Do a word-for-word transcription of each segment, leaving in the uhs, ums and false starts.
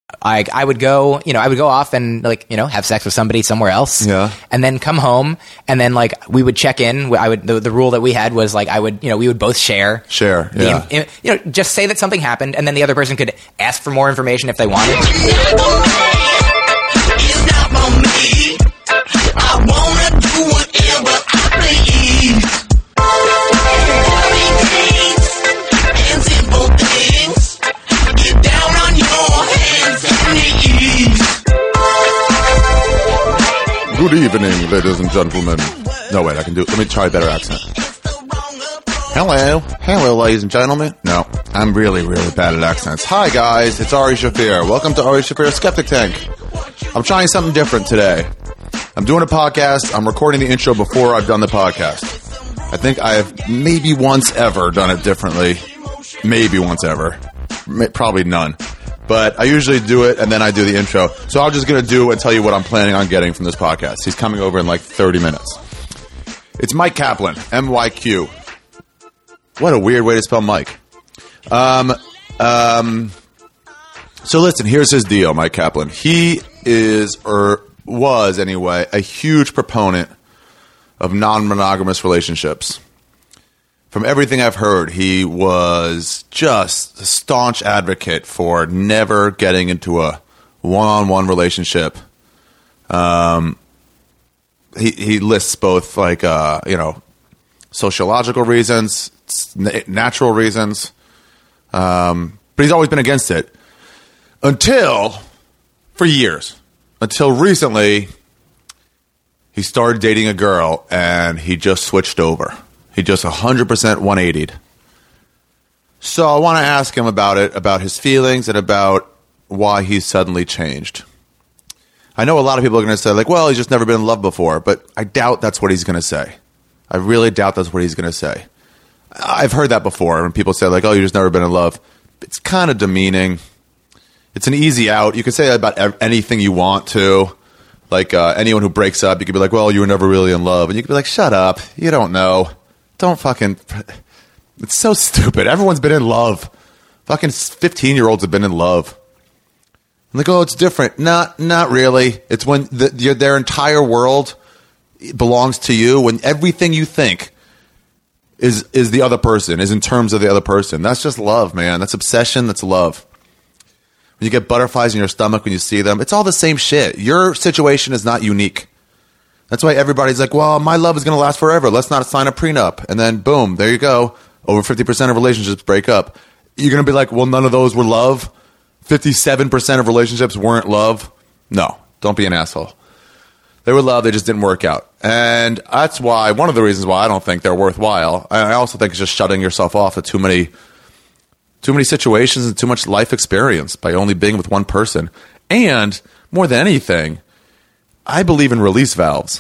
I I would go, you know, I would go off and like, you know, have sex with somebody somewhere else, yeah, and then come home, and then like we would check in. I would the, the rule that we had was like I would, you know, we would both share, share, yeah, the, you know, just say that something happened, and then the other person could ask for more information if they wanted. I wanna do whatever I please. Good evening, ladies and gentlemen. No, wait, I can do it. Let me try a better accent. Hello. Hello, ladies and gentlemen. No, I'm really, really bad at accents. Hi, guys. It's Ari Shafir. Welcome to Ari Shafir Skeptic Tank. I'm trying something different today. I'm doing a podcast. I'm recording the intro before I've done the podcast. I think I have maybe once ever done it differently. Maybe once ever. Probably none. But I usually do it, and then I do the intro. So I'm just going to do and tell you what I'm planning on getting from this podcast. He's coming over in like thirty minutes. It's Mike Kaplan, M Y Q. What a weird way to spell Mike. Um, um, so listen, here's his deal, Mike Kaplan. He is, or was anyway, a huge proponent of non-monogamous relationships. From everything I've heard, he was just a staunch advocate for never getting into a one-on-one relationship. Um, he he lists both like uh, you know sociological reasons, natural reasons, um, but he's always been against it until for years. Until recently, he started dating a girl and he just switched over. He just one hundred percent one eightied. So I want to ask him about it, about his feelings, and about why he's suddenly changed. I know a lot of people are going to say, like, well, he's just never been in love before, but I doubt that's what he's going to say. I really doubt that's what he's going to say. I've heard that before when people say, like, oh, you've just never been in love. It's kind of demeaning. It's an easy out. You can say that about anything you want to. Like, uh, anyone who breaks up, you could be like, well, you were never really in love. And you could be like, shut up. You don't know. Don't fucking... It's so stupid. Everyone's been in love. Fucking fifteen-year-olds have been in love. I'm like, oh, it's different. Not not really. It's when the, your, their entire world belongs to you, when everything you think is is the other person, is in terms of the other person. That's just love, man. That's obsession. That's love. When you get butterflies in your stomach when you see them, it's all the same shit. Your situation is not unique. That's why everybody's like, well, my love is going to last forever. Let's not sign a prenup. And then, boom, there you go. Over fifty percent of relationships break up. You're going to be like, well, none of those were love? fifty-seven percent of relationships weren't love? No, don't be an asshole. They were love, they just didn't work out. And that's why, one of the reasons why I don't think they're worthwhile, I also think it's just shutting yourself off to too many, too many situations and too much life experience by only being with one person. And, more than anything, I believe in release valves.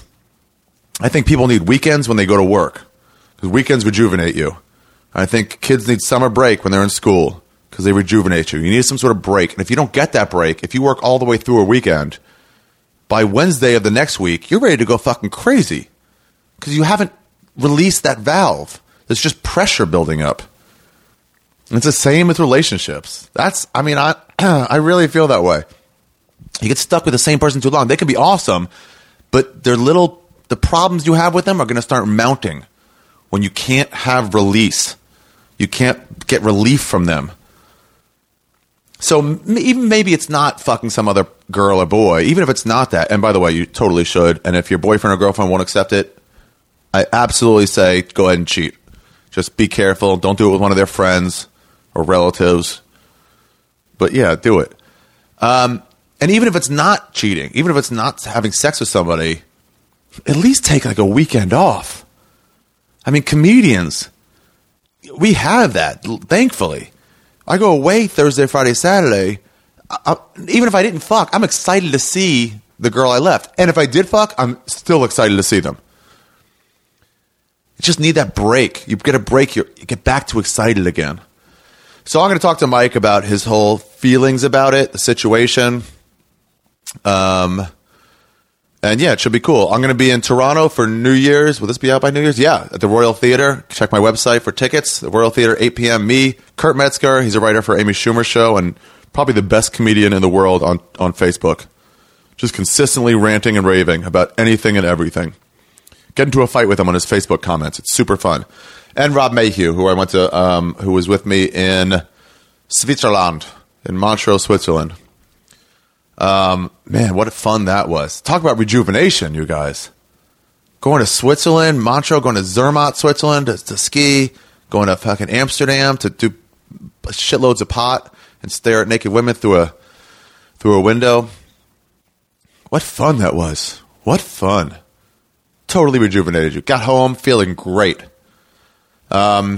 I think people need weekends when they go to work, because weekends rejuvenate you. I think kids need summer break when they're in school, because they rejuvenate you. You need some sort of break. And if you don't get that break, if you work all the way through a weekend, by Wednesday of the next week, you're ready to go fucking crazy, because you haven't released that valve. There's just pressure building up. And it's the same with relationships. That's, I mean, I I really feel that way. You get stuck with the same person too long. They can be awesome, but they're little, the problems you have with them are going to start mounting when you can't have release. You can't get relief from them. So m- even maybe it's not fucking some other girl or boy, even if it's not that. And by the way, you totally should. And if your boyfriend or girlfriend won't accept it, I absolutely say go ahead and cheat. Just be careful. Don't do it with one of their friends or relatives. But yeah, do it. Um, and even if it's not cheating, even if it's not having sex with somebody, at least take like a weekend off. I mean, comedians, we have that, thankfully. I go away Thursday, Friday, Saturday. I, even if I didn't fuck, I'm excited to see the girl I left. And if I did fuck, I'm still excited to see them. You just need that break. You get a break, you get back to excited again. So I'm going to talk to Mike about his whole feelings about it, the situation. Um, and yeah, it should be cool. I'm going to be in Toronto for New Year's. Will this be out by New Year's? Yeah, at the Royal Theatre. Check my website for tickets. The Royal Theatre, eight p.m. Me, Kurt Metzger. He's a writer for Amy Schumer Show and Probably the best comedian in the world on, on Facebook. Just consistently ranting and raving about anything and everything. Get into a fight with him on his Facebook comments. It's super fun. And Rob Mayhew, who I went to, um, who was with me in Switzerland, in Montreux, Switzerland. Um, man, what fun that was. Talk about rejuvenation, you guys. Going to Switzerland, Montreux, going to Zermatt, Switzerland to, to ski, going to fucking Amsterdam to do shitloads of pot and stare at naked women through a through a window. What fun that was. What fun. Totally rejuvenated you. Got home feeling great. Um,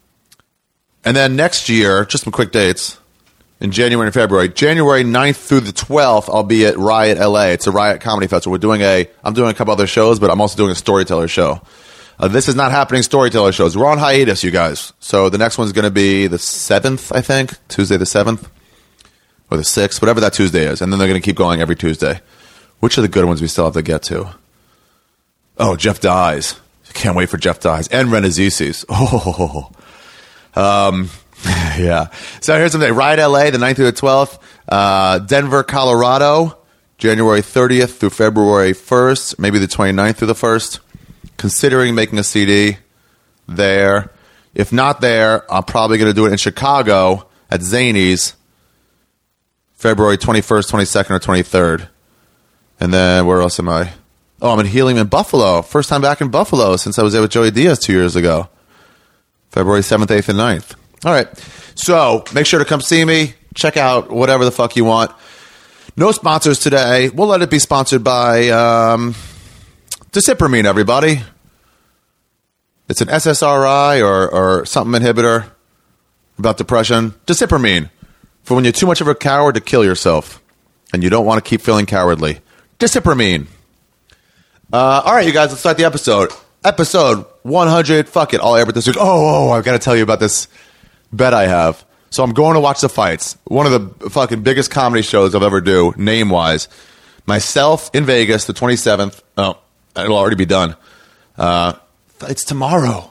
and then next year, just some quick dates, in January and February. January ninth through the twelfth, I'll be at Riot L A. It's a Riot Comedy Festival. We're doing a, I'm doing a couple other shows, but I'm also doing a storyteller show. Uh, this is not happening storyteller shows. We're on hiatus, you guys. So the next one's going to be the seventh, I think. Tuesday the seventh. Or the sixth, whatever that Tuesday is. And then they're going to keep going every Tuesday. Which are the good ones we still have to get to? Oh, Jeff Dies. Can't wait for Jeff Dies. And Renazisis. Oh. Um, yeah. So here's something. Riot L A, the ninth through the twelfth. Uh, Denver, Colorado, January thirtieth through February first. Maybe the twenty-ninth through the first. Considering making a C D there. If not there, I'm probably going to do it in Chicago at Zany's February twenty-first, twenty-second, or twenty-third. And then where else am I? Oh, I'm in Helium in Buffalo. First time back in Buffalo since I was there with Joey Diaz two years ago. February seventh, eighth, and ninth. All right. So make sure to come see me. Check out whatever the fuck you want. No sponsors today. We'll let it be sponsored by um, Decipromine, everybody. It's an S S R I or, or something inhibitor about depression. Decipromine. For when you're too much of a coward to kill yourself and you don't want to keep feeling cowardly. Decipromine. Uh, all right, you guys, let's start the episode. Episode one hundred. Fuck it. I'll air it this week. Oh, oh, I've got to tell you about this bet I have. So I'm going to watch the fights. One of the fucking biggest comedy shows I'll ever do, name-wise. Myself in Vegas, the twenty-seventh. Oh, it'll already be done. Uh, it's tomorrow.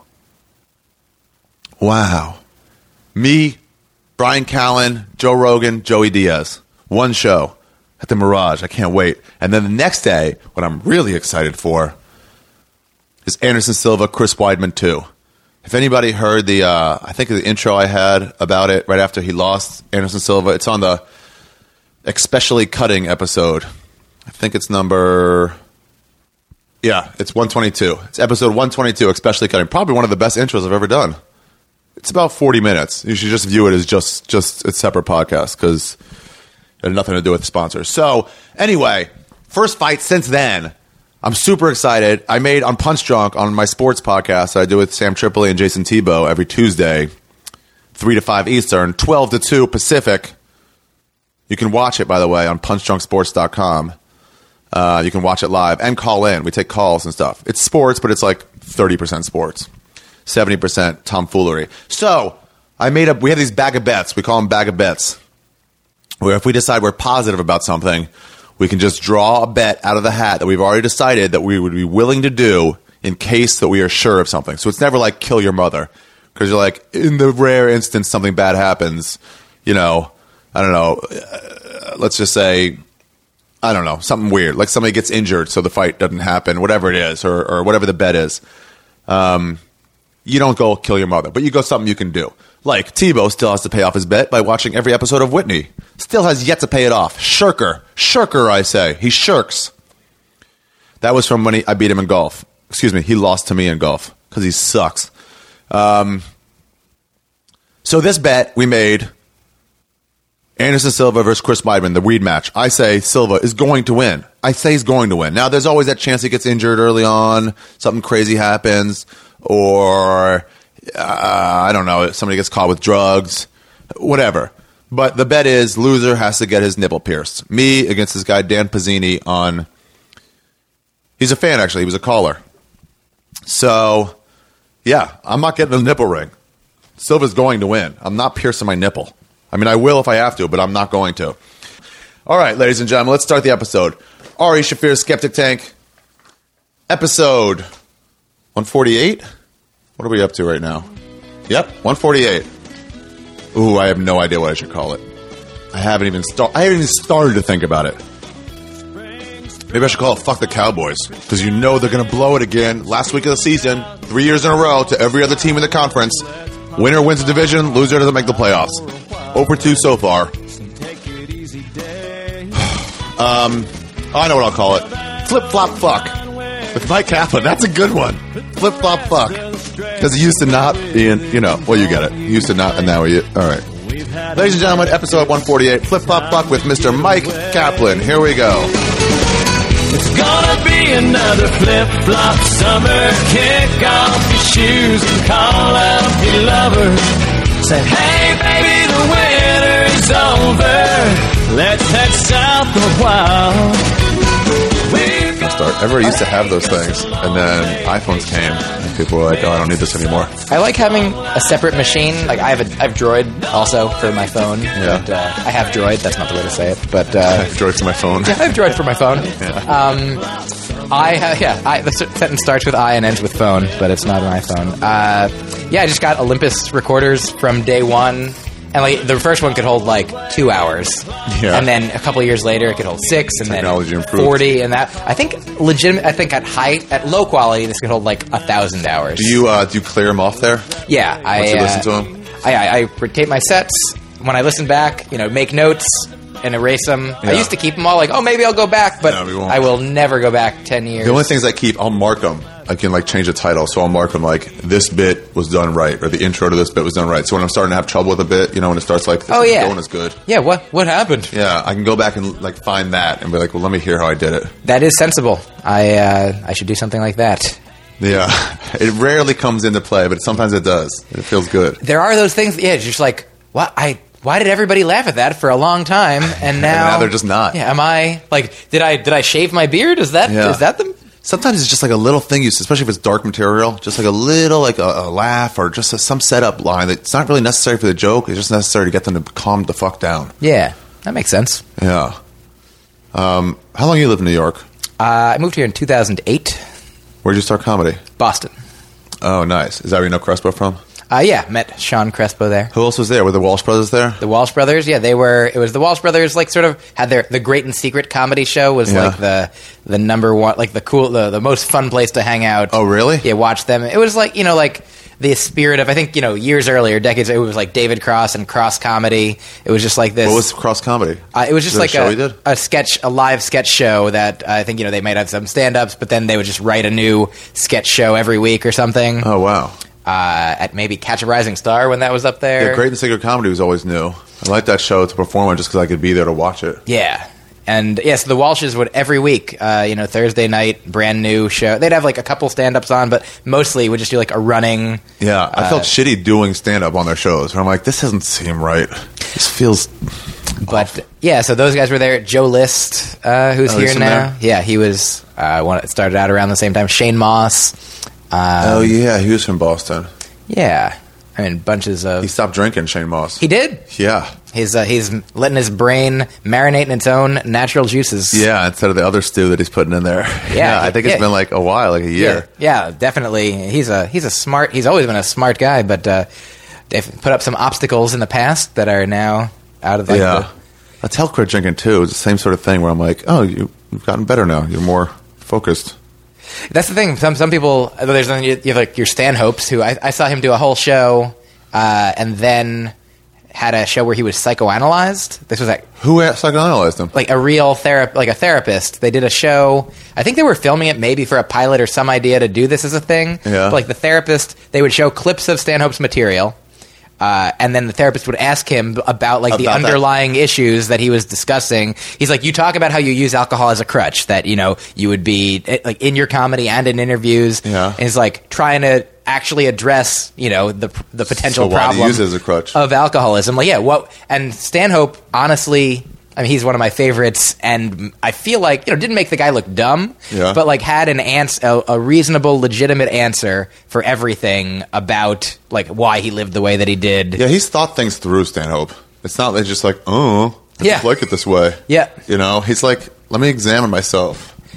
Wow. Me, Brian Callen, Joe Rogan, Joey Diaz. One show at the Mirage. I can't wait. And then the next day, what I'm really excited for is Anderson Silva, Chris Weidman two. If anybody heard the, uh, I think the intro I had about it right after he lost Anderson Silva, it's on the Especially Cutting episode. I think it's number, yeah, it's one twenty-two. It's episode one twenty-two, Especially Cutting. Probably one of the best intros I've ever done. It's about forty minutes. You should just view it as just, just a separate podcast because it had nothing to do with the sponsors. So anyway, first fight since then. I'm super excited. I made on Punch Drunk on my sports podcast that I do with Sam Tripoli and Jason Tebow every Tuesday, three to five Eastern, twelve to two Pacific. You can watch it, by the way, on punch drunk sports dot com. Uh, you can watch it live and call in. We take calls and stuff. It's sports, but it's like thirty percent sports, seventy percent tomfoolery. So I made up, we have these bag of bets. We call them bag of bets, where if we decide we're positive about something, we can just draw a bet out of the hat that we've already decided that we would be willing to do in case that we are sure of something. So it's never like kill your mother. Because you're like, in the rare instance something bad happens, you know, I don't know, uh, let's just say, I don't know, something weird. Like somebody gets injured so the fight doesn't happen, whatever it is, or, or whatever the bet is. Um, you don't go kill your mother, but you go something you can do. Like, Tebow still has to pay off his bet by watching every episode of Whitney. Still has yet to pay it off. Shirker. Shirker, I say. He shirks. That was from when he, I beat him in golf. Excuse me, he lost to me in golf because he sucks. Um, so this bet we made, Anderson Silva versus Chris Weidman, the weed match. I say Silva is going to win. I say he's going to win. Now, there's always that chance he gets injured early on, something crazy happens, or... Uh, I don't know, somebody gets caught with drugs, whatever. But the bet is loser has to get his nipple pierced. Me against this guy, Dan Pizzini, on... He's a fan, actually. He was a caller. So, yeah, I'm not getting a nipple ring. Silva's going to win. I'm not piercing my nipple. I mean, I will if I have to, but I'm not going to. All right, ladies and gentlemen, let's start the episode. Ari Shaffir's Skeptic Tank, episode one forty-eight? What are we up to right now? Yep, one forty-eight. Ooh, I have no idea what I should call it. I haven't even start. I haven't even started to think about it. Maybe I should call it "Fuck the Cowboys" because you know they're going to blow it again. Last week of the season, three years in a row to every other team in the conference. Winner wins the division. Loser doesn't make the playoffs. oh for two so far. um, I know what I'll call it. Flip flop fuck with Mike Kaplan. That's a good one. Flip flop fuck because he used to not be in. You know, well, you get it. He used to not, and now he. All right. Ladies and gentlemen, episode one forty-eight, Flip Flop Fuck with Mister Mike Kaplan. Here we go. It's gonna be another flip-flop summer. Kick off your shoes and call out your lover. Say, hey baby, the winter's over. Let's head south a while. Start. Everybody used to have those things, and then iPhones came, and people were like, "Oh, I don't need this anymore." I like having a separate machine. Like I have a I have Droid also for my phone. Yeah. And, uh, I have Droid. That's not the way to say it, but uh, I have Droid for my phone. Yeah, I have Droid for my phone. Yeah. Um, I have yeah. I, the sentence starts with I and ends with phone, but it's not an iPhone. Uh, yeah, I just got Olympus recorders from day one. And like the first one could hold like two hours, yeah. And then a couple of years later it could hold six, and Technology then improved. forty, and that I think legitimate. I think at height, at low quality, this could hold like a thousand hours. Do you uh, do you clear them off there? Yeah, I Once you uh, listen to them. I, I, I tape my sets when I listen back. You know, make notes and erase them. Yeah. I used to keep them all like, oh, maybe I'll go back, but No, we won't. I will never go back ten years. The only things I keep, I'll mark them. I can like change the title, so I'll mark them like this bit was done right, or the intro to this bit was done right. So when I'm starting to have trouble with a bit, you know, when it starts like, this oh is yeah, going as good. Yeah, what what happened? Yeah, I can go back and like find that and be like, well, let me hear how I did it. That is sensible. I uh, I should do something like that. Yeah, it rarely comes into play, but sometimes it does. It feels good. There are those things. Yeah, it's just like what I. Why did everybody laugh at that for a long time, and now, now they're just not? Yeah, am I like? Did I did I shave my beard? Is that Yeah. is that the? Sometimes it's just like a little thing, you, especially if it's dark material, just like a little, like a, a laugh or just a, some setup line that's not really necessary for the joke. It's just necessary to get them to calm the fuck down. Yeah, that makes sense. Yeah. Um, how long you live in New York? Uh, I moved here in two thousand eight. Where'd you start comedy? Boston. Oh, nice. Is that where you know Crespo from? Uh, yeah, met Sean Crespo there. Who else was there? Were the Walsh brothers there? The Walsh Brothers, yeah, they were. It was the Walsh Brothers, like sort of had their the Great and Secret comedy show was Yeah. like the the number one, like the cool, the, the most fun place to hang out. Oh, really? Yeah, watch them. It was like you know, like the spirit of I think you know years earlier, decades. It was like David Cross and Cross Comedy. It was just like this. What was Cross Comedy? Uh, it was just Is that like a show a, he did? a sketch, a live sketch show that uh, I think you know they might have some stand-ups, but then they would just write a new sketch show every week or something. Oh, wow. Uh, at maybe Catch a Rising Star when that was up there. Yeah, Great and Secret Comedy was always new. I liked that show to perform on just because I could be there to watch it. Yeah. And yes, yeah, so the Walshes would every week, uh, you know, Thursday night, brand new show. They'd have like a couple stand-ups on, but mostly would just do like a running. Yeah, I uh, felt shitty doing stand-up on their shows. Where I'm like, this doesn't seem right. This feels... But yeah, so those guys were there. Joe List, uh, who's Oh, he's here from now. there? Yeah, he was, uh, one, started out around the same time. Shane Moss. Um, oh, yeah, he was from Boston. Yeah. I mean, bunches of... He stopped drinking, Shane Moss. He did. Yeah. He's, uh, he's letting his brain marinate in its own natural juices. Yeah, instead of the other stew that he's putting in there. Yeah, I think it's yeah. been like a while, like a year. Yeah, yeah, definitely. He's a he's a smart. He's always been a smart guy, but uh, they've put up some obstacles in the past that are now out of like Yeah. I tell quit drinking, too. It's the same sort of thing where I'm like, oh, you, you've gotten better now. You're more focused. the, That's the thing. Some some people. There's you have like your Stanhopes, who I, I saw him do a whole show, uh, and then had a show where he was psychoanalyzed. This was like Who psychoanalyzed him? like a real therap, like a therapist. They did a show. I think they were filming it maybe for a pilot or some idea to do this as a thing. Yeah. But like the therapist, they would show clips of Stanhope's material, uh, and then the therapist would ask him about like the About that. underlying issues that he was discussing. He's like, you talk about how you use alcohol as a crutch, that you know you would be eh, like in your comedy and in interviews. Yeah. And he's like trying to actually address you know the the potential So why do you problem use it as a crutch? of alcoholism. Like, yeah, what? And Stanhope, honestly, I mean, he's one of my favorites, and I feel like you know didn't make the guy look dumb, Yeah. but like had an ans- a, a reasonable, legitimate answer for everything about like why he lived the way that he did. Yeah, he's thought things through, Stanhope. It's not like just like, oh, I Yeah. just like it this way. Yeah. You know, he's like, let me examine myself.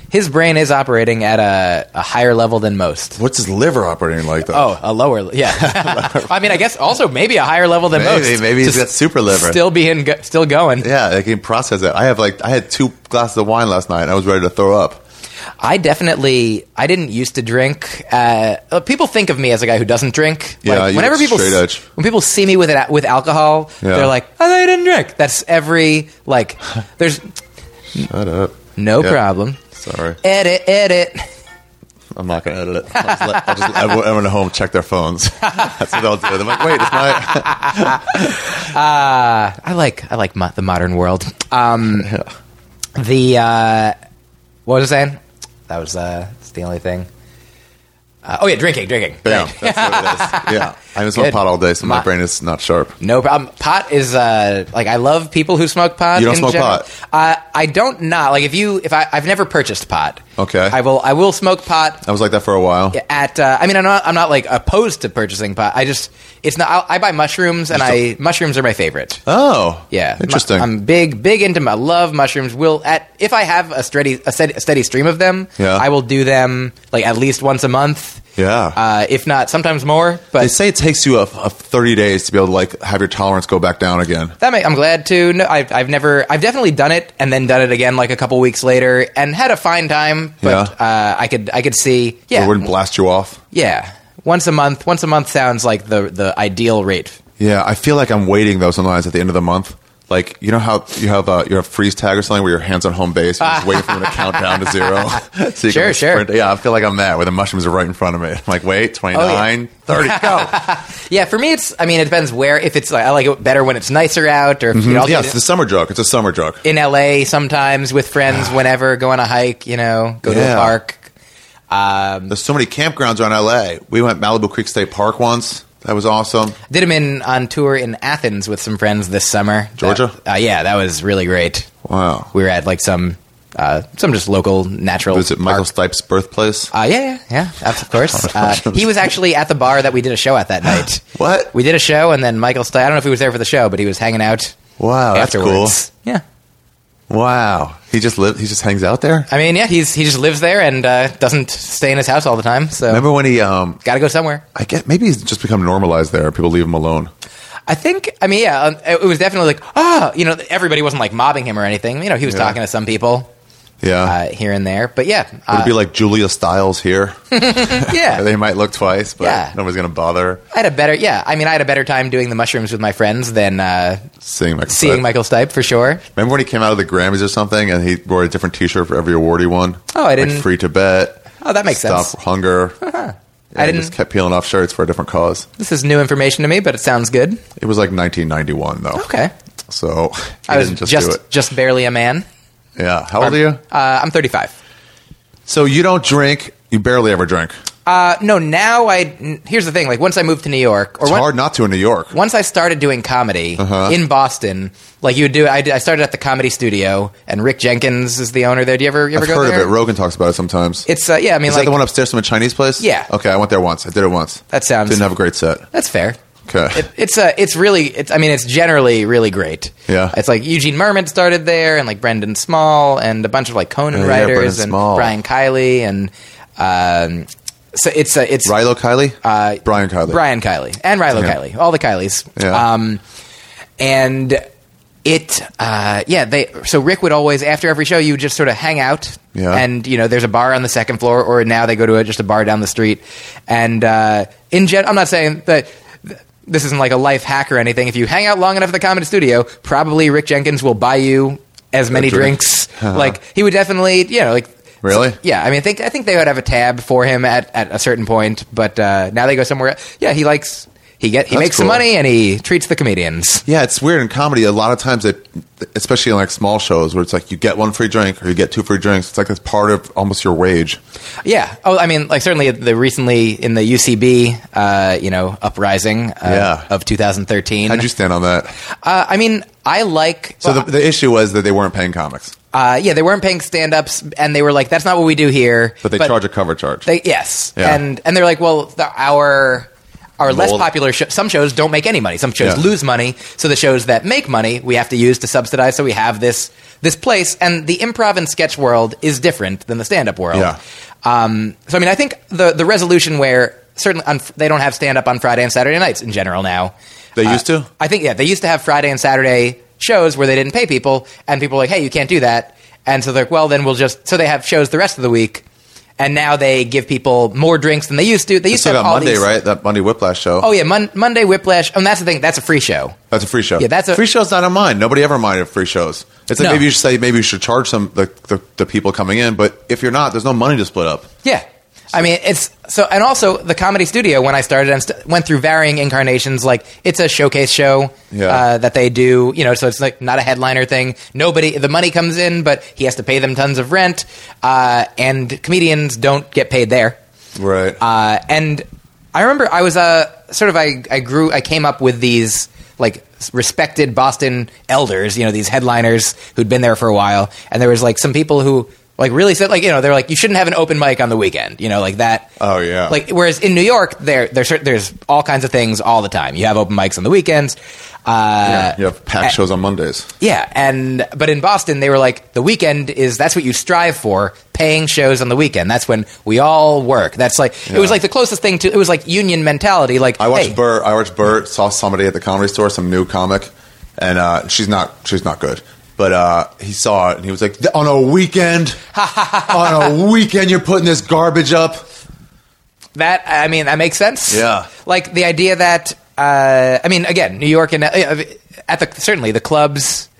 his brain is operating at a, a higher level than most. What's his liver operating like, though? Oh, a lower, yeah. I mean, I guess also maybe a higher level than maybe, most. Maybe he's Just got super liver. Still being, go- still going. Yeah, they can process it. I have like, I had two glasses of wine last night, and I was ready to throw up. I definitely, I didn't used to drink. Uh, people think of me as a guy who doesn't drink. Yeah, like, you whenever get people, straight edge. when people see me with it, with alcohol, Yeah. they're like, "I thought you didn't drink." That's every like. There's Shut up. no Yeah. problem. Sorry. Edit, edit. I'm not going to edit it. I'll just let, I'll just, everyone, everyone at home check their phones. That's what they'll do. They're like, wait, it's my... uh, I like, I like mo- the modern world. Um, Yeah. The uh, what was I saying? That was uh, that's the only thing. Uh, oh yeah, drinking, drinking. Bam. Right. That's what it is. Yeah. I haven't smoked Good. pot all day, so my My- brain is not sharp. No problem. Pot is uh, like I love people who smoke pot. You don't in smoke general. pot? Uh, I don't not like if you if I I've never purchased pot. Okay. I will I will smoke pot I was like that for a while. at. Uh, I mean I'm not I'm not like opposed to purchasing pot. I just it's not. I, I buy mushrooms and I mushrooms are my favorite. Oh. Yeah, Interesting. mu- I'm big, big into. I love mushrooms. Will at if I have a steady, a steady, a steady stream of them, Yeah. I will do them like at least once a month. Yeah. Uh, if not, sometimes more. But They say it takes you a, a thirty days to be able to like have your tolerance go back down again. that may, I'm glad to. No, I've, I've never. I've definitely done it and then done it again like a couple weeks later and had a fine time. But Yeah. uh, I could, I could see. Yeah, It wouldn't blast you off. yeah. Once a month. Once a month sounds like the the ideal rate. Yeah, I feel like I'm waiting though sometimes at the end of the month. Like you know how you have a you have freeze tag or something where your hands on home base, you're just waiting for them to count down to zero. So you Sure, can sure. sprint. Yeah, I feel like I'm that where the mushrooms are right in front of me. I'm like, wait, twenty-nine, thirty, go. Yeah, for me, it's. I mean, it depends where. If it's like I like it better when it's nicer out, or if, you know, I'll Yeah, do it's it the summer drug. It's a summer drug. in L A sometimes with friends. Whenever go on a hike, you know, go to a Yeah. park. Um, There's so many campgrounds around L A. We went Malibu Creek State Park once. That was awesome. did them in on tour in Athens with some friends this summer. Georgia? That- uh, yeah, that was really great. Wow. We were at like some uh, some just local natural. Was it Michael park. Stipe's birthplace? Uh, yeah, yeah, yeah, that's- of course. Uh, he was actually at the bar that we did a show at that night. What? We did a show, and then Michael Stipe, I don't know if he was there for the show, but he was hanging out Wow, that's afterwards. Yeah. Wow. He just live. He just hangs out there. I mean, yeah, he's he just lives there and uh, doesn't stay in his house all the time, so Remember when he? Um, got to go somewhere. I get maybe he's just become normalized there. People leave him alone. I think, I mean, yeah, um, it was definitely like, ah, you know, everybody wasn't like mobbing him or anything. You know, he was Yeah. talking to some people Yeah. uh, here and there, but yeah, Would uh, it be like Julia Stiles here? yeah. They might look twice, but Yeah. nobody's gonna bother I had a better, yeah. I mean, I had a better time doing the mushrooms with my friends than uh, seeing Michael. seeing Stipe. Michael Stipe for sure. Remember when he came out of the Grammys or something, and he wore a different T-shirt for every award he won? Oh, I didn't- Like Free Tibet. Oh, that makes Stop sense. Hunger. Yeah, I he didn't- just kept peeling off shirts for a different cause. This is new information to me, but it sounds good. It was like nineteen ninety-one though. Okay, So he I was didn't just, just do just, it. barely a man. Yeah. How old are you? Uh, I'm thirty-five. So you don't drink. You barely ever drink. Uh, no, now I. n- Here's the thing: like once I moved to New York, or It's when- hard not to in New York. once I started doing comedy Uh-huh. in Boston, like you would do, I, did- I started at the Comedy Studio, and Rick Jenkins is the owner there. Do you ever, you ever I've go heard there? of it. Rogan talks about it sometimes. It's uh, yeah, I mean, Is like that the one upstairs from a Chinese place? Yeah. Okay, I went there once. I did it once. that sounds. Didn't have a great set. That's fair. Okay. It, it's uh, it's really, it's. I mean, it's generally really great. Yeah. It's like Eugene Merman started there, and like Brendan Small, and a bunch of like Conan Oh, yeah, writers, Brendan and Small. Brian Kiley, and um, so it's uh, it's Rilo Kiley? Uh, Brian Kiley. Brian Kiley and Rilo Yeah. Kiley, all the Kileys. Yeah. Um, and it, uh, yeah, they. So Rick would always, after every show, you would just sort of hang out. Yeah. And you know, there's a bar on the second floor, or now they go to a, just a bar down the street. And uh, in gen, I'm not saying that. th- This isn't like a life hack or anything. If you hang out long enough at the Comedy Studio, probably Rick Jenkins will buy you as many drink. drinks. Like he would definitely, you know, like Really? yeah, I mean, I think I think they would have a tab for him at, at a certain point, but uh, now they go somewhere. Yeah, he likes he get he That's makes some cool. money and he treats the comedians. Yeah, it's weird in comedy. A lot of times, it, especially in like small shows, where it's like you get one free drink or you get two free drinks. It's like it's part of almost your wage. Yeah. Oh, I mean, like certainly the recently in the U C B, uh, you know, uprising uh, Yeah. of two thousand thirteen. How'd you stand on that? Uh, I mean, I like So well, the, the issue was that they weren't paying comics, uh, yeah, they weren't paying stand-ups, and they were like, "That's not what we do here." but they charge a cover charge. They, yes, Yeah. and and they're like, well, the, our are less Mold. popular. Sh- some shows don't make any money. Some shows Yeah. lose money. So the shows that make money, we have to use to subsidize. So we have this this place, and the improv and sketch world is different than the stand up world. Yeah. Um, so I mean, I think the the resolution where certainly on, they don't have stand up on Friday and Saturday nights in general now. They used to? I think, yeah, they used to have Friday and Saturday shows where they didn't pay people, and people were like, hey, you can't do that. And so they're like, well, then we'll just... So they have shows the rest of the week, and now they give people more drinks than they used to. They You used to still have got all Monday, these, right? That Monday Whiplash show. Oh, yeah, Mon- Monday Whiplash. And that's the thing. That's a free show. That's a free show. Yeah, that's a- free show's not on mine. Nobody ever minded free shows. It's like No. maybe you should say maybe you should charge some the, the the people coming in, but if you're not, there's no money to split up. Yeah. I mean, it's... So, and also, the Comedy Studio, when I started, and st- went through varying incarnations. Like, it's a showcase show Yeah. uh, that they do, you know, so it's like not a headliner thing. Nobody... The money comes in, but he has to pay them tons of rent, uh, and comedians don't get paid there. Right. Uh, and I remember I was uh, sort of I, I grew I came up with these like respected Boston elders, you know, these headliners who'd been there for a while, and there was like some people who like really said like you know they're like you shouldn't have an open mic on the weekend, you know, like that. Oh, yeah. Like whereas in New York there there's there's all kinds of things all the time. You have open mics on the weekends. Uh, yeah, you have packed shows on Mondays. Yeah, and but in Boston they were like the weekend is that's what you strive for, paying shows on the weekend. That's when we all work. That's like it was Yeah. like the closest thing to it was like union mentality. Like I watched hey, Bert. I watched Bert. Saw somebody at the Comedy Store, some new comic, and uh, she's not. She's not good. But uh, he saw it and he was like, "On a weekend, on a weekend, you're putting this garbage up." that I mean that makes sense. Yeah. like the idea that uh, I mean again New York and uh, at the certainly the clubs.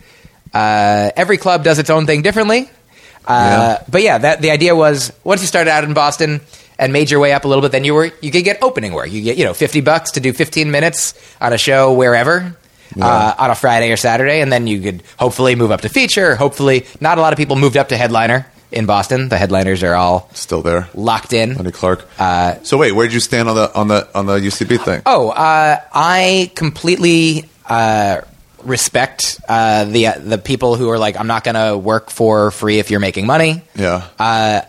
Uh, every club does its own thing differently. Uh, Yeah. But yeah, that the idea was once you started out in Boston and made your way up a little bit, then you were you could get opening work. You get you know fifty bucks to do fifteen minutes on a show wherever uh, on a Friday or Saturday, and then you could hopefully move up to feature. Hopefully, not a lot of people moved up to headliner in Boston. The headliners are all Still there, locked in. Lenny Clark. Uh, so wait, where did you stand on the on the on the U C B thing? Oh, uh, I completely uh, respect uh, the uh, the people who are like, I'm not going to work for free if you're making money. Yeah. Uh,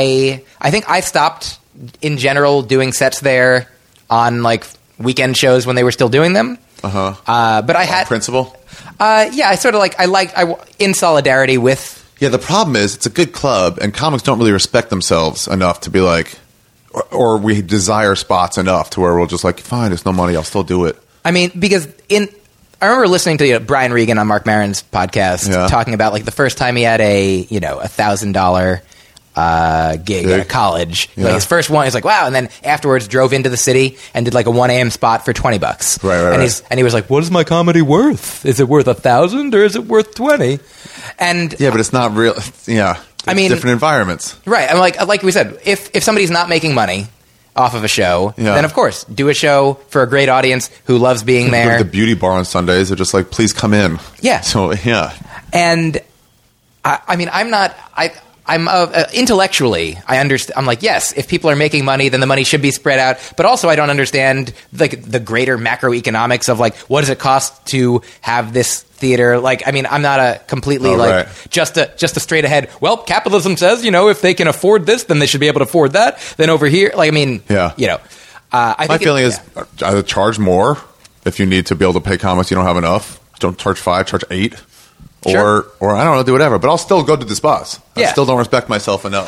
I I think I stopped in general doing sets there on like weekend shows when they were still doing them. Uh-huh. Uh But I had Principal. uh, yeah, I sort of like I liked I in solidarity with. Yeah, the problem is it's a good club, and comics don't really respect themselves enough to be like, or, or we desire spots enough to where we'll just like, fine, there's no money, I'll still do it. I mean, because in I remember listening to you know, Brian Regan on Mark Maron's podcast Yeah. talking about like the first time he had a you know a thousand dollar uh, gig Gig. at a college. Yeah. Like his first one, he's like, wow, and then afterwards drove into the city and did like a one a.m. spot for twenty bucks. Right, right, and right. he's and he was like, what is my comedy worth? Is it worth a thousand or is it worth twenty? And Yeah, but it's not real. Yeah. I mean- different environments. right, I'm like like we said, if if somebody's not making money off of a show, Yeah. then of course do a show for a great audience who loves being Go to there. the beauty bar on Sundays. They're just like, please come in. Yeah. So, yeah. And I, I mean, I'm not. I I'm uh, uh, intellectually. I understand. I'm like, yes, if people are making money, then the money should be spread out. But also, I don't understand like the greater macroeconomics of like what does it cost to have this theater. Like, I mean, I'm not a completely Oh, like right. just a just a straight ahead. Well, capitalism says you know if they can afford this, then they should be able to afford that. Then over here, like I mean, Yeah. you know, uh, I My think it- feeling is yeah. uh, either charge more if you need to be able to pay comics you don't have enough. Don't charge five, charge eight. Sure. Or, or I don't know, do whatever. But I'll still go to the spots. I Yeah. still don't respect myself enough.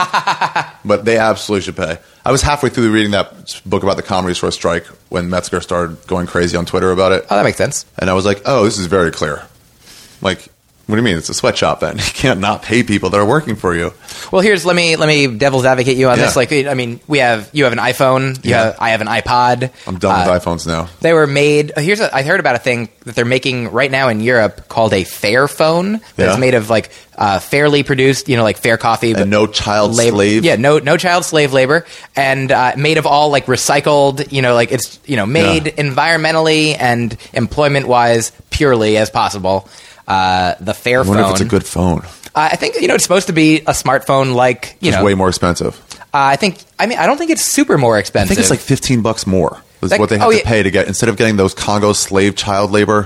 But they absolutely should pay. I was halfway through reading that book about the Comedy Store strike when Metzger started going crazy on Twitter about it. Oh, that makes sense. And I was like, oh, this is very clear. Like, what do you mean? It's a sweatshop then. You can't not pay people that are working for you. Well, here's let me let me devil's advocate you on Yeah. this. Like, I mean, we have you have an iPhone, you Yeah. have I have an iPod. I'm done Uh, with iPhones now. They were made. uh, Here's a, I heard about a thing that they're making right now in Europe called a fair phone. That's Yeah. made of like uh, fairly produced, you know, like fair coffee, but And no child lab- slave. Yeah, no no child slave labor, and uh, made of all like recycled. You know, like it's you know made Yeah. environmentally and employment wise purely as possible. Uh, the fair I wonder phone. if it's a good phone. Uh, I think you know it's supposed to be a smartphone, like you It's know. way more expensive. Uh, I think. I mean, I don't think it's super more I expensive. think it's like fifteen bucks more. Is Like- what they have oh, to yeah. pay to get instead of getting those Congo slave child labor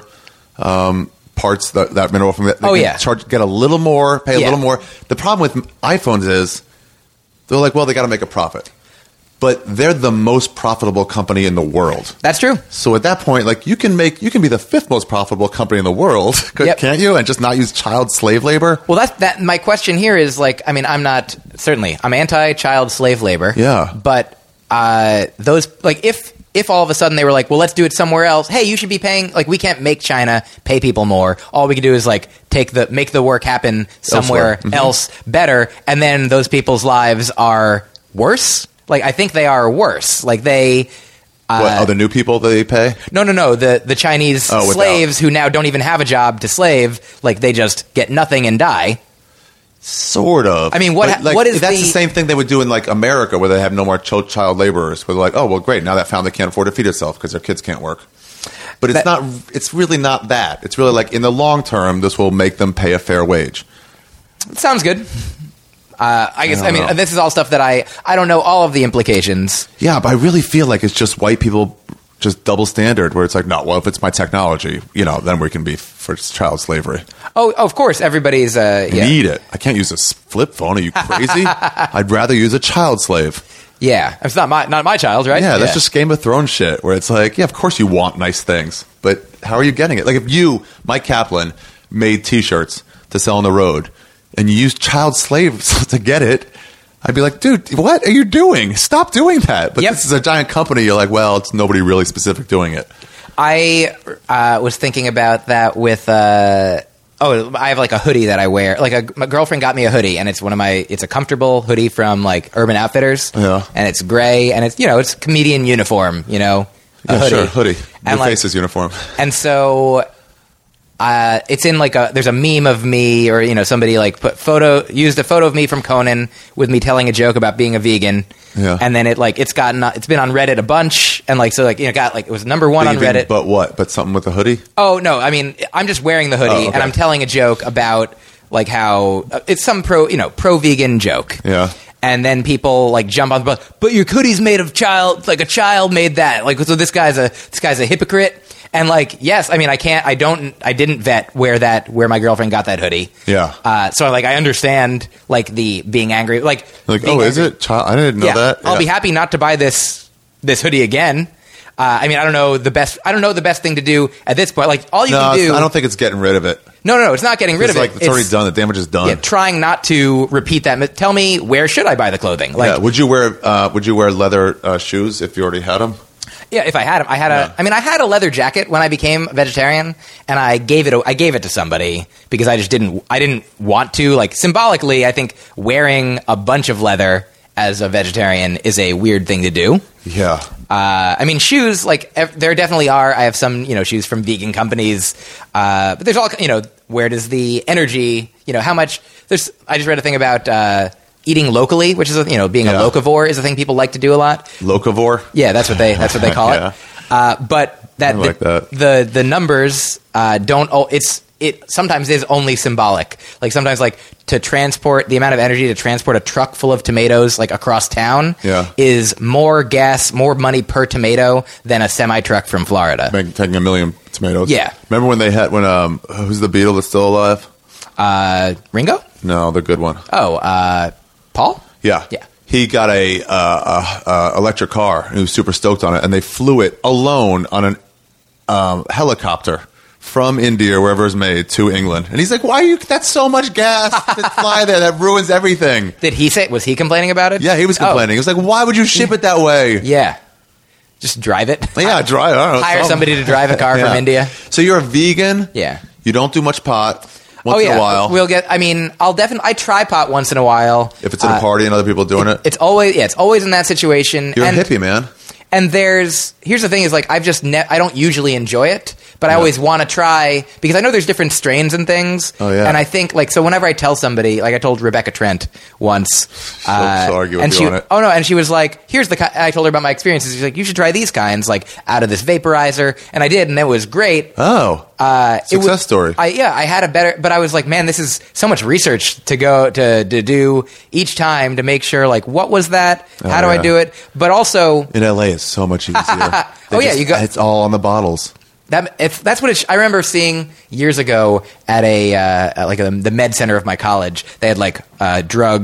um, parts that that mineral from that. They Oh, can yeah. charge get a little more, pay a Yeah. little more. The problem with iPhones is they're like, well, they got to make a profit. but they're the most profitable company in the world. That's true. So at that point, like you can make, you can be the fifth most profitable company in the world, Yep. can't you? And just not use child slave labor. Well, that's that. My question here is like, I mean, I'm not certainly I'm anti-child slave labor. Yeah. but uh, those like if if all of a sudden they were like, well, let's do it somewhere else. Hey, you should be paying. Like, we can't make China pay people more. All we can do is like take the make the work happen somewhere Mm-hmm. else better, and then those people's lives are worse. Like, I think they are worse. Like they. Uh, What, other new people that they pay? No, no, no. The the Chinese Oh, without- slaves who now don't even have a job to slave, like they just get nothing and die. Sort of. I mean, what- But, like, what is that's the- the same thing they would do in like America, where they have no more ch- child laborers. Where they're like, oh well, great. Now that family can't afford to feed itself because their kids can't work. But it's That- not. It's really not that. It's really like in the long term, this will make them pay a fair wage. Sounds good. Uh, I guess. I, don't mean, know. this is all stuff that I I don't know all of the implications. Yeah, but I really feel like it's just white people just double standard, where it's like, no, well, if it's my technology, you know, then we can be for child slavery. Oh, of course, everybody's. Uh, I yeah, need it. I can't use a s- flip phone. Are you crazy? I'd rather use a child slave. yeah. It's not my not my child, right? Yeah, that's just Game of Thrones shit, where it's like, yeah, of course you want nice things, but how are you getting it? Like if you, Mike Kaplan, made T-shirts to sell on the road, and you used child slaves to get it, I'd be like, dude, what are you doing? Stop doing that. But Yep. this is a giant company. You're like, well, it's nobody really specific doing it. I uh, was thinking about that with. Uh, oh, I have like a hoodie that I wear. Like a, my girlfriend got me a hoodie, and it's one of my. It's a comfortable hoodie from like Urban Outfitters. Yeah. and it's gray, and it's you know it's comedian uniform. You know, a Yeah, hoodie. sure, hoodie. And Your like- face is uniform. And so uh, it's in like a there's a meme of me, or you know somebody like put photo used a photo of me from Conan with me telling a joke about being a vegan. Yeah. And then it like it's gotten it's been on Reddit a bunch, and like so like you know got like it was number one on Vegan, Reddit. But what? But something with a hoodie? Oh no, I mean I'm just wearing the hoodie Oh, okay. and I'm telling a joke about like how uh, it's some pro you know pro vegan joke. Yeah. And then people like jump on the bus, but your hoodie's made of child, like a child made that. Like so, this guy's a this guy's a hypocrite. And like, yes, I mean, I can't, I don't, I didn't vet where that where my girlfriend got that hoodie. Yeah. Uh, so like, I understand like the being angry, like, Like, being oh, is angry. it? Child? I didn't know Yeah, that. I'll Yeah. be happy not to buy this this hoodie again. Uh, I mean, I don't know the best. I don't know the best thing to do at this point. Like, all you No, can it's- do. I don't think it's getting rid of it. no, no, no. It's not getting rid It's of like it. it's, already done. The damage is done. Yeah, trying not to repeat that. mi- Tell me, where should I buy the clothing? Like, yeah. Would you wear uh, Would you wear leather uh, shoes if you already had them? Yeah, if I had them, I had a. Yeah. I mean, I had a leather jacket when I became a vegetarian, and I gave it. I gave it to somebody because I just didn't. I didn't want to. Like symbolically, I think wearing a bunch of leather as a vegetarian is a weird thing to do. Yeah. Uh, I mean, shoes. Like ev- there definitely are. I have some, you know, shoes from vegan companies, uh, but there's all. You know, where does the energy? You know, how much? There's. I just read a thing about uh, eating locally, which is a, you know being Yeah. a locavore is a thing people like to do a lot. Locavore. Yeah, that's what they that's what they call Yeah. it. Uh, but that, I like the, that. the the numbers uh, don't. Oh, it's it sometimes is only symbolic. Like sometimes, like to transport the amount of energy to transport a truck full of tomatoes like across town Yeah. is more gas, more money per tomato than a semi truck from Florida. Make- taking a million tomatoes. Yeah. Remember when they had when um who's the Beatle that's still alive? Uh, Ringo? No, the good one. Oh, uh, Paul? Yeah. Yeah. He got a uh, uh, uh, electric car and he was super stoked on it, and they flew it alone on an um, helicopter from India, wherever it's made, to England. And he's like, "Why are you? That's so much gas to fly there. That ruins everything." Did he say? Was he complaining about it? Yeah, he was Oh, complaining. He was like, "Why would you ship it that way?" yeah. Just drive it. Yeah, drive. I don't know. Hire something. somebody to drive a car Yeah. from India. So you're a vegan. Yeah. You don't do much pot. Once oh yeah, in a while. we'll get. I mean, I'll definitely. I try pot once in a while. if it's at a Uh, party and other people doing it, It's always yeah. It's always in that situation. you're and, a hippie, man. And there's here's the thing is like I've just ne- I don't usually enjoy it, but I Yeah. always want to try because I know there's different strains and things. Oh, yeah. And I think like so whenever I tell somebody, like I told Rebecca Trent once, uh, she'll argue with and you she on it. oh no, and she was like, here's the ki-, I told her about my experiences. She's like, you should try these kinds like out of this vaporizer, and I did, and it was great. Oh, Uh, it success was, story. I, yeah, I had a better, but I was like, man, this is so much research to go to to do each time to make sure, like, what was that? How do I yeah. do it? But also, In L A, it's so much easier. They Oh, yeah, just- you go- It's all on the bottles. that if that's what it sh- I remember seeing years ago at a uh, at like a, the med center of my college. They had like uh, drug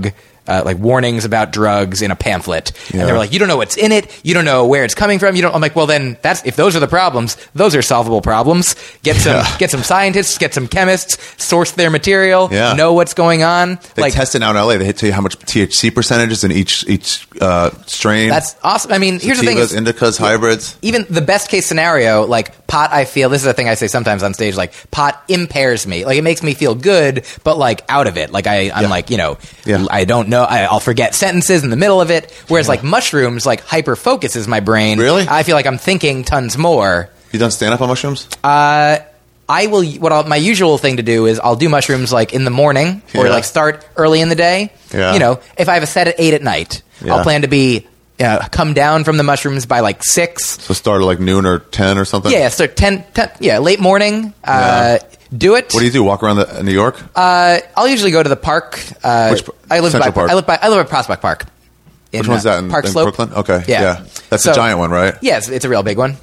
uh, like warnings about drugs in a pamphlet, Yeah. and they were like, you don't know what's in it, you don't know where it's coming from, you don't. I'm like, well, then that's if those are the problems, those are solvable problems. Get some Yeah. get some scientists, get some chemists, source their material, Yeah. know what's going on. They like test it out in L A. They tell you how much T H C percentages in each each uh, strain. that's awesome. I mean, here's the thing: Sativas, is, indicas, hybrids. even the best case scenario, like pot, I feel this is the thing I say sometimes on stage. Like pot impairs me. Like it makes me feel good, but like out of it. Like I, I'm Yeah. like you know, Yeah. I don't know. I, I'll forget sentences in the middle of it. Whereas like mushrooms, like hyper focuses my brain. Really? I feel like I'm thinking tons more. You done stand up on mushrooms? Uh, I will. What I'll, my usual thing to do is I'll do mushrooms like in the morning or Yeah. like start early in the day. Yeah. You know, if I have a set at eight at night, Yeah. I'll plan to be uh, come down from the mushrooms by like six. So start at like noon or ten or something. Yeah, start ten, ten yeah, late morning. Uh, do it. What do you do? Walk around the, New York? Uh, I'll usually go to the park. Uh, Which par- I live Central by. Park? I live by. I live at Prospect Park. In, Which one's uh, that in, Park in Slope? Brooklyn? Okay, Yeah. yeah, that's So- a giant one, right? Yeah, it's, it's a real big one.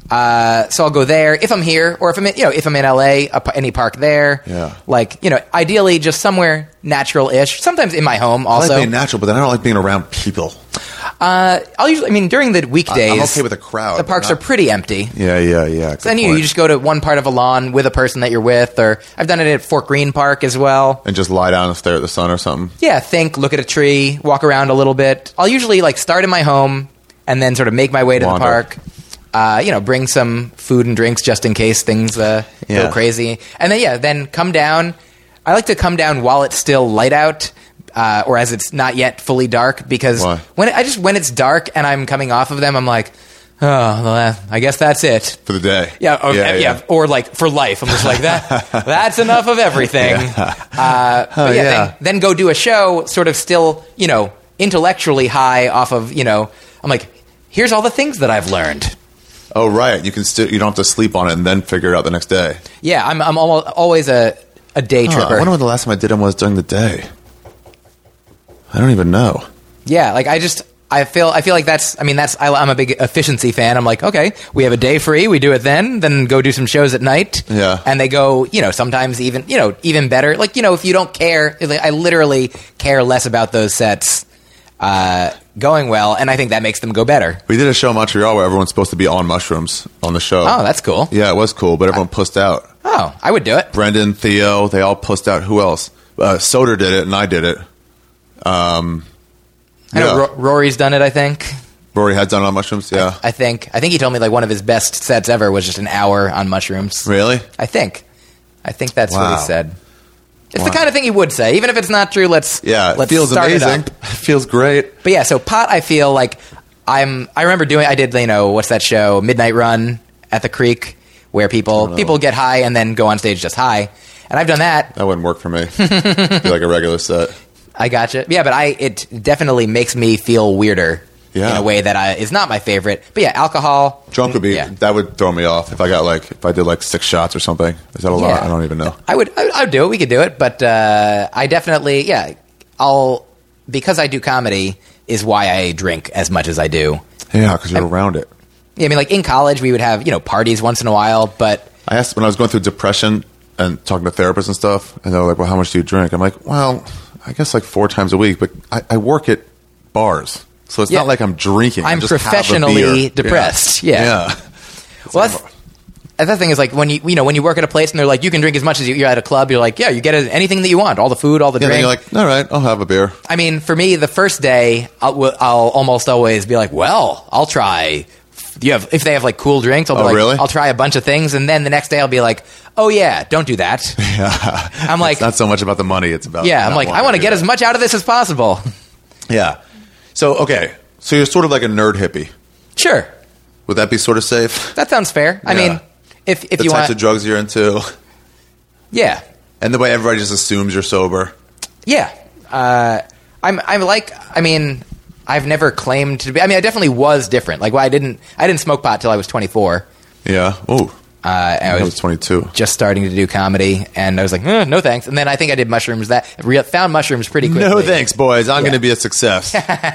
Uh, so I'll go there if I'm here, or if I'm in, you know, if I'm in L A, a, p- any park there. Yeah. Like you know, ideally just somewhere natural-ish. Sometimes in my home I also. like being natural, but then I don't like being around people. uh, I'll usually. I mean, during the weekdays, I- I'm okay with a crowd, The but parks not- are pretty empty. Yeah, yeah, yeah. good Then you, point. you just go to one part of a lawn with a person that you're with, or I've done it at Fort Greene Park as well. and just lie down and stare at the sun or something. Yeah, think, look at a tree, walk around a little bit. I'll usually like start in my home and then sort of make my way to Wander. the park. Uh, you know, bring some food and drinks just in case things uh, Yeah. go crazy. And then yeah, then come down. I like to come down while it's still light out. Uh, or as it's not yet fully dark, because Why? when it, I just when it's dark and I'm coming off of them, I'm like, oh, well, uh, I guess that's it. For the day. Yeah, or, yeah, or like for life. I'm just like that. That's enough of everything. Uh, but Oh, yeah, yeah. Then, then go do a show, sort of still, you know, intellectually high off of, you know. I'm like, here's all the things that I've learned. Oh, right. You can still you don't have to sleep on it and then figure it out the next day. Yeah, I'm I'm almost, always a a day Huh, tripper. I wonder when the last time I did them was during the day. I don't even know. Yeah, like I just I feel I feel like that's I mean that's I, I'm a big efficiency fan. I'm like, okay, we have a day free, we do it then, then go do some shows at night. Yeah. And they go, you know, sometimes even you know even better. Like you know, if you don't care, like, I literally care less about those sets uh, going well, and I think that makes them go better. We did a show in Montreal where everyone's supposed to be on mushrooms on the show. Oh, that's cool. Yeah, it was cool, but everyone pussed out. Oh, I would do it. Brendan, Theo, they all pussed out. Who else? Uh, Soder did it, and I did it. Um, I know yeah. Ro- Rory's done it. I think. Rory had done it on mushrooms. Yeah, I think. I think he told me like one of his best sets ever was just an hour on mushrooms. really? I think. I think that's what Wow. he said. It's Wow. the kind of thing he would say, even if it's not true. Let's Yeah, it Let's feels start it amazing. up. It feels great. But yeah, so pot. I feel like I'm. I remember doing. I did. You know what's that show? Midnight Run at the Creek, where people know. people get high and then go on stage just high. And I've done that. That wouldn't work for me. It'd be like a regular set. I gotcha. Yeah, but I it definitely makes me feel weirder Yeah. in a way that I, is not my favorite. But yeah, alcohol. Drunk would be Yeah. that would throw me off if I got like if I did like six shots or something. Is that a lot? Yeah. I don't even know. I would. I, I would do it. We could do it. But uh, I definitely. Yeah, I'll because I do comedy is why I drink as much as I do. Yeah, because you're around it. Yeah, I mean, like in college, we would have you know parties once in a while, but I asked when I was going through depression and talking to therapists and stuff, and they were like, "Well, how much do you drink?" I'm like, "Well, I guess like four times a week, but I, I work at bars, so it's Yeah. not like I'm drinking. I I'm just have a professionally beer." depressed. Yeah. Yeah. well, that's, and the thing is, like when you you know when you work at a place and they're like, you can drink as much as you, you're at a club. You're like, yeah, you get anything that you want, all the food, all the Yeah, then drink. you're like, all right, I'll have a beer. I mean, for me, the first day, I'll, I'll almost always be like, well, I'll try. You have if they have like cool drinks, I'll be Oh, like, really? I'll try a bunch of things, and then the next day I'll be like, oh yeah, don't do that. Yeah, I'm like, it's not so much about the money; it's about yeah, I'm not like, I wanting want to do get that. as much out of this as possible. Yeah. So okay, so you're sort of like a nerd hippie. Sure, Would that be sort of safe? that sounds fair. I Yeah. mean, if if The you types want, of drugs you're into, yeah, and the way everybody just assumes you're sober. yeah. Uh, I'm I'm like, I mean, I've never claimed to be. I mean, I definitely was different. Like, well, I didn't I didn't smoke pot till I was twenty-four. Yeah. Oh, Uh, and I I was was twenty-two. just starting to do comedy, and I was like, eh, no thanks. And then I think I did mushrooms. That re- found mushrooms pretty quickly. No thanks, boys. I'm Yeah. going to be a success.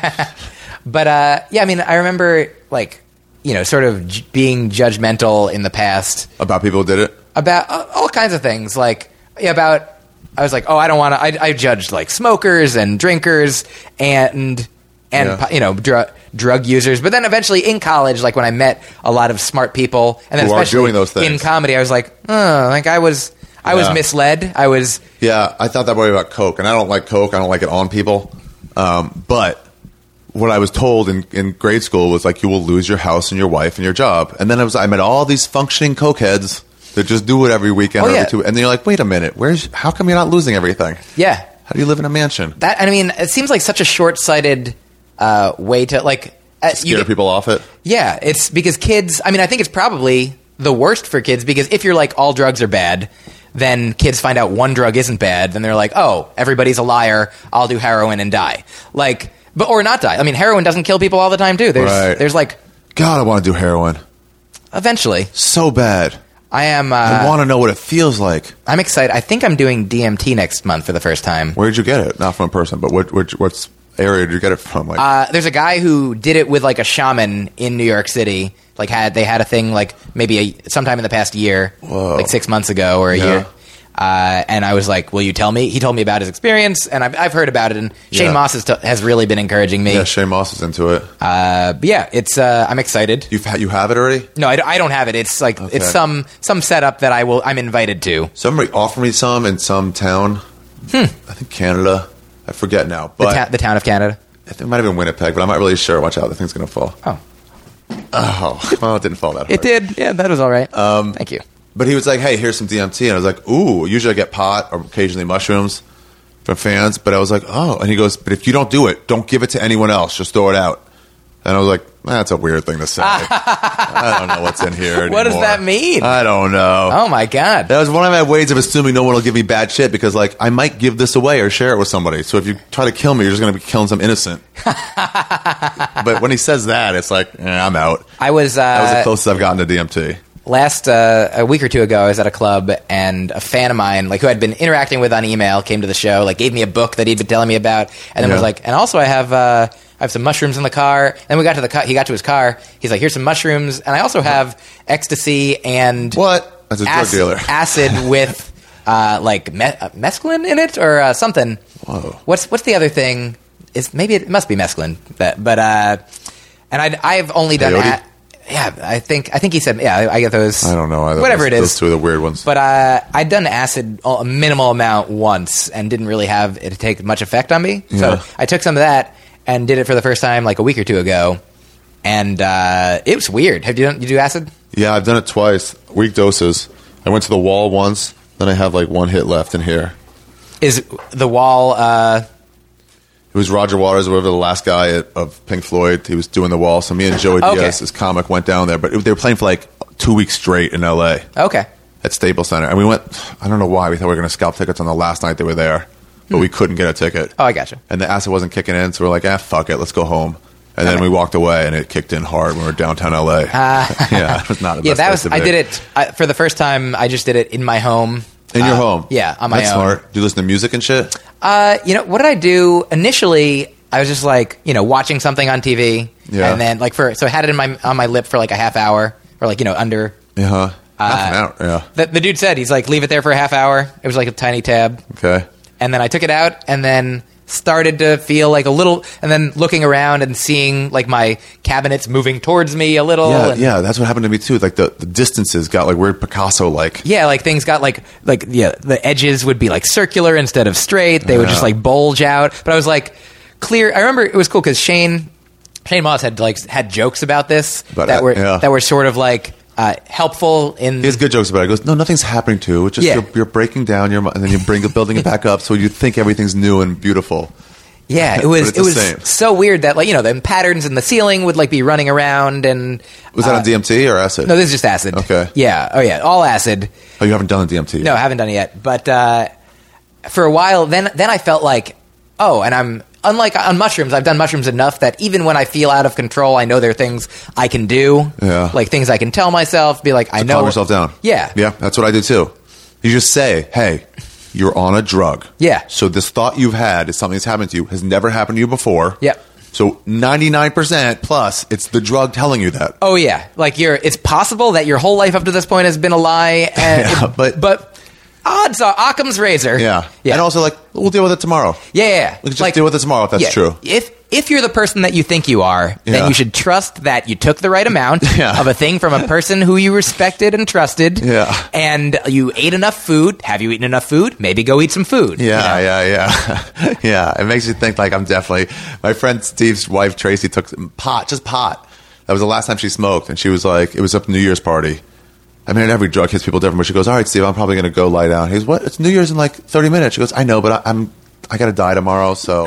But uh, yeah, I mean, I remember like you know, sort of j- being judgmental in the past About people who did it. about uh, all kinds of things, like yeah, about I was like, oh, I don't want to. I, I judged like smokers and drinkers and and Yeah. you know drug drug users. But then eventually in college, like when I met a lot of smart people, and then Who are especially doing those things. in comedy, I was like, oh, like I was I was Yeah. misled. I was Yeah, I thought that way about Coke, and I don't like Coke. I don't like it on people. Um, but what I was told in, in grade school was like, you will lose your house and your wife and your job. And then I was, I met all these functioning Cokeheads that just do it every weekend. Oh, or every yeah. two, and then you're like, wait a minute, where's? How come you're not losing everything? yeah. How do you live in a mansion? That I mean, it seems like such a short-sighted uh, way to like uh, you Scare get- people off it. Yeah, it's because kids. I mean, I think it's probably the worst for kids because if you're like all drugs are bad, then kids find out one drug isn't bad, then they're like, oh, everybody's a liar. I'll do heroin and die. Like, but or not die. I mean, heroin doesn't kill people all the time too. There's Right. there's like God, I want to do heroin eventually. so bad. I am. Uh, I want to know what it feels like. I'm excited. I think I'm doing D M T next month for the first time. Where did you get it? Not from a person, but what, what what's area did you get it from? Like, Uh, there's a guy who did it with like a shaman in New York City. Like had they had a thing like maybe a, sometime in the past year, Whoa. like six months ago or a Yeah. year. Uh, and I was like, "Will you tell me?" He told me about his experience, and I've, I've heard about it. And Shane Yeah. Moss has, t- has really been encouraging me. yeah, Shane Moss is into it. Uh, but yeah, it's uh, I'm excited. You've ha- you have it already? No, I, d- I don't have it. It's like Okay. it's some some setup that I will. I'm invited to. Somebody offered me some in some town. I think Canada. I forget now, Hmm. The, but ta- the town of Canada. I think it might have been Winnipeg, but I'm not really sure. Watch out, the thing's going to fall. Oh, Oh, well, it didn't fall that hard. it did. Yeah, that was all right. Um, Thank you. But he was like, hey, here's some D M T. And I was like, ooh, usually I get pot or occasionally mushrooms from fans. But I was like, oh. And he goes, but if you don't do it, don't give it to anyone else. Just throw it out. And I was like, that's a weird thing to say. I don't know what's in here anymore. What does that mean? I don't know. Oh my god. That was one of my ways of assuming no one will give me bad shit because, like, I might give this away or share it with somebody. So if you try to kill me, you're just going to be killing some innocent. But when he says that, it's like, eh, I'm out. I was. Uh, That was the closest I've gotten to D M T. Last uh, a week or two ago, I was at a club, and a fan of mine, like who I'd been interacting with on email, came to the show, like gave me a book that he'd been telling me about, and then Yeah. was like, and also I have uh, I have some mushrooms in the car. And we got to the car, he got to his car, he's like, here's some mushrooms, and I also have ecstasy and What? As a drug acid, dealer. acid with uh, like me- uh, mescaline in it or uh, something. Whoa. What's what's the other thing? Is maybe it must be mescaline, but but uh, and I I've only done. Peyote? A- Yeah, I think I think he said yeah. I get those. I don't know either. Whatever those, it is. Those two are the weird ones. But uh, I'd done acid a minimal amount once and didn't really have it take much effect on me. So Yeah. I took some of that and did it for the first time like a week or two ago, and uh, it was weird. Have you done you do acid? yeah, I've done it twice. Weak doses. I went to the wall once. Then I have like one hit left in here. Is the wall? Uh, It was Roger Waters, whatever the last guy at, of Pink Floyd. He was doing the wall. So me and Joey Okay. Diaz, his comic, went down there. But it, they were playing for like two weeks straight in L A okay. at Staples Center. And we went, I don't know why. We thought we were going to scalp tickets on the last night they were there. But we couldn't get a ticket. Oh, I gotcha. And the acid wasn't kicking in. So we're like, ah, fuck it. Let's go home. And then Okay. we walked away and it kicked in hard when we were downtown L A. yeah, it was not the Yeah, best that place was. to I be. did it I, for the first time. I just did it in my home. In your Uh, home? Yeah, on my That's own. smart. Do you listen to music and shit? Uh, you know what did I do initially? I was just like, you know, watching something on T V, Yeah. and then like for so I had it in my on my lip for like a half hour or like you know under. Yeah. huh Half an Uh, hour. Yeah. The, the dude said he's like leave it there for a half hour. It was like a tiny tab, Okay. and then I took it out, and then started to feel like a little, and then looking around and seeing like my cabinets moving towards me a little. Yeah, and, yeah, that's what happened to me too. Like the, the distances got like weird Picasso like. Yeah, like things got like like yeah, the edges would be like circular instead of straight. They would just Yeah. like bulge out. But I was like clear. I remember it was cool because Shane Shane Moss had like had jokes about this About that it, were yeah. that were sort of like uh, helpful in. He has good jokes about it. He goes, no, nothing's happening to you. It's just Yeah. you're, you're breaking down your mind, and then you bring building it back up, so you think everything's new and beautiful. yeah, it But was it's it the was same. so weird that like you know the patterns in the ceiling would like be running around and Was that uh, on D M T or acid? no, this is just acid. Okay. Yeah. Oh yeah, all acid. Oh, you haven't done a D M T yet. No, I haven't done it yet. But uh, for a while, then then I felt like, oh, and I'm unlike on mushrooms. I've done mushrooms enough that even when I feel out of control, I know there are things I can do. Yeah. Like things I can tell myself. Be like, I To know. calm yourself down. Yeah. Yeah, that's what I do too. You just say, hey, you're on a drug. Yeah. So this thought you've had is something that's happened to you, has never happened to you before. Yep. So ninety-nine percent plus, it's the drug telling you that. Oh yeah. Like you're. It's possible that your whole life up to this point has been a lie. And Yeah, but- but Odds are Occam's razor. Yeah. yeah. And also, like, we'll deal with it tomorrow. Yeah, yeah, yeah. We can just like, deal with it tomorrow if that's yeah, true. If if you're the person that you think you are, Yeah. then you should trust that you took the right amount Yeah. of a thing from a person who you respected and trusted. Yeah. And you ate enough food. Have you eaten enough food? Maybe go eat some food. Yeah, you know? yeah, yeah. yeah, it makes you think like I'm definitely... My friend Steve's wife, Tracy, took some pot, just pot. That was the last time she smoked, and she was like, it was a New Year's party. I mean, every drug hits people different, but she goes, all right, Steve, I'm probably going to go lie down. He goes, what? It's New Year's in like thirty minutes. She goes, I know, but I, I'm... I got to die tomorrow, so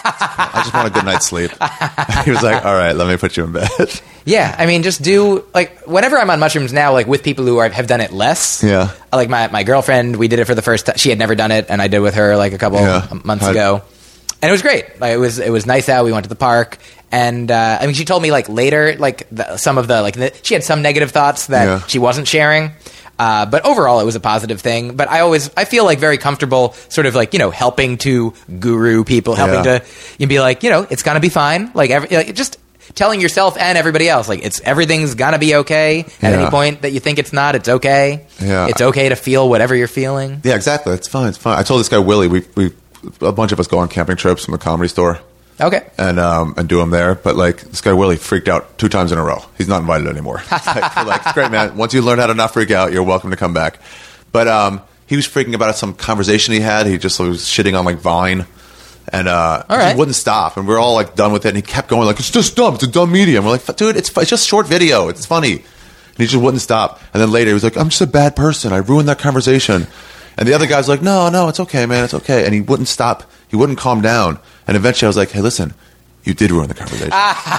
I just want a good night's sleep. He was like, all right, let me put you in bed. Yeah, I mean, just do, like, whenever I'm on mushrooms now, like, with people who are, have done it less. Yeah. Like, my, my girlfriend, we did it for the first time. She had never done it, and I did with her, like, a couple Yeah. months How'd- ago. And it was great. Like, it was it was nice out. We went to the park. And, uh, I mean, she told me, like, later, like, the, some of the, like, the, she had some negative thoughts that Yeah. she wasn't sharing. Uh, but overall, it was a positive thing. But I always, I feel like very comfortable sort of like, you know, helping to guru people, helping Yeah. to, you'd be like, you know, it's going to be fine. Like, every, like, just telling yourself and everybody else, like, it's, everything's going to be okay. At Yeah. any point that you think it's not, it's okay. Yeah. It's okay to feel whatever you're feeling. Yeah, exactly. It's fine. It's fine. I told this guy, Willie, we, we, a bunch of us go on camping trips from the Comedy Store. Okay. And um, and do them there, but like this guy Willie freaked out two times in a row. He's not invited anymore. It's like, we're like, it's great, man. Once you learn how to not freak out, you're welcome to come back. But um, he was freaking about some conversation he had. He just was shitting on like Vine, and uh, All right. he wouldn't stop. And we're all like done with it. And he kept going like, it's just dumb. It's a dumb medium. We're like, dude, it's it's just short video. It's funny. And he just wouldn't stop. And then later he was like, I'm just a bad person. I ruined that conversation. And the other guy's like, no, no, it's okay, man. It's okay. And he wouldn't stop. He wouldn't calm down. And eventually I was like, hey, listen. You did ruin the conversation.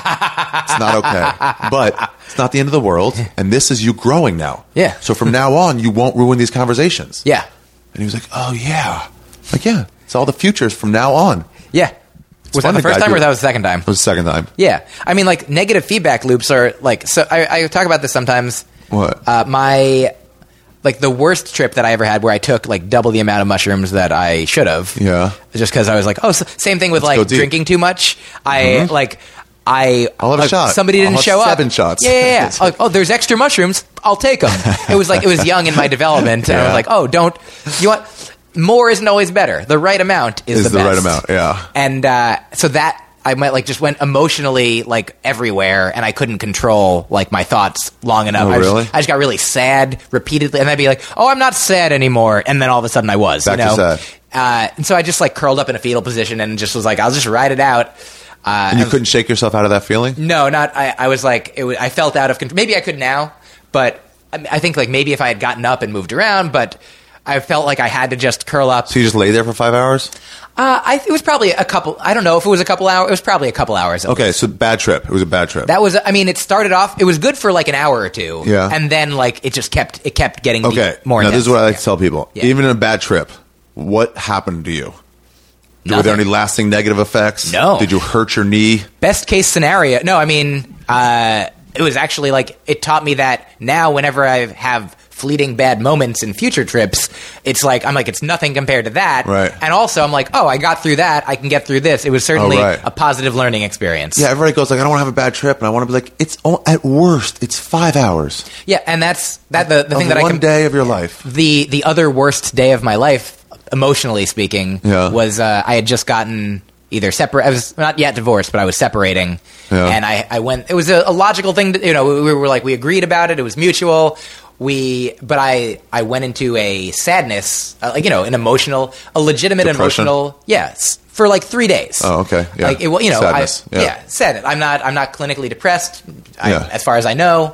It's not okay. But it's not the end of the world, and this is you growing now. Yeah. So from now on, you won't ruin these conversations. Yeah. And he was like, oh, yeah. Like, yeah, it's all the futures from now on. Yeah. Was that fun the to first guide time or you. that was the second time? It was the second time. Yeah. I mean, like, negative feedback loops are, like, so I, I talk about this sometimes. What? Uh, my, like, the worst trip that I ever had where I took, like, double the amount of mushrooms that I should have. Yeah. Just because I was like, oh, so, same thing with, Let's go like, deep. drinking too much. I, like, I... I'll have a like, shot. Somebody I'll didn't have show up. seven shots. Yeah, yeah, yeah. Like, oh, there's extra mushrooms. I'll take them. It was like, it was young in my development. And I Yeah. was like, oh, don't... You want... More isn't always better. The right amount is, Is the the right best. amount, yeah. And uh, so that I might like just went emotionally like everywhere, and I couldn't control like my thoughts long enough. Oh, I, really? just, I just got really sad repeatedly, and I'd be like, "Oh, I'm not sad anymore," and then all of a sudden I was. Back you to know? sad. Uh, and so I just like curled up in a fetal position and just was like, "I'll just ride it out." Uh, And you I was- couldn't shake yourself out of that feeling? No, not. I, I was like, it was, I felt out of control. Maybe I could now, but I, I think like maybe if I had gotten up and moved around, but. I felt like I had to just curl up. So you just lay there for five hours? Uh, I, it was probably a couple. I don't know if it was a couple hours. It was probably a couple hours. at Okay, so bad trip. It was a bad trip. That was, I mean, it started off, it was good for like an hour or two. Yeah. And then like it just kept, it kept getting okay, more now intense. this is what I like Yeah. to tell people. Yeah. Even in a bad trip, what happened to you? Were Nothing. there any lasting negative effects? No. Did you hurt your knee? Best case scenario. No, I mean, uh, it was actually like, it taught me that now whenever I have fleeting bad moments in future trips, it's like, I'm like, it's nothing compared to that. Right. And also I'm like, oh, I got through that. I can get through this. It was certainly Oh, right. a positive learning experience. Yeah, everybody goes like, I don't want to have a bad trip, and I want to be like, it's all, at worst, it's five hours Yeah. And that's, that the, the of thing that I one can, day of your life. the the other worst day of my life, emotionally speaking, Yeah. was uh, I had just gotten either separate. I was not yet divorced, but I was separating, Yeah. and I, I went. It was a, a logical thing. To, you know, we, we were like we agreed about it. It was mutual. We, but I I went into a sadness, uh, like you know, an emotional, a legitimate Depression? emotional, yes, for like three days. Oh, okay. Yeah. Like it, well, you know, Sadness. I, Yeah. yeah, sad. I'm not. I'm not clinically depressed, I, Yeah. as far as I know.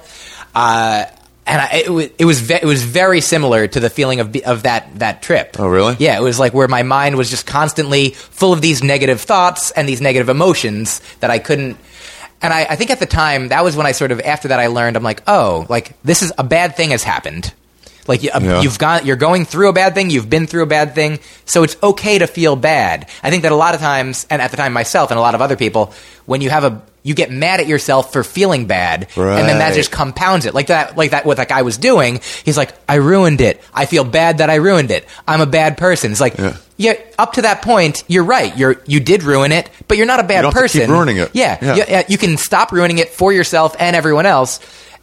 Uh, and I, it, was, it was ve- it was very similar to the feeling of of that that trip. Oh, really? Yeah, it was like where my mind was just constantly full of these negative thoughts and these negative emotions that I couldn't. And I, I think at the time that was when I sort of after that I learned I'm like, oh, like this is a bad thing has happened. Like you, Yeah. you've gone, you're going through a bad thing. You've been through a bad thing, so it's okay to feel bad. I think that a lot of times, and at the time myself and a lot of other people, when you have a, you get mad at yourself for feeling bad, and then that Right. just compounds it. Like that, like that. What that guy was doing, he's like, I ruined it. I feel bad that I ruined it. I'm a bad person. It's like, Yeah. yeah, up to that point, you're right. You're you did ruin it, but you're not a bad You don't have to person. keep ruining it. Yeah, Yeah. You, yeah, you can stop ruining it for yourself and everyone else.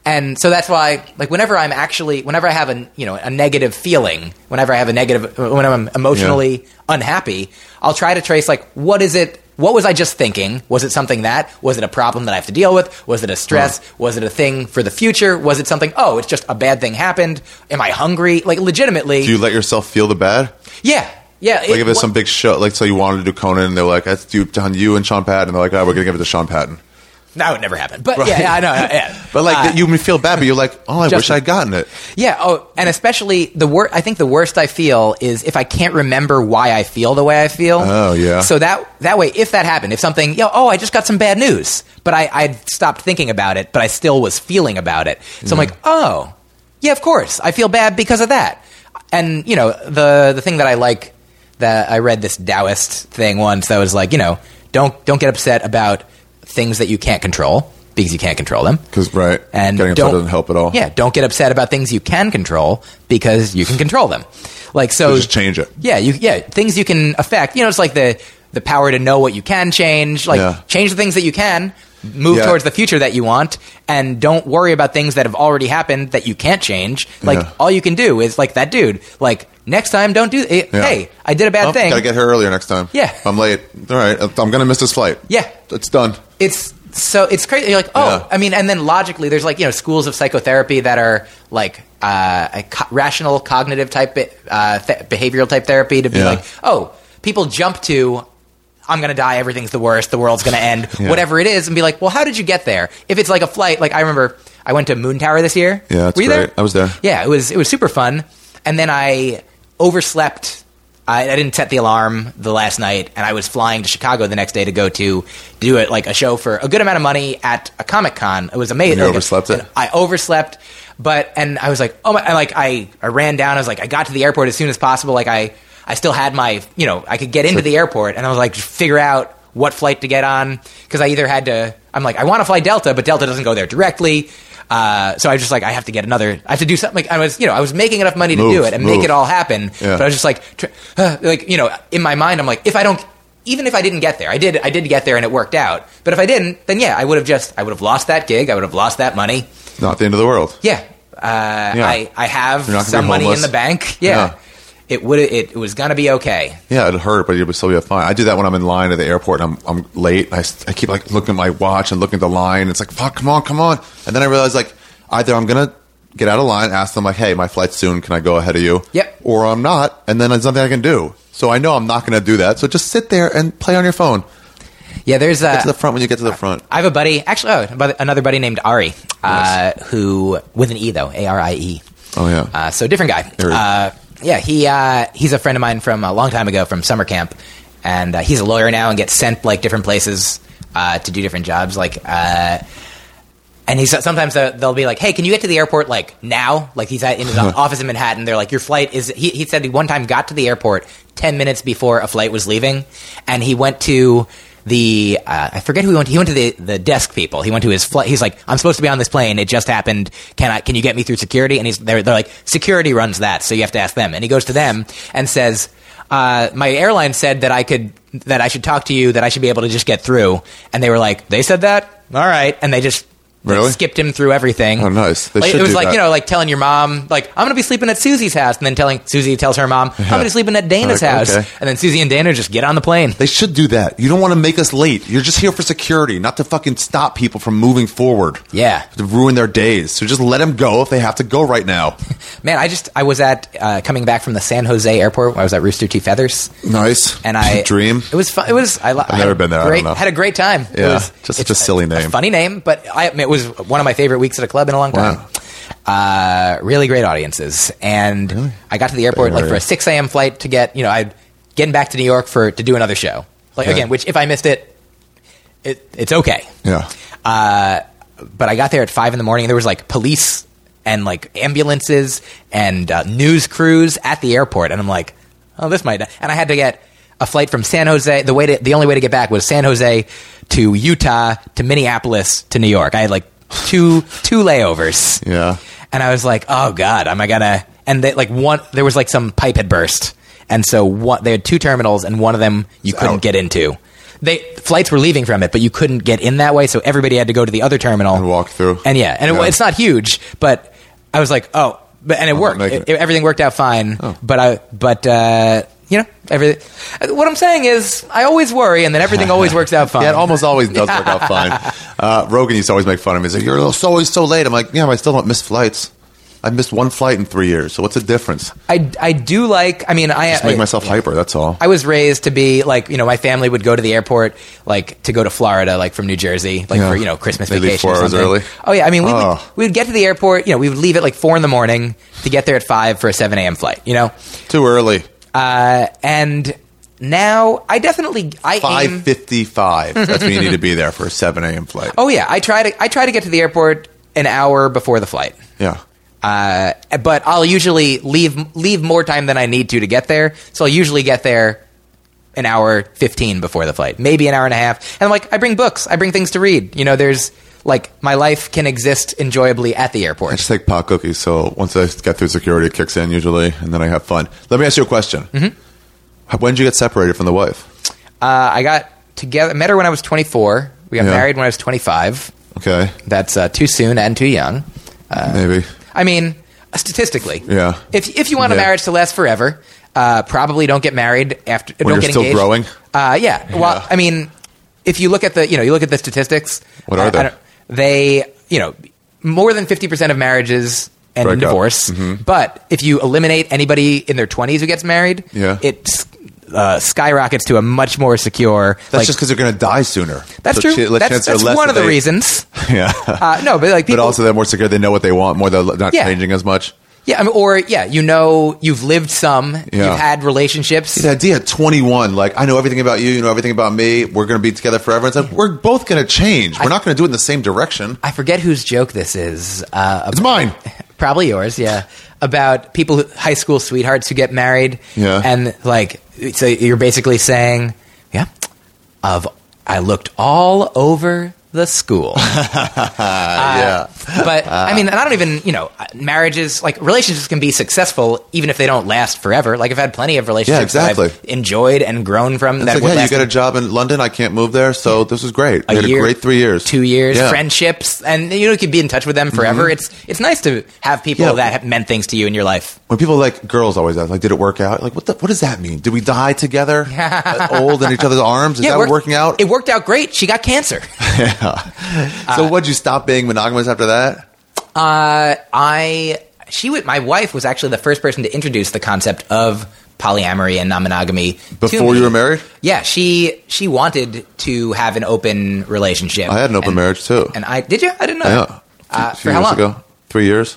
And so that's why, like, whenever I'm actually, whenever I have a, you know, a negative feeling, whenever I have a negative, when I'm emotionally yeah. unhappy, I'll try to trace, like, what is it, what was I just thinking? Was it something that, was it a problem that I have to deal with? Was it a stress? Huh. Was it a thing for the future? Was it something, oh, it's just a bad thing happened? Am I hungry? Like, legitimately. Do you let yourself feel the bad? Yeah. Yeah. Like, it, if it's wh- some big show, like, so you wanted to do Conan, and they're like, that's due on you and Sean Patton, and they're like, oh, we're going to give it to Sean Patton. That would never happen. But, right. yeah, yeah, I know. Yeah. But, like, uh, you feel bad, but you're like, oh, I wish I'd gotten it. Yeah. Oh, and especially, the wor- I think the worst I feel is if I can't remember why I feel the way I feel. Oh, yeah. So that that way, if that happened, if something, you know, oh, I just got some bad news, but I, I'd stopped thinking about it, but I still was feeling about it. So yeah. I'm like, oh, yeah, of course. I feel bad because of that. And, you know, the the thing that I like, that I read this Taoist thing once that was like, you know, don't don't get upset about things that you can't control because you can't control them. Because right, and getting upset doesn't help at all. Yeah, don't get upset about things you can control because you can control them. Like so, so just change it. Yeah, you yeah things you can affect. You know, it's like the the power to know what you can change. Like yeah. change the things that you can. Move yeah. towards the future that you want, and don't worry about things that have already happened that you can't change. Like yeah. all you can do is like that dude. Like next time, don't do. It. Yeah. Hey, I did a bad oh, thing. Gotta get here earlier next time. Yeah, if I'm late. All right, I'm gonna miss this flight. Yeah, it's done. It's so it's crazy. You're like, oh, yeah. I mean, and then logically, there's like you know schools of psychotherapy that are like uh, a co- rational cognitive type uh, th- behavioral type therapy to be yeah. like, oh, people jump to. I'm going to die, everything's the worst, the world's going to end, yeah. whatever it is, and be like, well, how did you get there? If it's like a flight, like I remember I went to Moon Tower this year. Yeah, that's Were you great. There? I was there. Yeah, it was it was super fun. And then I overslept. I, I didn't set the alarm the last night, and I was flying to Chicago the next day to go to do it like a show for a good amount of money at a Comic Con. It was amazing. And you overslept it? I overslept, but and I was like, oh my! And like I, I ran down. I was like, I got to the airport as soon as possible. Like I, I still had my, you know, I could get into the airport, and I was like, figure out what flight to get on, because I either had to, I'm like, I want to fly Delta, but Delta doesn't go there directly. Uh, so I was just like, I have to get another, I have to do something. Like I was, you know, I was making enough money to move, do it and move. make it all happen. Yeah. But I was just like, tr- uh, like, you know, in my mind, I'm like, if I don't, even if I didn't get there, I did, I did get there and it worked out. But if I didn't, then yeah, I would have just, I would have lost that gig. I would have lost that money. Not the end of the world. Yeah. Uh, yeah. I, I have some money in the bank. Yeah. yeah. It would. It, it was gonna be okay. Yeah, it'd hurt, but you'd still be fine. I do that when I'm in line at the airport and I'm I'm late. I, I keep like looking at my watch and looking at the line. It's like, fuck, come on, come on. And then I realize like either I'm gonna get out of line, ask them like, hey, my flight's soon. Can I go ahead of you? Yep. Or I'm not, and then there's nothing I can do. So I know I'm not gonna do that. So just sit there and play on your phone. Yeah, there's a, get to the front when you get to the front. I have a buddy, actually, oh, another buddy named Ari, uh, yes. who with an E though, A R I E. Oh yeah. Uh, so different guy. Uh, yeah, he uh, he's a friend of mine from a long time ago from summer camp, and uh, he's a lawyer now and gets sent like different places uh, to do different jobs. Like, uh, and he's sometimes they'll be like, "Hey, can you get to the airport like now?" Like he's at, in his office in Manhattan. They're like, "Your flight is." He, he said he one time got to the airport ten minutes before a flight was leaving, and he went to. The uh, I forget who he went to. He went to the, the desk people. He went to his flight. He's like, I'm supposed to be on this plane. It just happened. Can I? Can you get me through security? And he's they're, they're like, security runs that, so you have to ask them. And he goes to them and says, uh, my airline said that I could that I should talk to you, that I should be able to just get through. And they were like, they said that? All right. And they just really? Like, skipped him through everything. Oh, nice. They like, should it was do like that. You know, like telling your mom, like I'm going to be sleeping at Susie's house, and then telling Susie tells her mom, I'm Yeah. going to be sleeping at Dana's Like, house, okay. and then Susie and Dana just get on the plane. They should do that. You don't want to make us late. You're just here for security, not to fucking stop people from moving forward. Yeah. To ruin their days. So just let them go if they have to go right now. Man, I just I was at uh, coming back from the San Jose airport. I was at Rooster Teeth Feathers. Nice. And I dream. It was fun. It was. I, I've never been there. Great, I don't know. Had a great time. Yeah, it was, just such a silly name. A funny name, but I, it was one of my favorite weeks at a club in a long time. Wow. Uh, really great audiences, and Really? I got to the airport like for a six a.m. flight to get you know I getting back to New York for to do another show. Like Yeah. again, which if I missed it, it it's okay. Yeah. Uh, but I got there at five in the morning, and there was like police and like ambulances and uh, news crews at the airport, and I'm like, oh, this might. And I had to get a flight from San Jose. The way to, the only way to get back was San Jose to Utah to Minneapolis to New York. I had like two two layovers. Yeah. And I was like, oh god, am I gonna? And they, like one, there was like some pipe had burst, and so one, they had two terminals, and one of them you couldn't out. get into. they flights were leaving from it, but you couldn't get in that way, so everybody had to go to the other terminal And walk through. And yeah, and Yeah. It, it's not huge, but I was like, oh, but and it worked. making It, it. everything worked out fine. Oh. But I, but uh, you know, everything. What I'm saying is, I always worry, and then everything always works out fine. Yeah, it almost always does work out fine. Uh, Rogan used to always make fun of me. He's like, "You're so always so late." I'm like, "Yeah, but I still don't miss flights. I've missed one flight in three years. So what's the difference? I, I do like. I mean, I Just make I, myself hyper. That's all." I was raised to be like, you know, my family would go to the airport, like to go to Florida, like from New Jersey, like Yeah. for, you know, Christmas They leave vacation. four or hours something. early? Oh yeah, I mean, we would, Oh. we would get to the airport, you know, we would leave at like four in the morning to get there at five for a seven a.m. flight, you know, Too early. uh, and now I definitely I Five aim. fifty-five. That's when you need to be there for a seven a.m. flight. Oh yeah, I try to I try to get to the airport an hour before the flight. Yeah. Uh, but I'll usually leave leave more time than I need to to get there. So I'll usually get there an hour fifteen before the flight, maybe an hour and a half. And like I bring books, I bring things to read. You know, there's like my life can exist enjoyably at the I airport. just take pot cookies. So once I get through security, it kicks in usually, and then I have fun. Let me ask you a question. Mm-hmm. When did you get separated from the wife? Uh, I got together, met her when I was twenty-four. We got Yeah. married when I was twenty-five. Okay. That's uh, too soon and too young. Maybe. I mean, statistically, Yeah. If if you want a Yeah. marriage to last forever, uh, probably don't get married after. When don't you're get still engaged. growing? Uh, yeah. Well, Yeah. I mean, if you look at the you know you look at the statistics. What are I- I they? don't- they you know more than fifty percent of marriages end in Break up. divorce. Mhm. But if you eliminate anybody in their twenties who gets married, Yeah. it uh, skyrockets to a much more secure. That's like, just because they're going to die sooner. that's So true. ch- less that's chance they're that's less one of that the they- reasons. Yeah. Uh, no, but like people. But also they're more secure. They know what they want more. They're not Yeah. changing as much. Yeah, I mean, or yeah, you know, you've lived some, Yeah. you've had relationships. The idea at twenty-one, like, I know everything about you, you know everything about me, we're going to be together forever. It's like, we're both going to change. We're not going to do it in the same direction. I forget whose joke this is. Uh, It's mine. Probably yours, yeah. About people, who, high school sweethearts who get married, Yeah. and like, so you're basically saying, yeah, of I looked all over the school. yeah. But I mean, and I don't even, you know, marriages, like relationships can be successful even if they don't last forever. Like I've had plenty of relationships Yeah, exactly. that I've enjoyed and grown from. It's that like, would hey, you last got a job in London, I can't move there, so this was great. a We had year, a great three years. two years, Yeah. friendships, and you know you could be in touch with them forever. It's it's nice to have people Yeah. that have meant things to you in your life. When people like, girls always ask, like, did it work out? Like, what the, what does that mean? Did we die together? Uh, old in each other's arms? Is Yeah, it that worked- working out? It worked out great. She got cancer. so what'd you stop being monogamous after that? Uh, I she would my wife was actually the first person to introduce the concept of polyamory and non-monogamy to Before me. you were married? Yeah, she she wanted to have an open relationship. I had an open And- marriage too. And I did you? I didn't know. Yeah. that. A Uh, few for how years long? ago. Three years?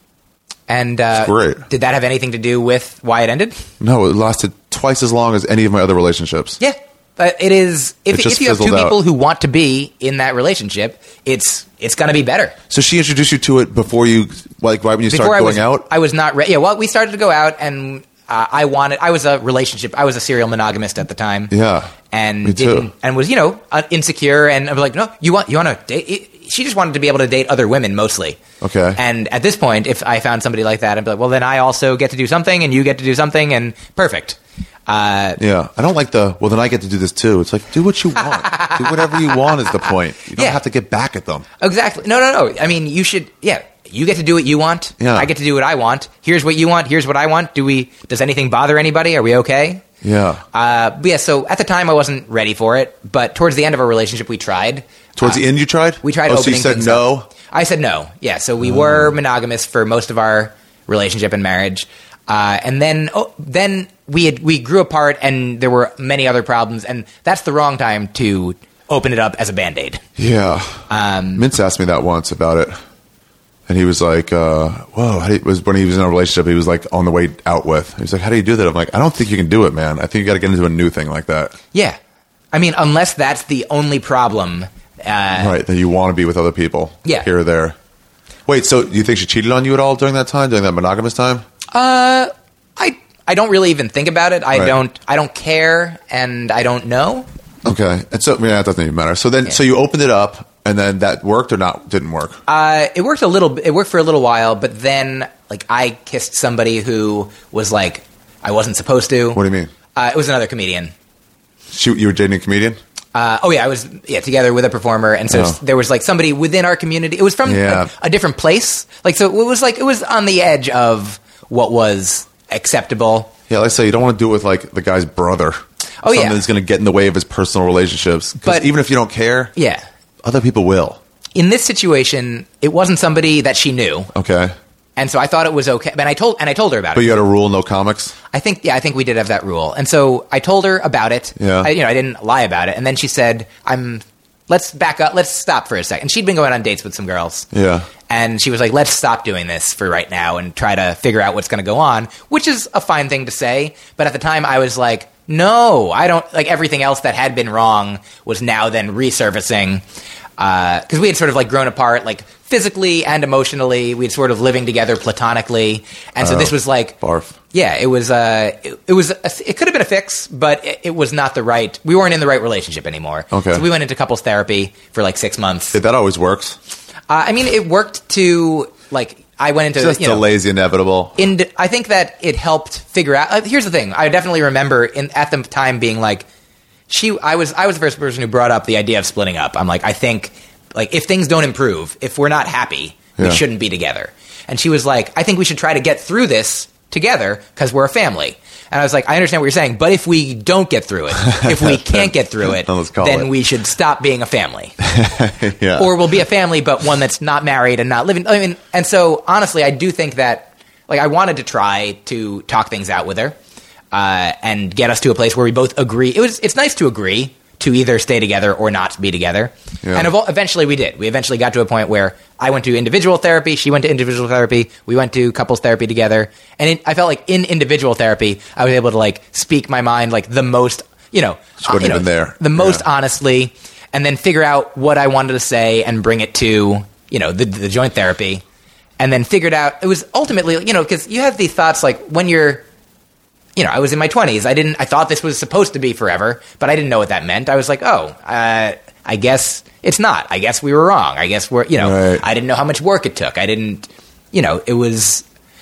And uh, It's great. did that have anything to do with why it ended? No, it lasted twice as long as any of my other relationships. Yeah, but it is. If, It just if you have two fizzled out. people who want to be in that relationship, it's it's going to be better. So she introduced you to it before you, like, right when you Before started I going was out? I was not ready. Yeah, well, we started to go out, and uh, I wanted. I was a relationship. I was a serial monogamist at the time. Yeah, and me too. didn't and was you know uh, insecure, and I was like, no, you want you want to date. It, she just wanted to be able to date other women mostly. Okay. And at this point, if I found somebody like that, I'd be like, well, then I also get to do something, and you get to do something, and perfect. Uh, Yeah. I don't like the, well, then I get to do this too. It's like, do what you want. Do whatever you want is the point. You don't Yeah. have to get back at them. Exactly. No, no, no. I mean, you should. Yeah, you get to do what you want. Yeah. I get to do what I want. Here's what you want. Here's what I want. Do we? Does anything bother anybody? Are we okay? Yeah. Uh, but yeah. So at the time, I wasn't ready for it. But towards the end of our relationship, we tried. Towards Uh, the end, you tried? We tried Oh, so opening you said things no? up. I said no. Yeah. So we were monogamous for most of our relationship and marriage. Uh, and then, oh, then we had, we grew apart, and there were many other problems, and that's the wrong time to open it up as a Band-Aid. Yeah. Um, Mintz asked me that once about it. And he was like, uh, whoa, how do you, was when he was in a relationship, he was like on the way out with. He was like, how do you do that? I'm like, I don't think you can do it, man. I think you got to get into a new thing like that. Yeah. I mean, unless that's the only problem. Uh, Right. That you want to be with other people. Yeah. Here or there. Wait, so you think she cheated on you at all during that time, during that monogamous time? Uh, I I don't really even think about it. I Right. don't I don't care, and I don't know. Okay. And so, I mean, that doesn't even matter. So then, Yeah. so you opened it up, and then that worked or not, didn't work? Uh, it worked a little. It worked for a little while, but then like I kissed somebody who was like I wasn't supposed to. What do you mean? Uh, it was another comedian. She, you were dating a comedian? Uh, oh yeah, I was yeah together with a performer, and so Oh. there was like somebody within our community. It was from Yeah. a, a different place, like so it was like it was on the edge of what was acceptable. Yeah, like I say, you don't want to do it with like the guy's brother. Oh, yeah. Something that's going to get in the way of his personal relationships. But- Because even if you don't care, Yeah, other people will. in this situation, it wasn't somebody that she knew, Okay, and so I thought it was okay. But I told and I told her about but it. you had a rule: no comics. I think yeah, I think we did have that rule, and so I told her about it. Yeah. I, you know, I didn't lie about it, and then she said, "I'm." Let's back up. Let's stop for a second. She'd been going on dates with some girls. Yeah. And she was like, let's stop doing this for right now and try to figure out what's going to go on, which is a fine thing to say. But at the time, I was like, no, I don't. Like, everything else that had been wrong was now then resurfacing. Because we had sort of like grown apart, like physically and emotionally. We'd sort of living together platonically. And so Oh, this was like. barf. Yeah, it was. Uh, it, it was. A, it could have been a fix, but it, it was not the right. We weren't in the right relationship anymore. Okay. So we went into couples therapy for like six months. Yeah, that always works. Uh, I mean, it worked to like. I went into Just you know, delays the inevitable. in, I think that it helped figure out. Uh, here's the thing: I definitely remember in at the time being like, she. I was. I was the first person who brought up the idea of splitting up. I'm like, I think, like, if things don't improve, if we're not happy, Yeah. we shouldn't be together. And she was like, I think we should try to get through this together because we're a family. And I was like, I understand what you're saying, but if we don't get through it, if we can't get through it, Then let's call then it. we should stop being a family. Yeah. Or we'll be a family, but one that's not married and not living. I mean, and so honestly, I do think that, like, I wanted to try to talk things out with her uh, and get us to a place where we both agree. It was. It's nice to agree to either stay together or not be together. Yeah. And evo- eventually, we did. We eventually got to a point where I went to individual therapy. She went to individual therapy. We went to couples therapy together. And it, I felt like in individual therapy, I was able to like speak my mind like the most, you know, She wasn't you know, even there. the most Yeah. honestly, and then figure out what I wanted to say and bring it to, you know, the, the joint therapy, and then figured out it was ultimately, you know, because you have these thoughts like when you're, you know, I was in my twenties. I didn't. I thought this was supposed to be forever, but I didn't know what that meant. I was like, oh, uh, I guess it's not. I guess we were wrong. I guess we're, you know, Right. I didn't know how much work it took. I didn't, you know, it was.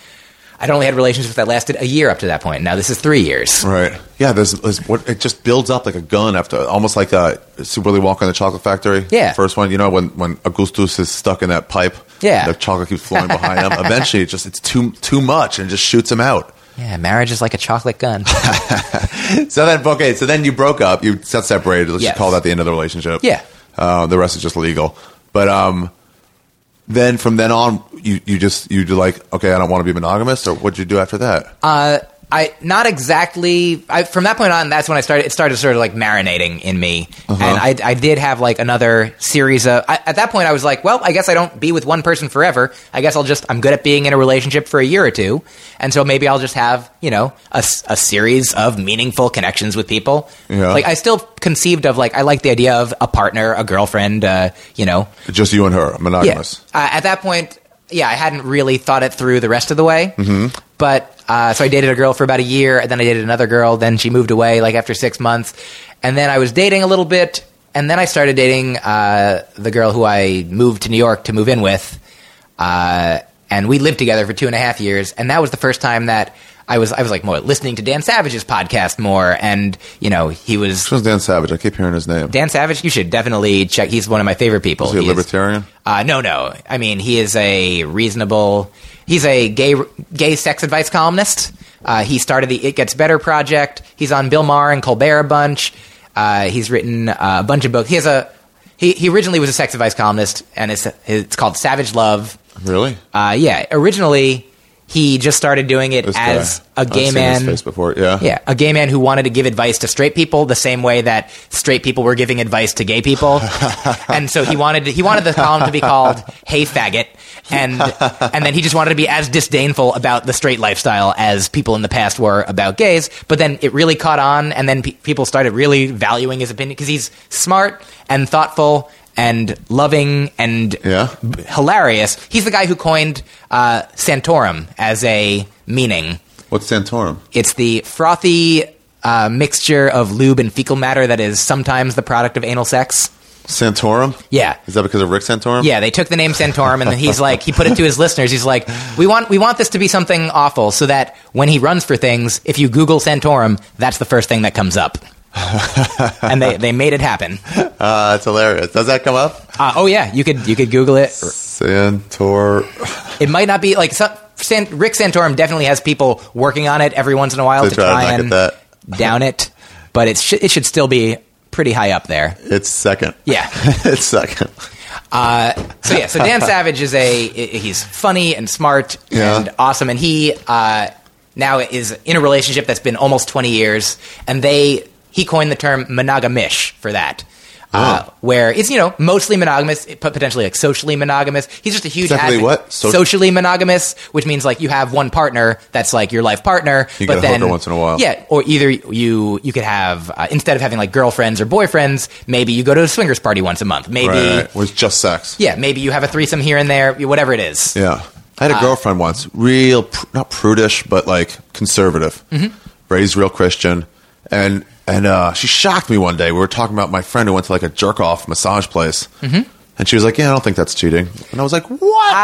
I'd only had relationships that lasted a year up to that point. Now this is three years. Right. Yeah, there's, there's what it just builds up like a gun after almost like uh Super Willy Wonka in the Chocolate Factory. Yeah. First one, you know, when when Augustus is stuck in that pipe, Yeah. the chocolate keeps flowing behind him. Eventually it just it's too too much and just shoots him out. Yeah, marriage is like a chocolate gun. So then okay, so then you broke up, you got separated, let's Yes. just call that the end of the relationship. Yeah. Uh, the rest is just legal. But um then from then on you, you just you do like, okay, I don't want to be monogamous, or what'd you do after that? Uh, I not exactly. I, from that point on, that's when I started. It started sort of like marinating in me, Uh-huh. and I, I did have like another series of. I, at that point, I was like, well, I guess I don't be with one person forever. I guess I'll just. I'm good at being in a relationship for a year or two, and so maybe I'll just have you know a, s- a series of meaningful connections with people. Yeah. Like I still conceived of like I like the idea of a partner, a girlfriend. Uh, you know, Just you and her, monogamous. yeah. Uh, at that point, yeah, I hadn't really thought it through the rest of the way. Mm-hmm. But uh, so I dated a girl for about a year, and then I dated another girl. Then she moved away, like after six months, and then I was dating a little bit, and then I started dating uh, the girl who I moved to New York to move in with, uh, and we lived together for two and a half years. And that was the first time that I was I was like more listening to Dan Savage's podcast more, and you know he was Which one's Dan Savage? I keep hearing his name. Dan Savage. You should definitely check. He's one of my favorite people. Is he a He is- libertarian? uh, no, no. I mean, he is a reasonable. He's a gay gay sex advice columnist. Uh, he started the It Gets Better project. He's on Bill Maher and Colbert a bunch. Uh, he's written uh, a bunch of books. He has a. He, he originally was a sex advice columnist, and it's it's called Savage Love. Really? Uh, yeah, originally he just started doing it This as guy. a gay I've seen man. his face before. Yeah. Yeah, a gay man who wanted to give advice to straight people the same way that straight people were giving advice to gay people. And so he wanted to, he wanted the column to be called "Hey Faggot," and and then he just wanted to be as disdainful about the straight lifestyle as people in the past were about gays. But then it really caught on, and then pe- people started really valuing his opinion because he's smart and thoughtful and loving and Yeah. b- hilarious. He's the guy who coined uh, Santorum as a meaning. What's Santorum? It's the frothy uh, mixture of lube and fecal matter that is sometimes the product of anal sex. Santorum? Yeah. Is that because of Rick Santorum? Yeah, they took the name Santorum, and then he's like, he put it to his listeners. He's like, we want we want this to be something awful, so that when he runs for things, if you Google Santorum, that's the first thing that comes up. and they, they made it happen. Uh, that's hilarious. Does that come up? Uh, oh yeah, you could you could Google it. Santor. It might not be like some, San, Rick Santorum definitely has people working on it every once in a while To to try to try knock and at down it, but it should it should still be pretty high up there. It's second. Yeah. It's second. Uh, so yeah, so Dan Savage is a he's funny and smart Yeah. and awesome, and he uh, now is in a relationship that's been almost twenty years, and they he coined the term monogamish for that. Uh, Oh. where it's, you know, mostly monogamous, but potentially like socially monogamous. He's just a huge Exactly advocate- what? Soci- socially monogamous, which means like you have one partner that's like your life partner. You but get a then, hooker once in a while. Yeah, or either you you could have uh, instead of having like girlfriends or boyfriends, maybe you go to a swingers party once a month. Maybe Right, right. It was just sex. yeah, maybe you have a threesome here and there, whatever it is. Yeah. I Uh, had a girlfriend once, real, pr- not prudish, but like conservative, Mm-hmm. raised real Christian. And and uh, she shocked me one day. We were talking about my friend who went to like a jerk off massage place. Mm-hmm. And she was like, yeah, I don't think that's cheating. And I was like,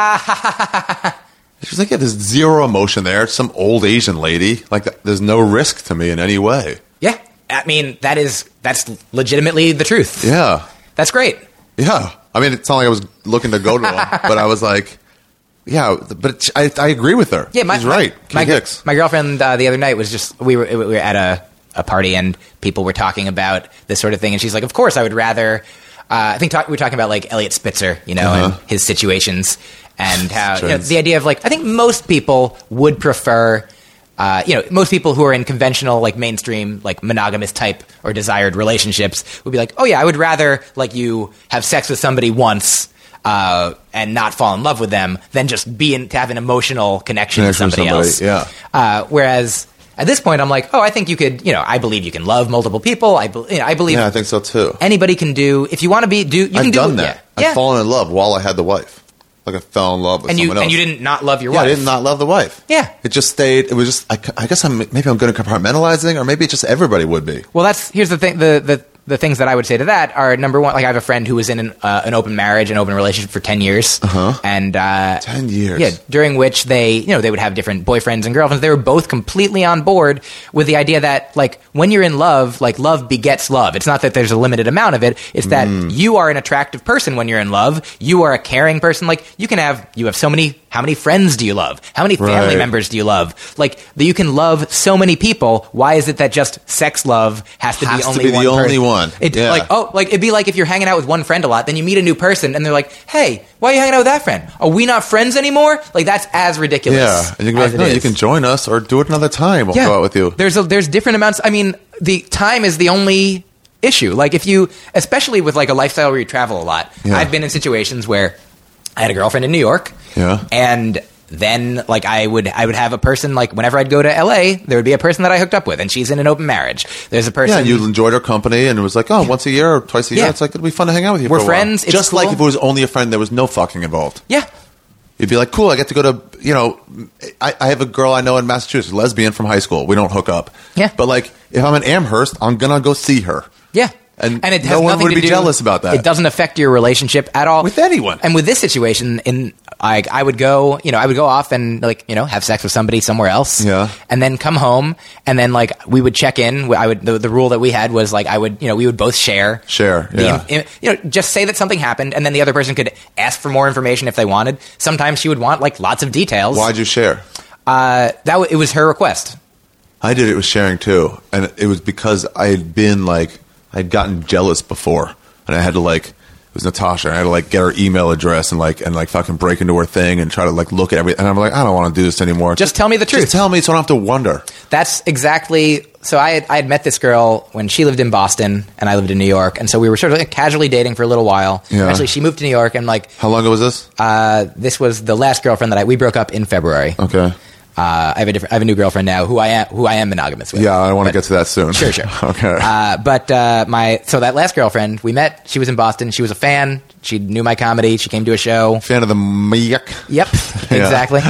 what? She was like, yeah, there's zero emotion there. It's some old Asian lady. Like, th- there's no risk to me in any way. Yeah, I mean that is that's legitimately the truth. Yeah. That's great. Yeah. I mean, it's not like I was looking to go to them, but I was like, yeah, but I, I agree with her. Yeah, my, She's right. My, Key my, Hicks. my girlfriend uh, the other night was just we were we were at a, a party and people were talking about this sort of thing, and she's like, "Of course, I would rather." Uh, I think talk, we were talking about like Elliot Spitzer, you know, Uh-huh. and his situations, and how you know, Trends. the idea of like I think most people would prefer. Uh, you know, most people who are in conventional, like mainstream, like monogamous type or desired relationships would be like, oh yeah, I would rather like you have sex with somebody once uh, and not fall in love with them than just be in, to have an emotional connection, Connection with with somebody, somebody, else. yeah. Uh, whereas at this point, I'm like, oh, I think you could, you know, I believe you can love multiple people. I, be, you know, I believe Yeah, I think so too. anybody can do if you want to be do. You I've can do done it. that. Yeah, I've fallen in love while I had the wife. Like I fell in love with and you someone else. and you didn't not love your Yeah, wife. I did not love the wife. Yeah. It just stayed. It was just. I, I guess I'm maybe I'm good at compartmentalizing, or maybe just everybody would be. Well, that's here's the thing. The, the the things that I would say to that are number one. Like I have a friend who was in an, uh, an open marriage, an open relationship for ten years, Uh-huh. and uh, Ten years. Yeah, during which they, you know, they would have different boyfriends and girlfriends. They were both completely on board with the idea that, like, when you're in love, like, love begets love. It's not that there's a limited amount of it. It's that Mm. you are an attractive person when you're in love. You are a caring person. Like, you can have, you have so many. How many friends do you love? How many family Right. members do you love? Like, that you can love so many people. Why is it that just sex love has to Has be to only be the one only person? one. It, Yeah. Like, oh, like it'd be like if you're hanging out with one friend a lot, then you meet a new person, and they're like, "Hey, why are you hanging out with that friend? Are we not friends anymore?" Like that's as ridiculous. Yeah, and you can be as like, it no, you is. can join us or do it another time. We'll go out with you. There's a, there's different amounts. I mean, the time is the only issue. Like if you, especially with like a lifestyle where you travel a lot. Yeah. I've been in situations where I had a girlfriend in New York. Yeah. And then like I would I would have a person like whenever I'd go to L A, there would be a person that I hooked up with, and she's in an open marriage. There's a person. Yeah, you enjoyed her company, and it was like, oh, once a year or twice a year, Yeah. it's like it'll be fun to hang out with you. We're for a while. friends, it's Just cool. like if it was only a friend, there was no fucking involved. Yeah. You'd be like, cool, I get to go to, you know, I, I have a girl I know in Massachusetts, lesbian from high school. We don't hook up. Yeah. But like, if I'm in Amherst, I'm gonna go see her. Yeah. And it has no one nothing would to be do- jealous about that. It doesn't affect your relationship at all With anyone. And with this situation, in I, I would go, you know, I would go off and like, you know, have sex with somebody somewhere else. Yeah. And then come home, and then like we would check in. I would the, the rule that we had was like I would, you know, we would both share. Share, the yeah. in- you know, just say that something happened, and then the other person could ask for more information if they wanted. Sometimes she would want like lots of details. Why'd you share? Uh, that w- it was her request. I did it with sharing too, and it was because I had been like, I'd gotten jealous before, and I had to like, it was Natasha, and I had to like get her email address and like and like fucking break into her thing and try to like look at everything. And I'm like, I don't want to do this anymore. Just tell me the truth. Just tell me, so I don't have to wonder. That's exactly. So I had, I had met this girl when she lived in Boston and I lived in New York, and so we were sort of like casually dating for a little while. Yeah. Actually, she moved to New York, and like How long ago was this? uh, this was the last girlfriend that I we broke up in February. Okay. Uh, I have a different. I have a new girlfriend now who I am who I am monogamous with. Yeah, I want to But- get to that soon. Sure, sure. Okay. Uh, but uh, my so that last girlfriend we met. She was in Boston. She was a fan. She knew my comedy. She came to a show. Fan of the Miak. Yep, Yeah. exactly.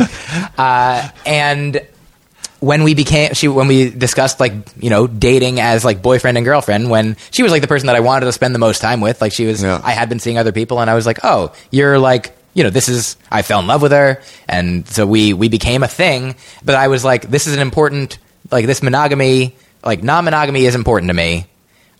uh, and when we became, she when we discussed like you know dating as like boyfriend and girlfriend, when she was like the person that I wanted to spend the most time with, like she was, Yeah. I had been seeing other people, and I was like, oh, you're like. You know, this is, I fell in love with her, and so we, we became a thing, but I was like, this is an important, like, this monogamy, like, non-monogamy is important to me,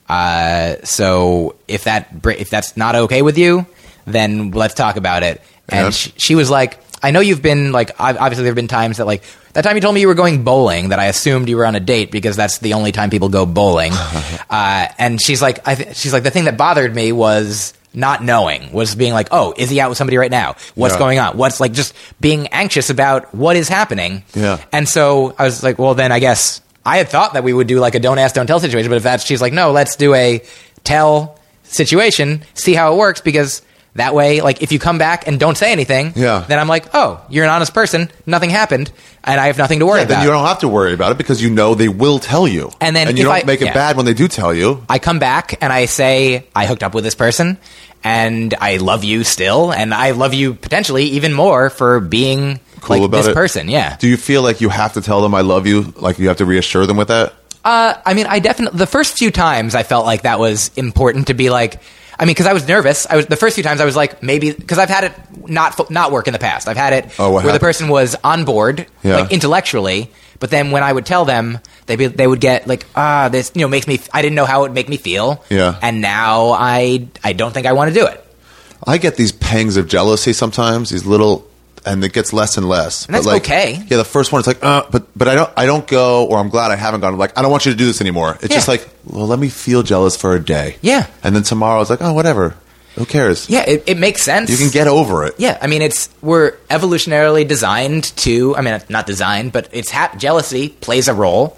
Uh, so if that br- if that's not okay with you, then let's talk about it. And Yeah. she, she was like, I know you've been like, ob- obviously there have been times that like, that time you told me you were going bowling, that I assumed you were on a date because that's the only time people go bowling. uh, and she's like, I th- she's like, the thing that bothered me was not knowing, was being like, oh, is he out with somebody right now? What's Yeah. going on? What's like just being anxious about what is happening. Yeah. And so I was like, well, then I guess I had thought that we would do like a don't ask, don't tell situation. But if that's, she's like, no, let's do a tell situation, see how it works, because that way, like, if you come back and don't say anything, Yeah. then I'm like, oh, you're an honest person, nothing happened, and I have nothing to worry Yeah, about. then you don't have to worry about it because you know they will tell you. And then and you if don't I- make it yeah. bad when they do tell you. I come back and I say, I hooked up with this person, and I love you still, and I love you potentially even more for being Cool like about this it. person, yeah. Do you feel like you have to tell them I love you? Like you have to reassure them with that? Uh, I mean, I definitely, the first few times I felt like that was important to be like, I mean, because I was nervous. I was the first few times I was like, maybe because I've had it not fo- not work in the past. I've had it Oh, what where the happened? person was on board, Yeah. like intellectually, but then when I would tell them, they be, they would get like, ah, this you know makes me. I didn't know how it would make me feel. Yeah. and now I I don't think I want to do it. I get these pangs of jealousy sometimes, these little, and it gets less and less. And that's But, like, okay. Yeah, the first one, it's like, uh, but but I don't I don't go, or I'm glad I haven't gone. I'm like, I don't want you to do this anymore. It's Yeah. just like, well, let me feel jealous for a day. Yeah. And then tomorrow, it's like, oh, whatever. Who cares? Yeah, it, it makes sense. You can get over it. Yeah, I mean, it's we're evolutionarily designed to. I mean, not designed, but it's ha- jealousy plays a role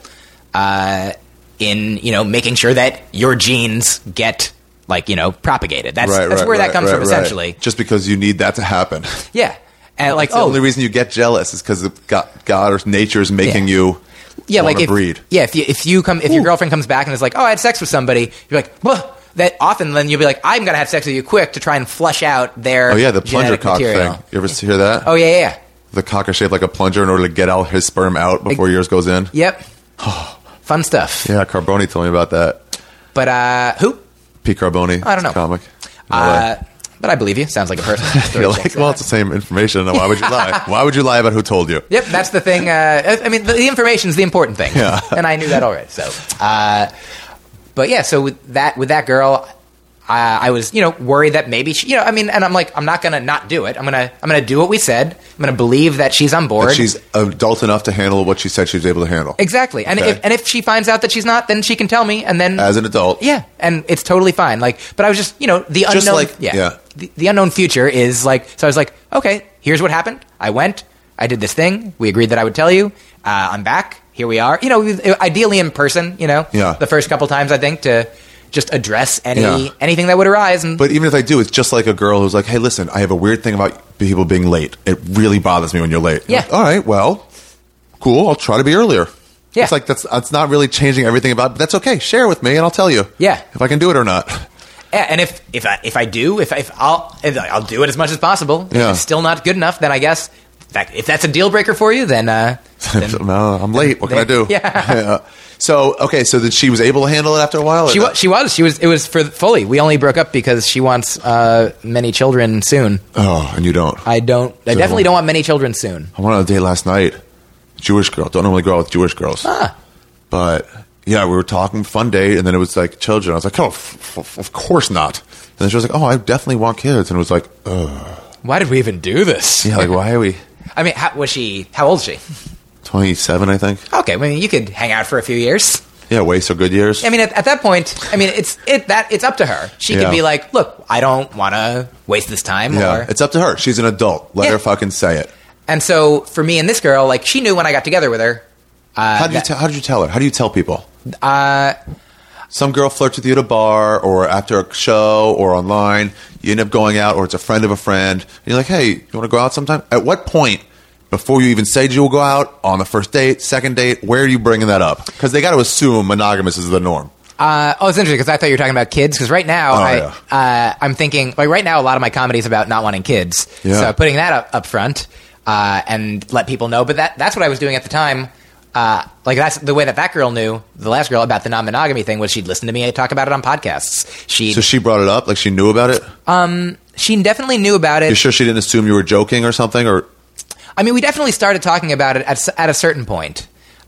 uh, in you know making sure that your genes get like you know propagated. That's Right, that's right, where that right, comes right, from, right. essentially. Just because you need that to happen. Yeah, and like It's the oh, only reason you get jealous is because God, God or nature is making Yeah. you yeah, want like to if breed. yeah, if you if you come if your girlfriend comes back and is like, oh, I had sex with somebody, you're like, well. That often, then you'll be like, I'm gonna have sex with you quick to try and flush out their Oh yeah, the plunger genetic cock material. thing. You ever hear that? Oh yeah, yeah, yeah. The cock is shaped like a plunger in order to get out his sperm out before yours goes in. Yep. Fun stuff. Yeah, Carboni told me about that. But uh, who? Pete Carboni. I don't know. It's a comic. Uh, but I believe you. Sounds like a person. You're like, well, it's the same information. Why would you lie? Why would you lie about who told you? Yep, that's the thing. Uh, I mean, the, the information is the important thing, Yeah. and I knew that already. So, uh, but yeah, so with that, with that girl, uh, I was, you know, worried that maybe she, you know, I mean, and I'm like, I'm not gonna not do it. I'm gonna, I'm gonna do what we said. I'm gonna believe that she's on board. That she's adult enough to handle what she said she was able to handle. Exactly, and Okay. if and if she finds out that she's not, then she can tell me, and then As an adult. yeah, and it's totally fine. Like, but I was just, you know, the Just unknown. like- yeah, yeah. The, the unknown future is like. So I was like, okay, here's what happened. I went. I did this thing. We agreed that I would tell you. Uh, I'm back. Here we are. You know, we- ideally in person. You know, Yeah. The first couple times, I think, to just address any Yeah. anything that would arise. And But even if I do, it's just like a girl who's like, hey, listen, I have a weird thing about people being late. It really bothers me when you're late. Yeah. Like, all right, well, cool. I'll try to be earlier. Yeah. It's like, that's, that's not really changing everything about it, but that's okay. Share it with me and I'll tell you. Yeah. If I can do it or not. yeah, and if if I, if I do, if, I, if I'll if I'll do it as much as possible. If Yeah. it's still not good enough, then I guess that, if that's a deal breaker for you, then. Uh, then no, I'm late. What can I do? Yeah. So, okay, so that she was able to handle it after a while? or She not? was. She was. She was. It was for fully. We only broke up because she wants uh, many children soon. Oh, and you don't. I don't. I definitely don't want many children soon. I went on a date last night. Jewish girl. Don't normally go out with Jewish girls. Ah. But, yeah, we were talking, fun date, and then it was like children. I was like, oh, f- f- of course not. And then she was like, oh, I definitely want kids. And it was like, ugh. Why did we even do this? Yeah, like, why are we I mean, how, was she? How old is she? twenty-seven, I think? Okay. I mean, you could hang out for a few years. Yeah, waste of good years. I mean, at, at that point, I mean, it's it that it's up to her. She Yeah. can be like, look, I don't want to waste this time. yeah, Or, it's up to her. She's an adult. Let Yeah. her fucking say it. and so for me and this girl, like, she knew when I got together with her. Uh, How did you that- tell? How did you tell her? How do you tell people? Uh, Some girl flirts with you at a bar or after a show or online. You end up going out, or it's a friend of a friend. And you're like, hey, you want to go out sometime? At what point, before you even say you'll go out, on the first date, second date, where are you bringing that up? Because they got to assume monogamous is the norm. Uh, oh, it's interesting because I thought you were talking about kids. Because right now, Oh, I, yeah. uh, I'm thinking like right now, a lot of my comedy is about not wanting kids. Yeah. So putting that up, up front uh, and let people know. But that that's what I was doing at the time. Uh, like that's the way that that girl knew, the last girl, about the non-monogamy thing was she'd listen to me talk about it on podcasts. She So she brought it up, like she knew about it. she definitely knew about You it. sure she didn't assume you were joking or something? Or I mean, we definitely started talking about it at s- at a certain point.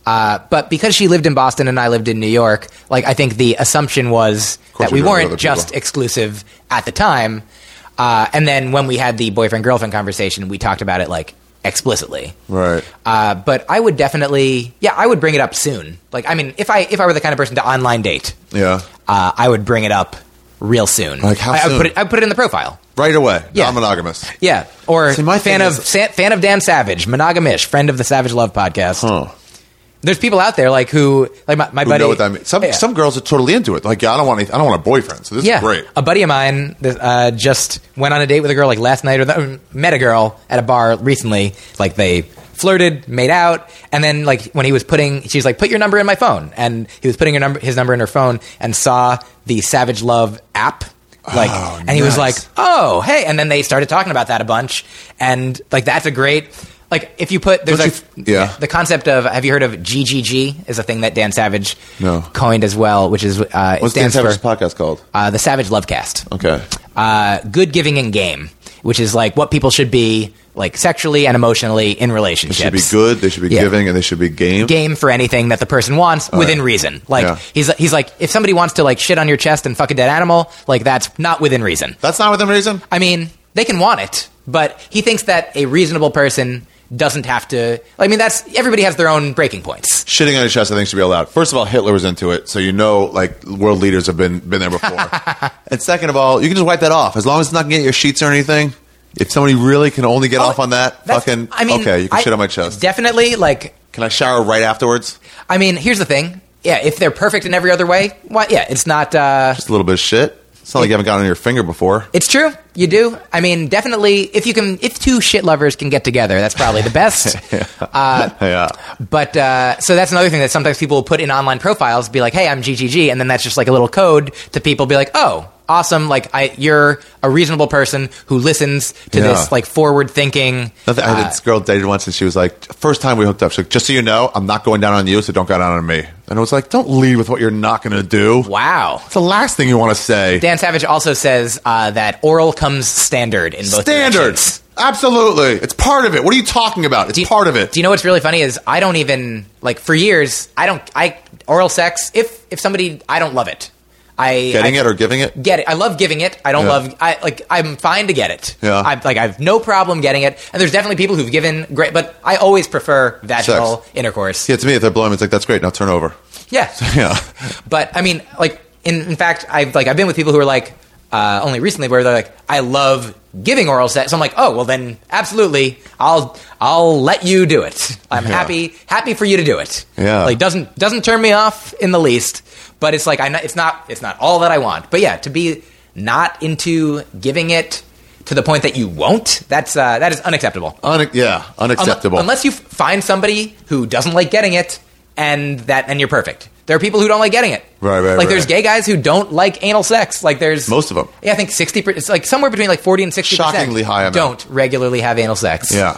Uh, but because she lived in Boston and I lived in New York, like I think the assumption was that we you're doing it with weren't other just people. exclusive at the time. Uh, and then when we had the boyfriend-girlfriend conversation, we talked about it like explicitly. Right. Uh, but I would definitely, yeah, I would bring it up soon. Like, I mean, if I if I were the kind of person to online date, Yeah. uh, I would bring it up real soon. Like, how I, I would soon? put it. I would put it in the profile. Right away. Yeah. Non-monogamous. Yeah, or See, my fan thing of is- sa- fan of Dan Savage, monogamish, friend of the Savage Love podcast. Huh. There's people out there like who, like my, my Who buddy. know what that means. Some, yeah. some girls are totally into it. Like, yeah, I don't want any, I don't want a boyfriend, so this yeah, is great. a buddy of mine uh, just went on a date with a girl like last night, or the, met a girl at a bar recently. Like they flirted, made out, and then like when he was putting, she's like, "Put your number in my phone," and he was putting her number, his number in her phone, and saw the Savage Love app. Like, Oh, and he was like, nice. "Oh, hey!" And then they started talking about that a bunch, and like that's a great. Like if you put there's Don't like you- yeah. the concept of have you heard of G G G is a thing that Dan Savage No. coined as well, which is uh, it What's Dan stands for Savage's podcast called? uh, the Savage Lovecast. Okay. Uh, good giving and game, which is like what people should be like sexually and emotionally in They relationships. should be good, they should be Yeah. giving, and they should be game. Game for anything that the person wants within right. reason. Like Yeah. he's he's like if somebody wants to like shit on your chest and fuck a dead animal, like that's not within reason. That's not within reason? I mean, they can want it, but he thinks that a reasonable person doesn't have to. I mean, that's everybody has their own breaking points. Shitting on your chest, I think, should be allowed. First of all, Hitler was into it, so you know, like, world leaders have been been there before. And second of all, you can just wipe that off. As long as it's not going to get your sheets or anything, if somebody really can only get Oh, off on that, that's- fucking, I mean, okay, you can I- shit on my chest. Definitely, like, Can I shower right afterwards? I mean, here's the thing. Yeah, if they're perfect in every other way, why? Yeah, it's not. Uh, Just a little bit of shit. It's not like you haven't gotten on your finger before. It's true. You do. I mean, definitely. If you can, if two shit lovers can get together, that's probably the best. uh, Yeah. but uh, so that's another thing that sometimes people will put in online profiles, be like, "Hey, I'm G G G," and then that's just like a little code to people. Be like, "Oh, awesome! Like, I, you're a reasonable person who listens to Yeah. this like forward thinking." Nothing, I had this girl dated once, and she was like, first time we hooked up, she's like, just so you know, I'm not going down on you, so don't go down on me. And I was like, don't lead with what you're not going to do. Wow. It's the last thing you want to say. Dan Savage also says uh, that oral comes standard in both Standard. directions. Absolutely. It's part of it. What are you talking about? It's Do you- part of it. Do you know what's really funny is I don't even like for years I don't I oral sex if if somebody I don't love it. I Getting I, it or giving it? Get it. I love giving it. I don't Yeah. love. I like. I'm fine to get it. Yeah. I like. I have no problem getting it. And there's definitely people who've given great, but I always prefer vaginal Sex. intercourse. Yeah, to me, if they're blowing me, it's like, that's great. Now turn over. Yeah. Yeah. But I mean, like in in fact, I've like I've been with people who are like uh, only recently where they're like, I love giving oral sex. So I'm like, oh well, then absolutely, I'll I'll let you do it. I'm Yeah. happy happy for you to do it. Yeah. Like doesn't doesn't turn me off in the least. But it's like I it's not it's not all that I want. But yeah, to be not into giving it to the point that you won't, that's uh, that is unacceptable. Un- yeah, unacceptable. Un- unless you f- find somebody who doesn't like getting it, and that and you're perfect. There are people who don't like getting it. Right, right, Like there's right. gay guys who don't like anal sex. Like there's Most of them. Yeah, I think sixty. Per- it's like somewhere between like forty and sixty. Shockingly high amount. Don't regularly have anal sex. yeah.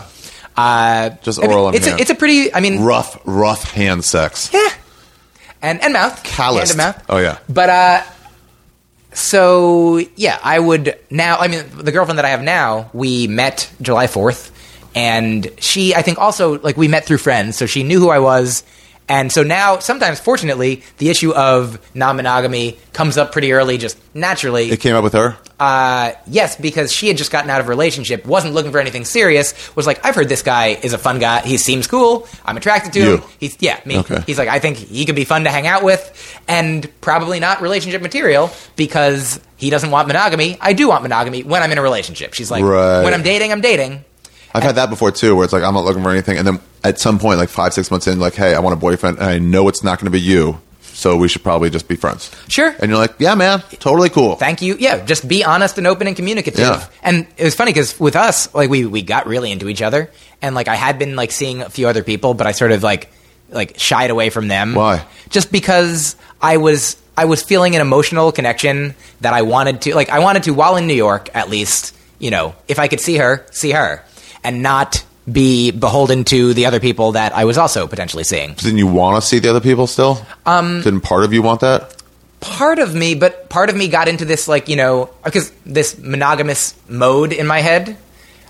Uh, Just I mean, oral and it's a, hand. it's a pretty. I mean, Rough, rough hand sex. yeah, and and mouth, Calloused. hand and mouth. Oh, yeah. But uh, so yeah, I would now. I mean, the girlfriend that I have now, we met July fourth, and she, I think, also like we met through friends, so she knew who I was. And so now, sometimes, fortunately, the issue of non-monogamy comes up pretty early, just naturally. It came up with her? Uh, yes, because she had just gotten out of a relationship, wasn't looking for anything serious, was like, I've heard this guy is a fun guy. He seems cool. I'm attracted to You. him. He's, yeah, me. Okay. He's like, I think he could be fun to hang out with, and probably not relationship material because he doesn't want monogamy. I do want monogamy when I'm in a relationship. She's like, Right. when I'm dating, I'm dating. I've had that before, too, where it's like, I'm not looking for anything. And then at some point, like five, six months in, like, hey, I want a boyfriend, and I know it's not going to be you, so we should probably just be friends. Sure. And you're like, yeah, man, totally cool. Thank you. Yeah, just be honest and open and communicative. Yeah. And it was funny because with us, like we we got really into each other, and like I had been like seeing a few other people, but I sort of like like shied away from them. Why? Just because I was I was feeling an emotional connection that I wanted to like I wanted to while in New York at least, you know, if I could see her, see her, and not be beholden to the other people that I was also potentially seeing. Didn't you want to see the other people still? Um, Didn't part of you want that? Part of me, but part of me got into this, like, you know, because this monogamous mode in my head.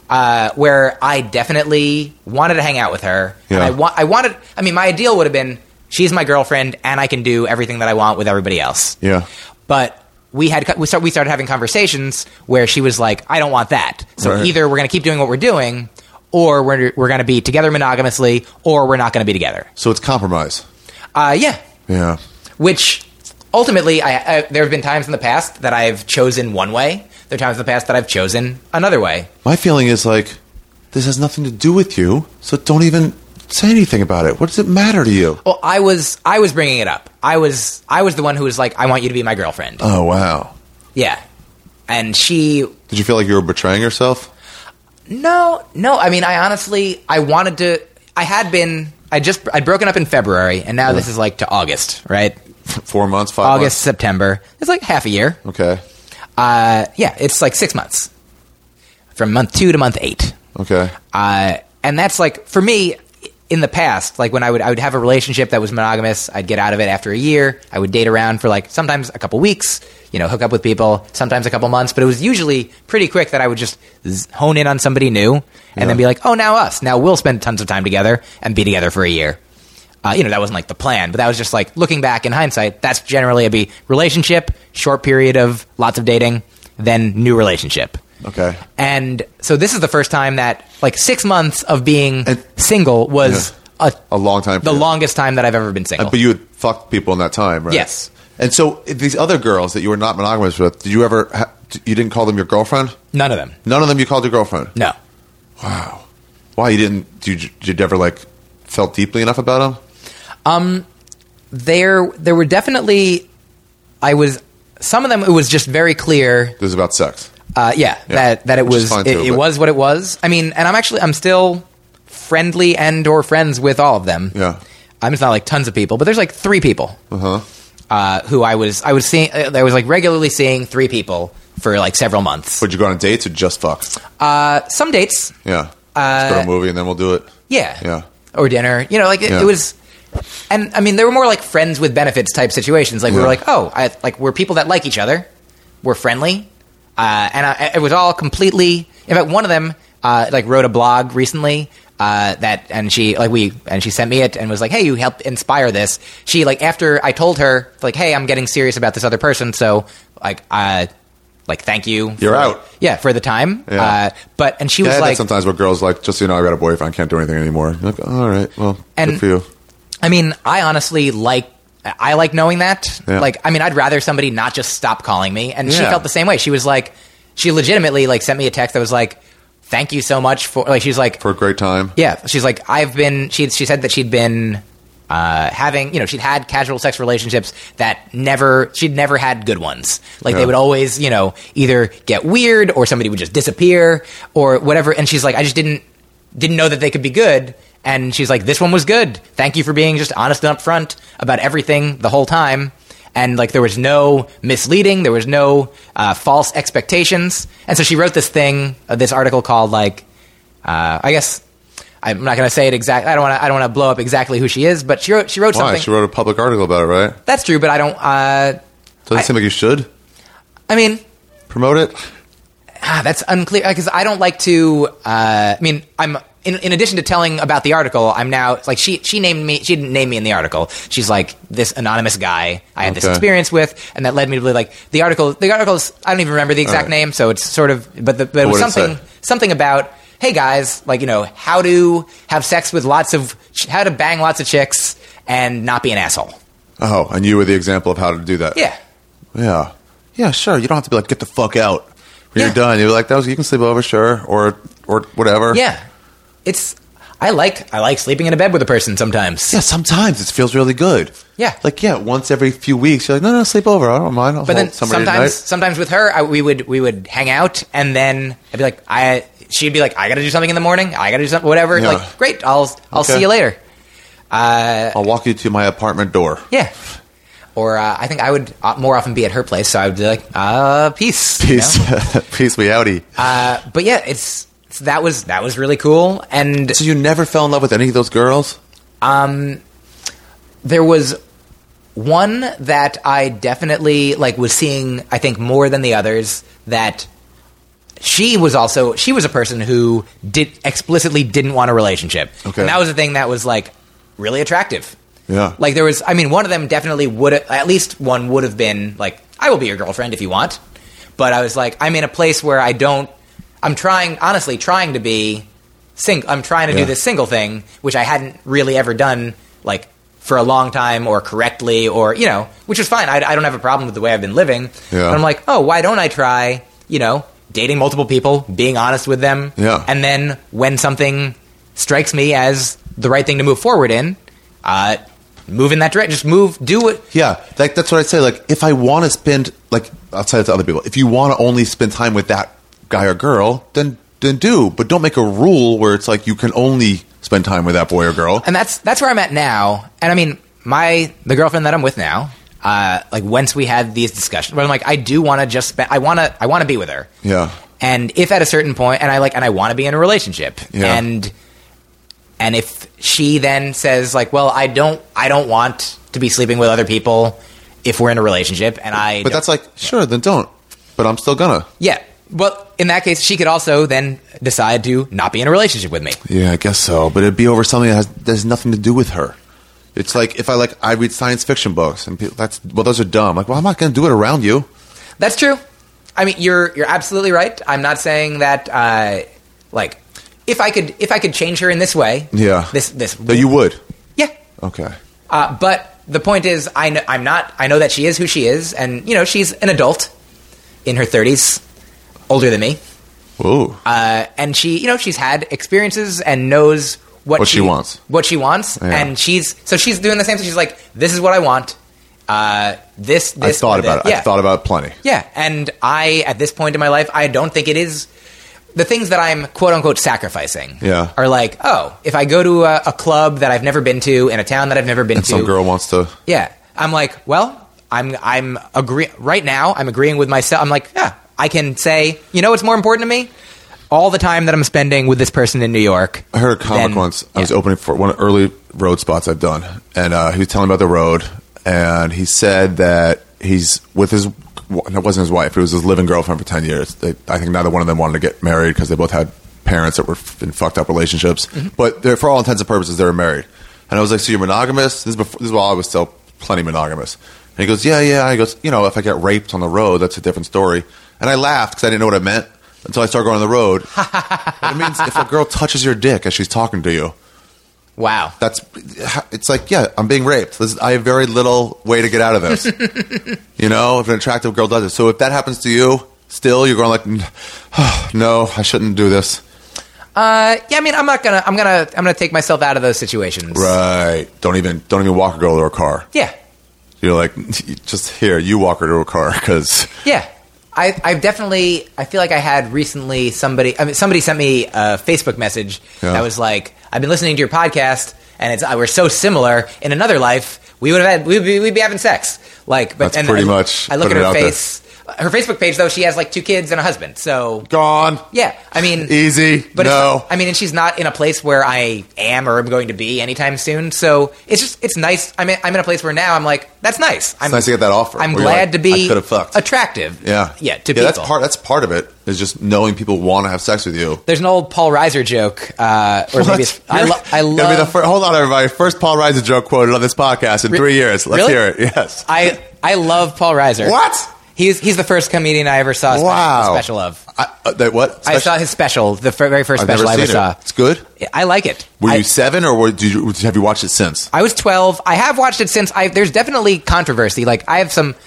uh, where I definitely wanted to hang out with her. Yeah. And I, wa- I wanted, I mean, my ideal would have been, she's my girlfriend, and I can do everything that I want with everybody else. Yeah. But we had we, start, we started having conversations where she was like, I don't want that. So Right. either we're going to keep doing what we're doing, or we're, we're going to be together monogamously, or we're not going to be together. So it's compromise. Uh, yeah. Yeah. Which ultimately, I, I, there have been times in the past that I've chosen one way. There are times in the past that I've chosen another way. My feeling is like, this has nothing to do with you, so don't even say anything about it. What does it matter to you? Well, I was I was bringing it up. I was I was the one who was like, I want you to be my girlfriend. Oh, wow. Yeah. And she... Did you feel like you were betraying yourself? No, no. I mean, I honestly, I wanted to... I had been... I just... I'd broken up in February, and now this is like to August, right? Four months, five August, months? September. It's like half a year. Okay. Uh, yeah, it's like six months. From month two to month eight. Okay. Uh, and that's like, for me, in the past, like when I would I would have a relationship that was monogamous, I'd get out of it after a year. I would date around for like sometimes a couple weeks, you know, hook up with people, sometimes a couple months. But it was usually pretty quick that I would just z- hone in on somebody new and Yeah. then be like, oh, now us. Now we'll spend tons of time together and be together for a year. Uh, you know, that wasn't like the plan, but that was just like looking back in hindsight, that's generally a be relationship, short period of lots of dating, then new relationship. Okay. And so this is the first time that like six months of being And- single was a, A long time. the period. longest time that I've ever been single. But you had fucked people in that time, right? Yes. And so if these other girls that you were not monogamous with, did you ever, ha- you didn't call them your girlfriend? None of them. None of them you called your girlfriend? No. Wow. Why you didn't, did you, did you ever like felt deeply enough about them? Um, there, there were definitely, I was, some of them, it was just very clear. This is about sex. Uh, yeah, Yeah, that, that it which is was, fine it, too, it but- was what it was. I mean, and I'm actually, I'm still friendly and or friends with all of them. Yeah. I'm just not like tons of people, but there's like three people. Uh-huh. Uh, who I was, I was seeing, I was like regularly seeing three people for like several months. Would you go on dates or just fuck? Uh, some dates, Yeah. Let's go to a movie and then we'll do it. yeah, Yeah. or dinner. You know, like it, Yeah. it was, and I mean, they were more like friends with benefits type situations. Like we were Yeah. like, oh, I, like we're people that like each other, we're friendly, uh, and I, it was all completely. In fact, one of them uh, like wrote a blog recently. Uh, that and she like we and she sent me it and was like, hey, you helped inspire this. She like after I told her like, hey, I'm getting serious about this other person, so like uh like thank you. You're for, out. Yeah, for the time. Yeah. Uh, but and she Yeah, was that's like, sometimes where girls like, just so you know, I got a boyfriend, I can't do anything anymore. You're like, all right, well, And- good for you. I mean, I honestly like. I like knowing that. Yeah. Like, I mean, I'd rather somebody not just stop calling me. And she Yeah. felt the same way. She was like, she legitimately like sent me a text that was like, "Thank you so much for." Like, she's like, For a great time. yeah. She's like, I've been. She she said that she'd been uh, having, you know, she'd had casual sex relationships that never, she'd never had good ones. Like Yeah. they would always, you know, either get weird or somebody would just disappear or whatever. And she's like, I just didn't didn't know that they could be good. And she's like, this one was good. Thank you for being just honest and upfront about everything the whole time. And like there was no misleading, there was no uh, false expectations. And so she wrote this thing, uh, this article called like, uh, I guess I'm not going to say it exactly. I don't want to. I don't want to blow up exactly who she is, but she wrote. She wrote Why? something. She wrote a public article about it, right? That's true, but I don't. Uh, Doesn't I- it seem like you should I mean, promote it? ah, that's unclear because I don't like to. Uh, I mean, I'm in, in addition to telling about the article, I'm now like she she named me. She didn't name me in the article. She's like this anonymous guy I had this Okay. experience with, and that led me to believe like the article. The article's I don't even remember the exact right. name, so it's sort of. But the, but it was What did it something say? something about. Hey guys, like you know how to have sex with lots of how to bang lots of chicks and not be an asshole. Oh, and you were the example of how to do that. Yeah. Yeah. Yeah, sure. You don't have to be like, get the fuck out. When Yeah. you're done, you're like, that was, you can sleep over, sure, or or whatever. Yeah, it's. I like I like sleeping in a bed with a person sometimes. Yeah, sometimes it feels really good. Yeah. Like, yeah, once every few weeks, you're like, no, no, sleep over. I don't mind. I'll But then hold somebody sometimes tonight. sometimes with her, I, we would we would hang out, and then I'd be like, I she'd be like, I got to do something in the morning. I got to do something, whatever. Yeah. Like, great, I'll I'll Okay. see you later. Uh, I'll walk you to my apartment door. yeah. Or uh, I think I would uh, more often be at her place, so I would be like, uh, peace, you Peace. know? Peace, we outie. Uh, but yeah, it's, it's that was that was really cool, and So you never fell in love with any of those girls? Um, there was one that I definitely like was seeing. I think more than the others. That she was also she was a person who did explicitly didn't want a relationship. Okay. And that was the thing that was like really attractive. Yeah. Like there was, I mean, one of them definitely would, at least one would have been like, I will be your girlfriend if you want. But I was like, I'm in a place where I don't, I'm trying, honestly, trying to be single. I'm trying to Yeah. do this single thing, which I hadn't really ever done, like, for a long time or correctly or, you know, which is fine. I, I don't have a problem with the way I've been living. Yeah. But I'm like, oh, why don't I try, you know, dating multiple people, being honest with them. Yeah. And then when something strikes me as the right thing to move forward in, uh, move in that direction. Just move, do it. Yeah, like that's what I'd say. Like, if I want to spend, like, I'll tell it to other people. If you want to only spend time with that guy or girl, then then do. But don't make a rule where it's like you can only spend time with that boy or girl. And that's that's where I'm at now. And I mean, my the girlfriend that I'm with now, uh, like once we had these discussions, where I'm like, I do want to just spend. I want to. I want to be with her. Yeah. And if at a certain point, and I like, and I want to be in a relationship, Yeah. and and if she then says like, well, I don't, I don't want to be sleeping with other people if we're in a relationship, and I, But don't- that's like, sure, then don't. But I'm still gonna. yeah. Well, in that case, she could also then decide to not be in a relationship with me. Yeah, I guess so. But it'd be over something that has, that has nothing to do with her. It's like if I like I read science fiction books and people, that's well, those are dumb. Like, well, I'm not gonna do it around you. That's true. I mean, you're you're absolutely right. I'm not saying that uh, like if I could if I could change her in this way. Yeah. This this. But you would. Yeah. Okay. Uh, but the point is, I know, I'm not. I know that she is who she is, and you know, she's an adult in her thirties, older than me, Ooh. uh, and she, you know, she's had experiences and knows what, What she wants. What she wants, Yeah. and she's so she's doing the same thing. She's like, "This is what I want." Uh, this, I this, thought or about this. it. I thought about it plenty. Yeah, and I, at this point in my life, I don't think it is the things that I'm quote unquote sacrificing. Yeah. Are like, oh, if I go to a, a club that I've never been to in a town that I've never been And to, some girl wants to. yeah, I'm like, well, I'm I'm agree right now. I'm agreeing with myself. I'm like, yeah, I can say, you know, what's more important to me? All the time that I'm spending with this person in New York. I heard a comic then- once. I was yeah. opening for one of the early road spots I've done, and uh, he was telling me about the road, and he said that he's with his. It wasn't his wife; it was his living girlfriend for ten years. They, I think neither one of them wanted to get married because they both had parents that were in fucked up relationships. Mm-hmm. But they're, for all intents and purposes, they were married. And I was like, "So you're monogamous?" This is before, this is while I was still plenty monogamous. And he goes, "Yeah, yeah." He goes, "You know, if I get raped on the road, that's a different story." And I laughed because I didn't know what it meant until I started going on the road. It means if a girl touches your dick as she's talking to you, Wow. that's it's like, yeah, I'm being raped. This, I have very little way to get out of this. You know, if an attractive girl does it. So if that happens to you, still you're going like, oh, no, I shouldn't do this. Uh, yeah, I mean, I'm not gonna, I'm gonna, I'm gonna take myself out of those situations. Right. Don't even don't even walk a girl to her car. Yeah. You're like, just here, you walk her to her car because Yeah. I, I've definitely, I feel like I had recently somebody, I mean, somebody sent me a Facebook message Yeah. that was like, I've been listening to your podcast and it's, uh, we're so similar. In another life, we would have had, we'd be, we'd be having sex. Like, but That's and pretty I, much I look at putting it her out there. face, her Facebook page though, she has like two kids and a husband. So gone. yeah, I mean, Easy. but no. it's, I mean, and she's not in a place where I am or am going to be anytime soon. So it's just, it's nice. I mean, I'm in a place where now I'm like, that's nice. I'm It's nice to get that offer. I'm where you're glad like, to be I could have fucked. attractive. Yeah. Yeah. To yeah, people. that's part. That's part of it. Is just knowing people want to have sex with you. There's an old Paul Reiser joke, uh, or maybe it's, I, lo- I Gonna be the love. fir- hold on, everybody. First Paul Reiser joke quoted on this podcast in Re- three years. Let's really? hear it. Yes. I I love Paul Reiser. What? He's he's the first comedian I ever saw a special, Wow. a special of. I, uh, that what? I Special- saw his special, the f- very first I've special I never ever seen saw. it. It's good. I like it. Were I, you seven, or were, did you, have you watched it since? I was twelve. I have watched it since. I there's definitely controversy. Like I have some.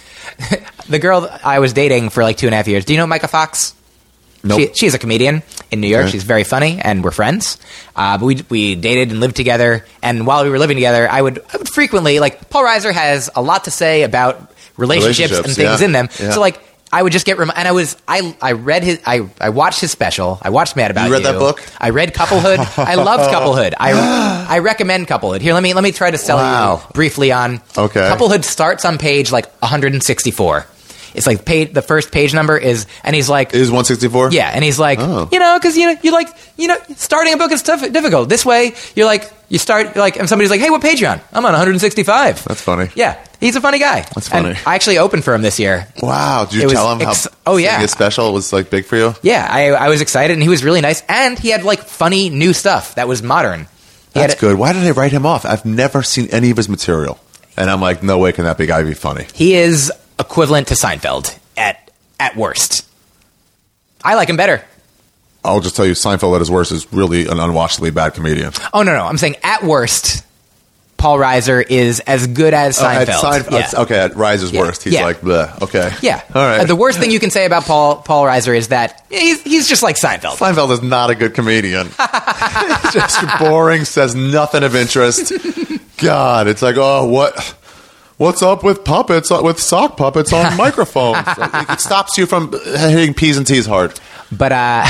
The girl I was dating for like two and a half years. Do you know Micah Fox? Nope. She, she's a comedian in New York. Okay. She's very funny, and we're friends. Uh, but we we dated and lived together. And while we were living together, I would, I would frequently like Paul Reiser has a lot to say about relationships, Relationships, and things yeah. in them. Yeah. So like I would just get rem- and I was I I read his I I watched his special. I watched Mad About You. read that book? I read Couplehood. I loved Couplehood. I I recommend Couplehood. Here, let me let me try to sell Wow. you briefly on. Okay. Couplehood starts on page like one hundred sixty-four. It's like page, the first page number is, and he's like, Is one sixty-four? yeah, and he's like, Oh. you know, because you know, you like, you know, starting a book is tough, difficult. This way, you're like, you start like, and somebody's like, hey, what page you on? I'm on one sixty-five. That's funny. Yeah, he's a funny guy. That's funny. And I actually opened for him this year. Wow. Did you It was tell him how ex- oh, yeah. his special was like big for you? Yeah, I, I was excited, and he was really nice, and he had like funny new stuff that was modern. He That's had, good. Why did they write him off? I've never seen any of his material. And I'm like, no way can that big guy be funny. He is equivalent to Seinfeld at at worst. I like him better. I'll just tell you, Seinfeld at his worst is really an unwatchably bad comedian. Oh no, no, I'm saying at worst, Paul Reiser is as good as Seinfeld. Oh, at Seinfeld Yeah. Okay, at Riser's Yeah. worst, he's Yeah. like, bleh. Okay. Yeah. All right. Uh, the worst thing you can say about Paul Paul Reiser is that he's he's just like Seinfeld. Seinfeld is not a good comedian. He's just boring, says nothing of interest. God, it's like, oh, what... What's up with puppets, uh, with sock puppets on microphones? Like, it stops you from hitting P's and T's hard. But uh,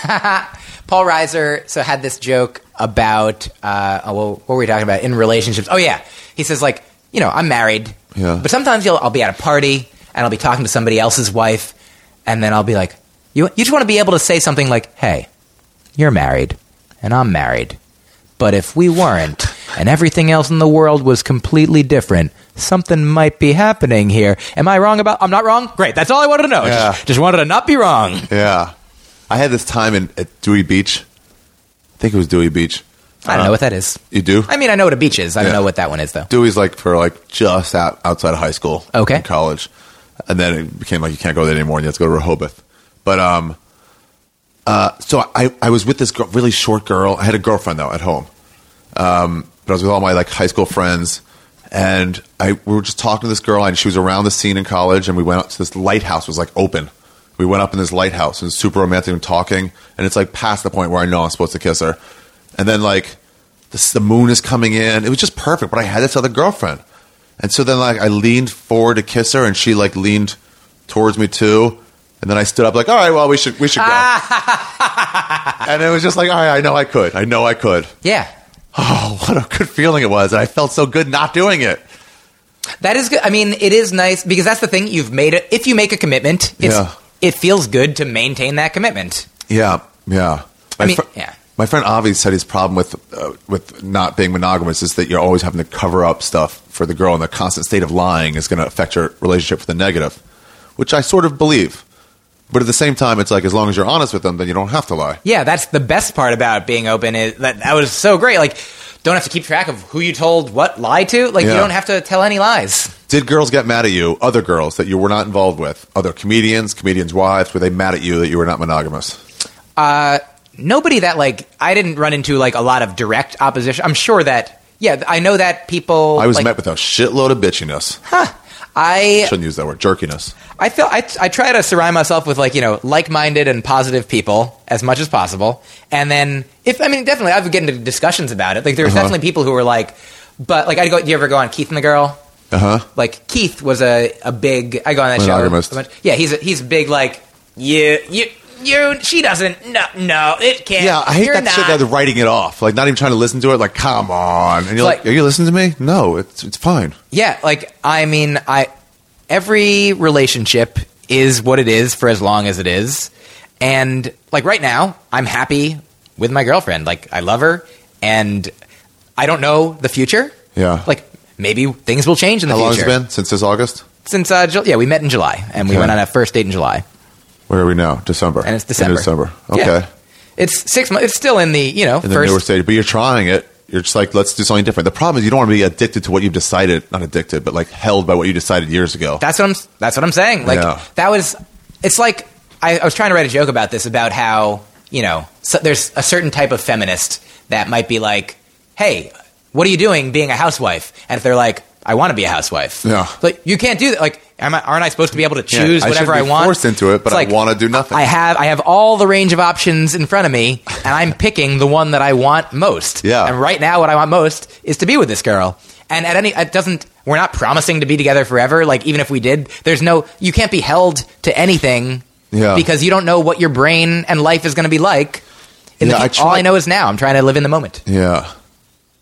Paul Reiser so had this joke about uh, oh, well, what were we talking about in relationships? Oh yeah, he says like, you know, I'm married, Yeah. but sometimes you'll, I'll be at a party and I'll be talking to somebody else's wife, and then I'll be like, you you just want to be able to say something like, hey, you're married and I'm married, but if we weren't and everything else in the world was completely different, something might be happening here. Am I wrong about? I'm not wrong. Great. That's all I wanted to know. Yeah. Just, just wanted to not be wrong. Yeah. I had this time in, at Dewey Beach. I think it was Dewey Beach. I don't know what that is. You do? I mean, I know what a beach is. I don't Yeah. know what that one is, though. Dewey's like for like just out, outside of high school. Okay. In college. And then it became like you can't go there anymore and you have to go to Rehoboth. But, um, uh, so I, I was with this girl, really short girl. I had a girlfriend though at home. Um, but I was with all my like high school friends. And I we were just talking to this girl, and she was around the scene in college, and we went up to this lighthouse. It was like open. We went up in this lighthouse, and it's super romantic and talking, and it's like past the point where I know I'm supposed to kiss her. And then like this, the moon is coming in. It was just perfect. But I had this other girlfriend, and so then like I leaned forward to kiss her, and she like leaned towards me too. And then I stood up like, all right, well we should we should go. And it was just like, all right, I know I could. I know I could. Yeah. Oh, what a good feeling it was. And I felt so good not doing it. That is good. I mean, it is nice because that's the thing. You've made it. If you make a commitment, it's, Yeah. it feels good to maintain that commitment. Yeah, yeah. My I mean, fr- yeah. My friend Avi said his problem with uh, with not being monogamous is that you're always having to cover up stuff for the girl, and the constant state of lying is going to affect your relationship for the negative, which I sort of believe. But at the same time, it's like as long as you're honest with them, then you don't have to lie. Yeah, that's the best part about being open. Is that that was so great. Like, don't have to keep track of who you told what lie to. Like, you Yeah. don't have to tell any lies. Did girls get mad at you, other girls that you were not involved with, other comedians, comedians' wives, were they mad at you that you were not monogamous? Uh, nobody that like I didn't run into like a lot of direct opposition. I'm sure that yeah, I know that people. I was like, met with a shitload of bitchiness. I Shouldn't use that word, jerkiness. I feel I, I try to surround myself with like you know like-minded and positive people as much as possible, and then if I mean definitely I've get into discussions about it. Like there's Uh-huh. definitely people who are like, but like I go. Do you ever go on Keith and the Girl? Uh huh. Like Keith was a, a big. I go on that Monogamist. show. a bunch- Yeah, he's a, he's big. Like you you you. She doesn't. No no. It can't. Yeah, I hate You're that shit not. that they're writing it off. Like, not even trying to listen to it. Like, come on. And you're like, like- are you listening to me? No, it's it's fine. Yeah, like I mean, I every relationship is what it is for as long as it is, and like right now, I'm happy with my girlfriend. Like I love her, and I don't know the future. Yeah. like maybe things will change in the How long has future. it been? Since this August? Since uh, Ju- yeah, we met in July, and we Okay. went on a first date in July, Where are we now? December. and it's In December. December. Okay. Yeah. It's six months. It's still in the you know In the first. newer stage. But you're trying it. You're just like, let's do something different. The problem is you don't want to be addicted to what you've decided. Not addicted, but like held by what you decided years ago. That's what I'm. That's what I'm saying. Like Yeah. that was. It's like I, I was trying to write a joke about this about how you know so there's a certain type of feminist that might be like, hey, what are you doing being a housewife? And if they're like, I want to be a housewife. Yeah. Like you can't do that. Like, am I, aren't I supposed to be able to choose I whatever shouldn't I be want? forced into it, but It's I like, wanna do nothing. I have I have all the range of options in front of me, and I'm picking the one that I want most. Yeah. And right now, what I want most is to be with this girl. And at any, it doesn't. We're not promising to be together forever. Like even if we did, there's no. You can't be held to anything. Yeah. Because you don't know what your brain and life is going to be like. In Yeah, the, I all try- I know is now. I'm trying to live in the moment. Yeah.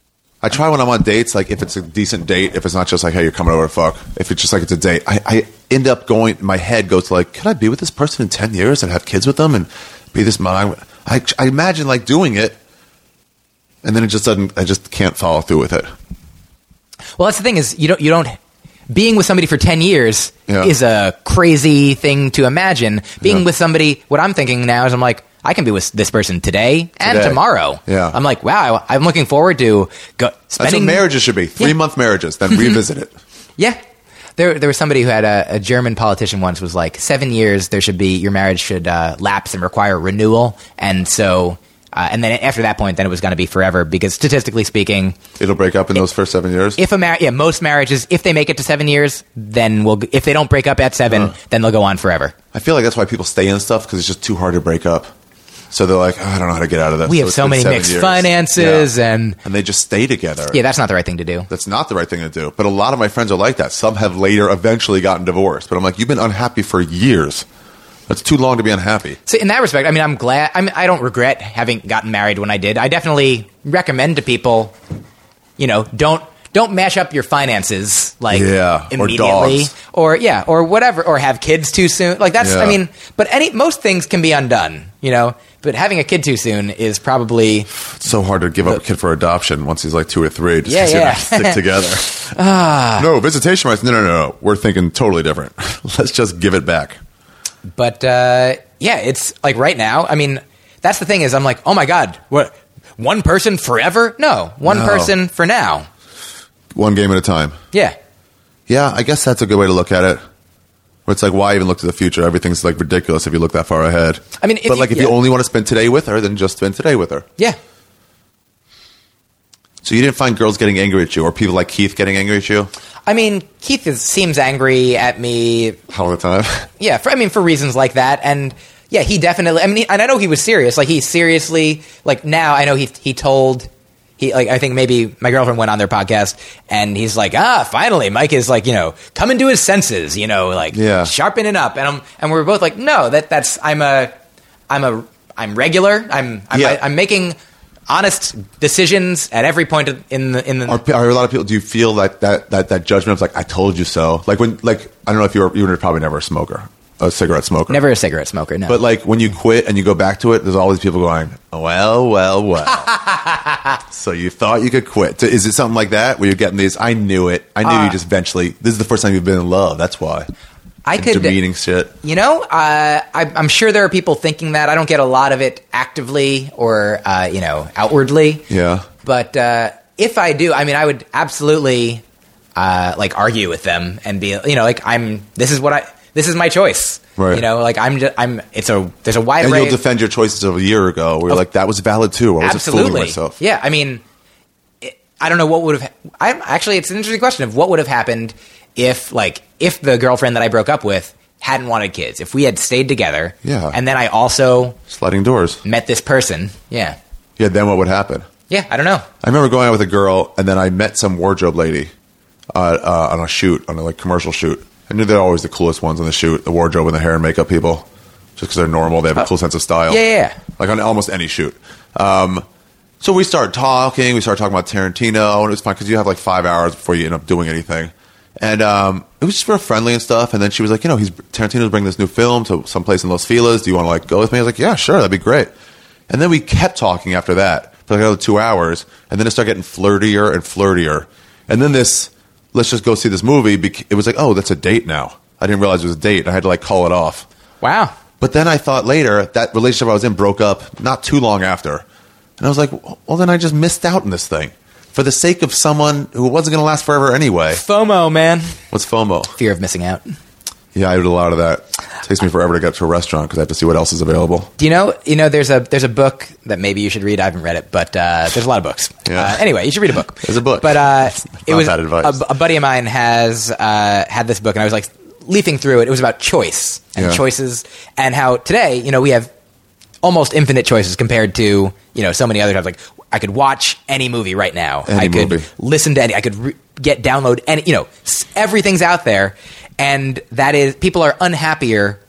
I try when I'm on dates, like if it's a decent date, if it's not just like, hey, you're coming over to fuck. If it's just like it's a date, I, I end up going, my head goes to like, could I be with this person in ten years and have kids with them and be this mom? I, I imagine like doing it, and then it just doesn't, I just can't follow through with it. Well, that's the thing is you don't, you don't, being with somebody for ten years Yeah. is a crazy thing to imagine. Being Yeah. with somebody, what I'm thinking now is I'm like, I can be with this person today and Today. tomorrow. Yeah. I'm like, wow, I'm looking forward to go, That's spending. what marriages should be. Three Yeah. month marriages, then revisit it. Yeah. There, there was somebody who had a, a German politician once was like, seven years, there should be, your marriage should uh, lapse and require renewal. And so, uh, and then after that point, then it was going to be forever because statistically speaking, It'll break up in those first seven years. if a mar- yeah, most marriages, if they make it to seven years, then we'll, if they don't break up at seven, Uh. then they'll go on forever. I feel like that's why people stay in stuff because it's just too hard to break up. So they're like, oh, I don't know how to get out of this. We have it's so been many seven mixed years. finances Yeah. and and they just stay together. yeah, that's not the right thing to do. That's not the right thing to do. But a lot of my friends are like that. Some have later eventually gotten divorced. But I'm like, you've been unhappy for years. That's too long to be unhappy. So in that respect, I mean, I'm glad. I mean, I don't regret having gotten married when I did. I definitely recommend to people, you know, don't don't mash up your finances like Yeah, or immediately, dogs. or yeah, or whatever, or have kids too soon. Like that's, Yeah. I mean, but any most things can be undone, you know. But having a kid too soon is probably It's so hard to give up a kid for adoption once he's like two or three. Just Yeah, 'cause you're yeah. not stick together. No, visitation rights. No, no, no, no. We're thinking totally different. Let's just give it back. But uh, yeah, it's like right now. I mean, that's the thing is, I'm like, oh my god, what? One person forever? No, one No. person for now. One game at a time. Yeah, Yeah, I guess that's a good way to look at it. Where it's like, why even look to the future? Everything's like ridiculous if you look that far ahead. I mean, if but you- like if yeah. you only want to spend today with her, then just spend today with her. yeah. So you didn't find girls getting angry at you, or people like Keith getting angry at you I mean, Keith is, seems angry at me. all the time. Yeah, for, I mean, for reasons like that, and yeah, he definitely. I mean, he, and I know he was serious. Like he seriously, like now, I know he he told. He, like, I think maybe my girlfriend went on their podcast and he's like, ah, finally, Mike is like, you know, coming to his senses, you know, like Yeah. sharpening up. And I'm, and we're both like, no, that that's, I'm a, I'm a, I'm regular. I'm, I'm, Yeah. I'm making honest decisions at every point in the, in the, Are, are a lot of people? Do you feel like that that that judgment of like, I told you so? Like when, like I don't know if you were you were probably never a smoker, a cigarette smoker. never a cigarette smoker. No. But like when you quit and you go back to it, there's all these people going, well, well, well. So you thought you could quit. So is it something like that where you're getting these? I knew it. I knew Uh, you just eventually. This is the first time you've been in love. That's why. I And could, demeaning shit. you know, uh, I, I'm sure there are people thinking that. I don't get a lot of it actively or, uh, you know, outwardly. Yeah. But uh, if I do, I mean, I would absolutely uh, like argue with them and be, you know, like I'm. This is what I. This is my choice. Right. You know, like I'm. Just, I'm. It's a. There's a wide And array. you'll defend your choices of a year ago. Where you're like, that was valid too. Or was it Absolutely. fooling myself? Yeah. I mean, it, I don't know what would have. I'm actually. It's an interesting question of what would have happened if, like, if the girlfriend that I broke up with hadn't wanted kids. If we had stayed together. Yeah. And then I also Sliding doors. met this person. Yeah. Yeah. Then what would happen? Yeah. I don't know. I remember going out with a girl, and then I met some wardrobe lady uh, uh, on a shoot, on a like commercial shoot. I knew they're always the coolest ones on the shoot, the wardrobe and the hair and makeup people, just because they're normal. They have a cool sense of style. Yeah, yeah, yeah. Like on almost any shoot. Um, so we started talking. We started talking about Tarantino, and it was fun because you have like five hours before you end up doing anything. And um, it was just real friendly and stuff. And then she was like, you know, he's Tarantino's bringing this new film to someplace in Los Feliz. Do you want to like go with me? I was like, yeah, sure, that'd be great. And then we kept talking after that for like another two hours. And then it started getting flirtier and flirtier. And then this, let's just go see this movie. bec- It was like, oh, that's a date now. I didn't realize it was a date. I had to like call it off. Wow. But then I thought later that relationship I was in broke up not too long after. And I was like, well, then I just missed out on this thing for the sake of someone who wasn't going to last forever anyway. FOMO, man. What's FOMO? Fear of missing out. Yeah, I do a lot of that. It takes me forever to get to a restaurant because I have to see what else is available. Do you know? You know, there's a there's a book that maybe you should read. I haven't read it, but uh, there's a lot of books. Yeah. Uh, anyway, you should read a book. There's a book. But uh, it not was bad advice. A, a buddy of mine has uh, had this book, and I was like leafing through it. It was about choice and Yeah. choices, and how today, you know, we have almost infinite choices compared to, you know, so many other times. Like I could watch any movie right now. Any I could movie. listen to any. I could re- get download any. You know, s- everything's out there, and that is people are unhappier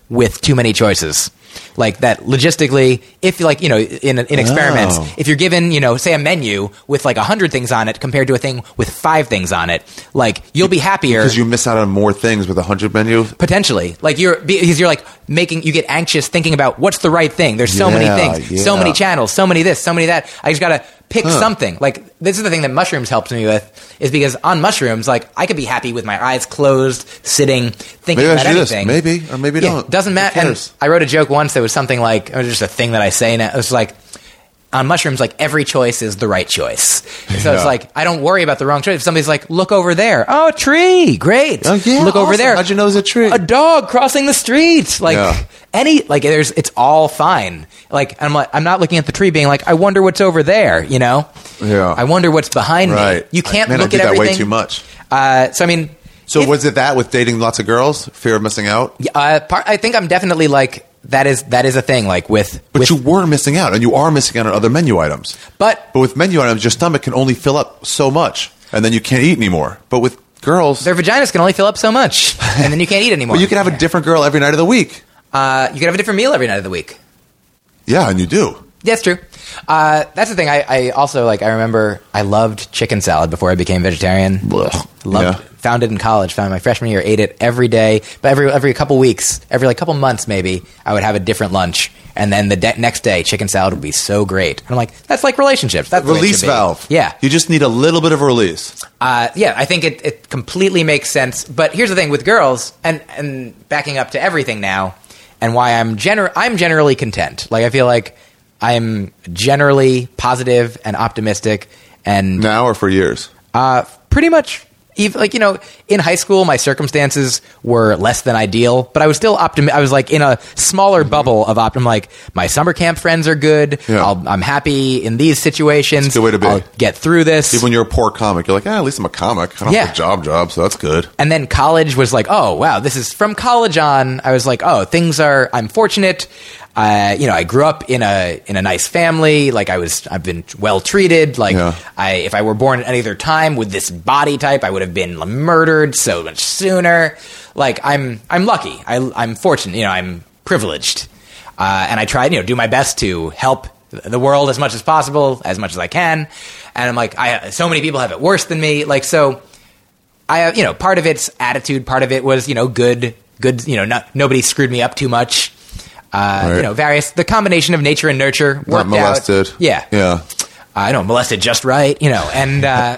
with too many choices. Like that logistically, if like, you know, in, in experiments, Oh. if you're given, you know, say a menu with like a hundred things on it compared to a thing with five things on it, like you'll be happier. Because you miss out on more things with a hundred menu. Potentially. Like you're, because you're like making, you get anxious thinking about what's the right thing. There's so many Yeah, things, so yeah. many channels, so many this, so many that. I just gotta pick Huh. something. Like this is the thing that mushrooms helps me with, is because on mushrooms, like I could be happy with my eyes closed, sitting, thinking Maybe I about should do this. anything. Maybe, or maybe Yeah, don't. doesn't Who matter. And cares? I wrote a joke once that was something like, it was just a thing that I say now. It was like, on mushrooms, like every choice is the right choice. So Yeah. it's like, I don't worry about the wrong choice. If somebody's like, look over there. Oh, a tree. Great. Oh, yeah, Look over awesome. there. How'd you know it was a tree? A dog crossing the street. Like Yeah. any, like there's, it's all fine. Like, I'm like, I'm not looking at the tree being like, I wonder what's over there, you know? Yeah. I wonder what's behind Right. me. You can't Man, look I do at that everything. way too much. Uh, so I mean, So if- was it that with dating lots of girls? Fear of missing out? uh, part, I think I'm definitely like, that is, that is a thing. Like with, But with you were missing out, and you are missing out on other menu items. but But with menu items, your stomach can only fill up so much, and then you can't eat anymore. But with girls, their vaginas can only fill up so much, and then you can't eat anymore. well, you can have a different girl every night of the week. Uh, you can have a different meal every night of the week. Yeah, and you do. That's true. Uh, that's the thing. I, I also like. I remember I loved chicken salad before I became vegetarian. Blech. Loved. Yeah. Found it in college. Found it my freshman year. Ate it every day. But every every couple weeks, every like couple months maybe, I would have a different lunch. And then the de- next day, chicken salad would be so great. And I'm like, that's like relationships. That's the way it Release should be. valve. Yeah. You just need a little bit of a release. Uh, yeah, I think it, it completely makes sense. But here's the thing with girls, and, and backing up to everything now, and why I'm gener- I'm generally content. Like I feel like I'm generally positive and optimistic, and Now or for years? uh, pretty much. Even, like, you know, in high school, my circumstances were less than ideal, but I was still optim. I was like in a smaller bubble of optim. Like my summer camp friends are good. Yeah. I'll, I'm happy in these situations. It's a good way to be. I'll get through this. Even when you're a poor comic, you're like, ah, at least I'm a comic. I don't Yeah. have a job job, so that's good. And then college was like, oh, wow, this is from college on. I was like, oh, things are, I'm fortunate. Uh, you know, I grew up in a in a nice family. Like I was, I've been well treated. Like Yeah. I, if I were born at any other time with this body type, I would have been murdered so much sooner. Like I'm, I'm lucky. I, I'm fortunate. You know, I'm privileged, uh, and I try, you know, do my best to help the world as much as possible, as much as I can. And I'm like, I, so many people have it worse than me. Like so. I have, you know, part of it's attitude, part of it was, you know, good, good, you know, not, nobody screwed me up too much. Uh, Right. You know, various, the combination of nature and nurture worked Not molested. out. Yeah. Yeah. I know, molested just right, you know, and, uh,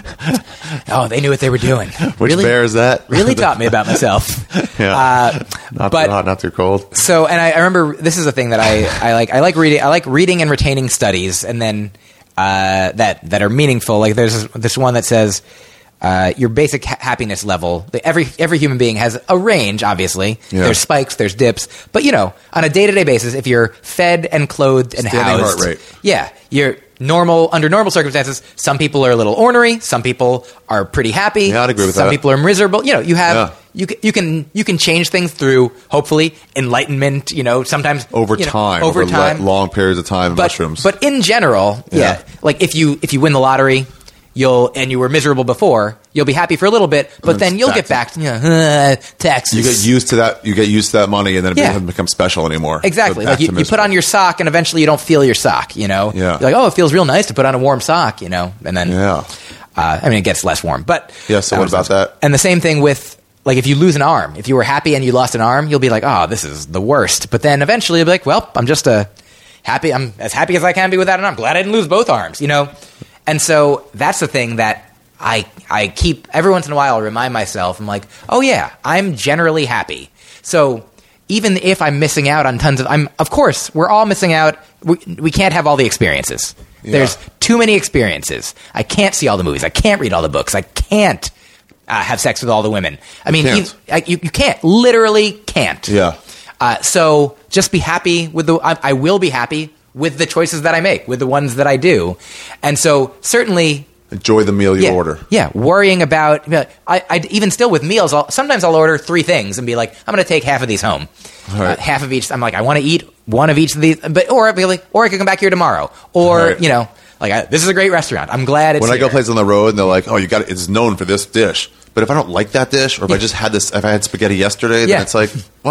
oh, they knew what they were doing. Which really, bear is that? really taught me about myself. Yeah. Uh, Not but- too hot, not too cold. so, and I, I remember this is a thing that I, I like. I like reading. I like reading and retaining studies, and then uh, that that are meaningful. Like there's this, this one that says uh, your basic ha- happiness level. The, every every human being has a range. Obviously, Yeah. there's spikes, there's dips, but you know, on a day to day basis, if you're fed and clothed and Standing housed, heart rate. yeah, you're normal under normal circumstances. Some people are a little ornery. Some people are pretty happy. Yeah, I'd agree with some that. people are miserable. You know, you have. Yeah. You can, you can you can change things through hopefully enlightenment. You know, sometimes Over you know, time. over le- time, long periods of time, but mushrooms. but in general, yeah. Yeah. Like if you if you win the lottery, you'll and you were miserable before, you'll be happy for a little bit, but And then it's you'll get back to you know, uh, taxes. you get used to that. You get used to that money, and then it Yeah. doesn't become special anymore. Exactly. So Like back you, to you put miserable. on your sock, and eventually you don't feel your sock. You know. Yeah. You're like, oh, it feels real nice to put on a warm sock. You know, and then Yeah. Uh, I mean, it gets less warm, but Yeah, so what about that? And the same thing with like if you lose an arm. If you were happy and you lost an arm, you'll be like, oh, this is the worst. But then eventually you'll be like, well, I'm just a happy. I'm as happy as I can be without an arm. Glad I didn't lose both arms. You know. And so that's the thing that I I keep every once in a while. I'll remind myself. I'm like, oh yeah, I'm generally happy. So even if I'm missing out on tons of, I'm of course we're all missing out. We we can't have all the experiences. Yeah. There's too many experiences. I can't see all the movies. I can't read all the books. I can't uh, have sex with all the women. I mean, can't. You, I, you, you can't. Literally can't. Yeah. Uh, so just be happy with the. I, I will be happy with the choices that I make, with the ones that I do, and so certainly. Enjoy the meal you Yeah, order. yeah. Worrying about, I, I even still with meals. I'll, sometimes I'll order three things and be like, I'm going to take half of these home, Right. uh, half of each. I'm like, I want to eat one of each of these, but or I'll be like, or I could come back here tomorrow, or Right. you know, like I, this is a great restaurant. I'm glad it's When I go here. places on the road and they're like, "Oh, you got it. It's known for this dish." But if I don't like that dish, or if I Yeah. just had this, if I had spaghetti yesterday, then Yeah. it's like, well,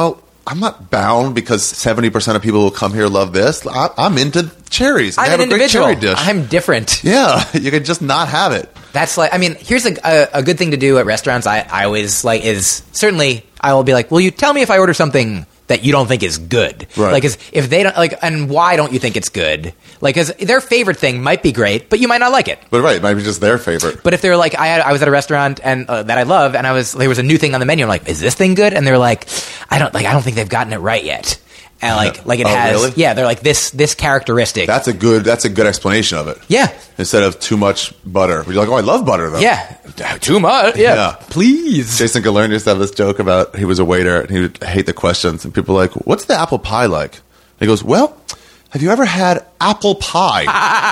I'm not bound because seventy percent of people who come here love this. I, I'm into cherries. I'm they have an a great individual. cherry dish. I'm different. Yeah, you can just not have it. That's like, I mean, here's a, a, a good thing to do at restaurants. I, I always like is certainly I will be like, will you tell me if I order something that you don't think is good? Right. Like, is, if they don't like, and why don't you think it's good? Like, cause their favorite thing might be great, but you might not like it. But right, it might be just their favorite. But if they're like, I had, I was at a restaurant and uh, that I love, and I was there was a new thing on the menu. I'm like, is this thing good? And they're like, I don't like, I don't think they've gotten it right yet. And like, like it Oh, has, really? yeah. They're like this, this characteristic. That's a good. That's a good explanation of it. yeah, Instead of too much butter, you're like, oh, I love butter though. yeah. Too much. Yeah, Yeah. please. Jason Galern used to have this joke about he was a waiter and he would hate the questions, and people were like, "What's the apple pie like?" And he goes, "Well, have you ever had apple pie?"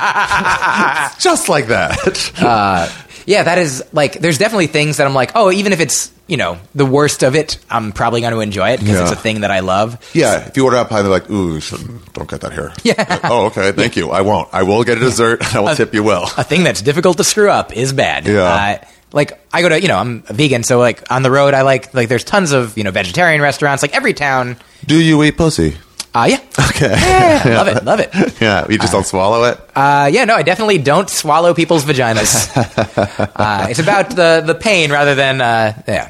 It's just like that. Uh, yeah, that is like. There's definitely things that I'm like, oh, even if it's you know the worst of it, I'm probably going to enjoy it because Yeah. it's a thing that I love. Yeah, if you order apple pie, they're like, "Ooh, you shouldn't, don't get that here." Yeah. Like, oh, okay, thank you. I won't. I will get a dessert, and I will tip you well. A thing that's difficult to screw up is bad. Yeah. Uh, like I go to, you know, I'm a vegan, so like on the road, I like like there's tons of you know vegetarian restaurants. Like every town. Do you eat pussy? Uh, yeah. Okay. Yeah, love it, love it. Yeah, you just don't swallow it. Uh, yeah, no, I definitely don't swallow people's vaginas. uh, it's about the the pain rather than uh, yeah.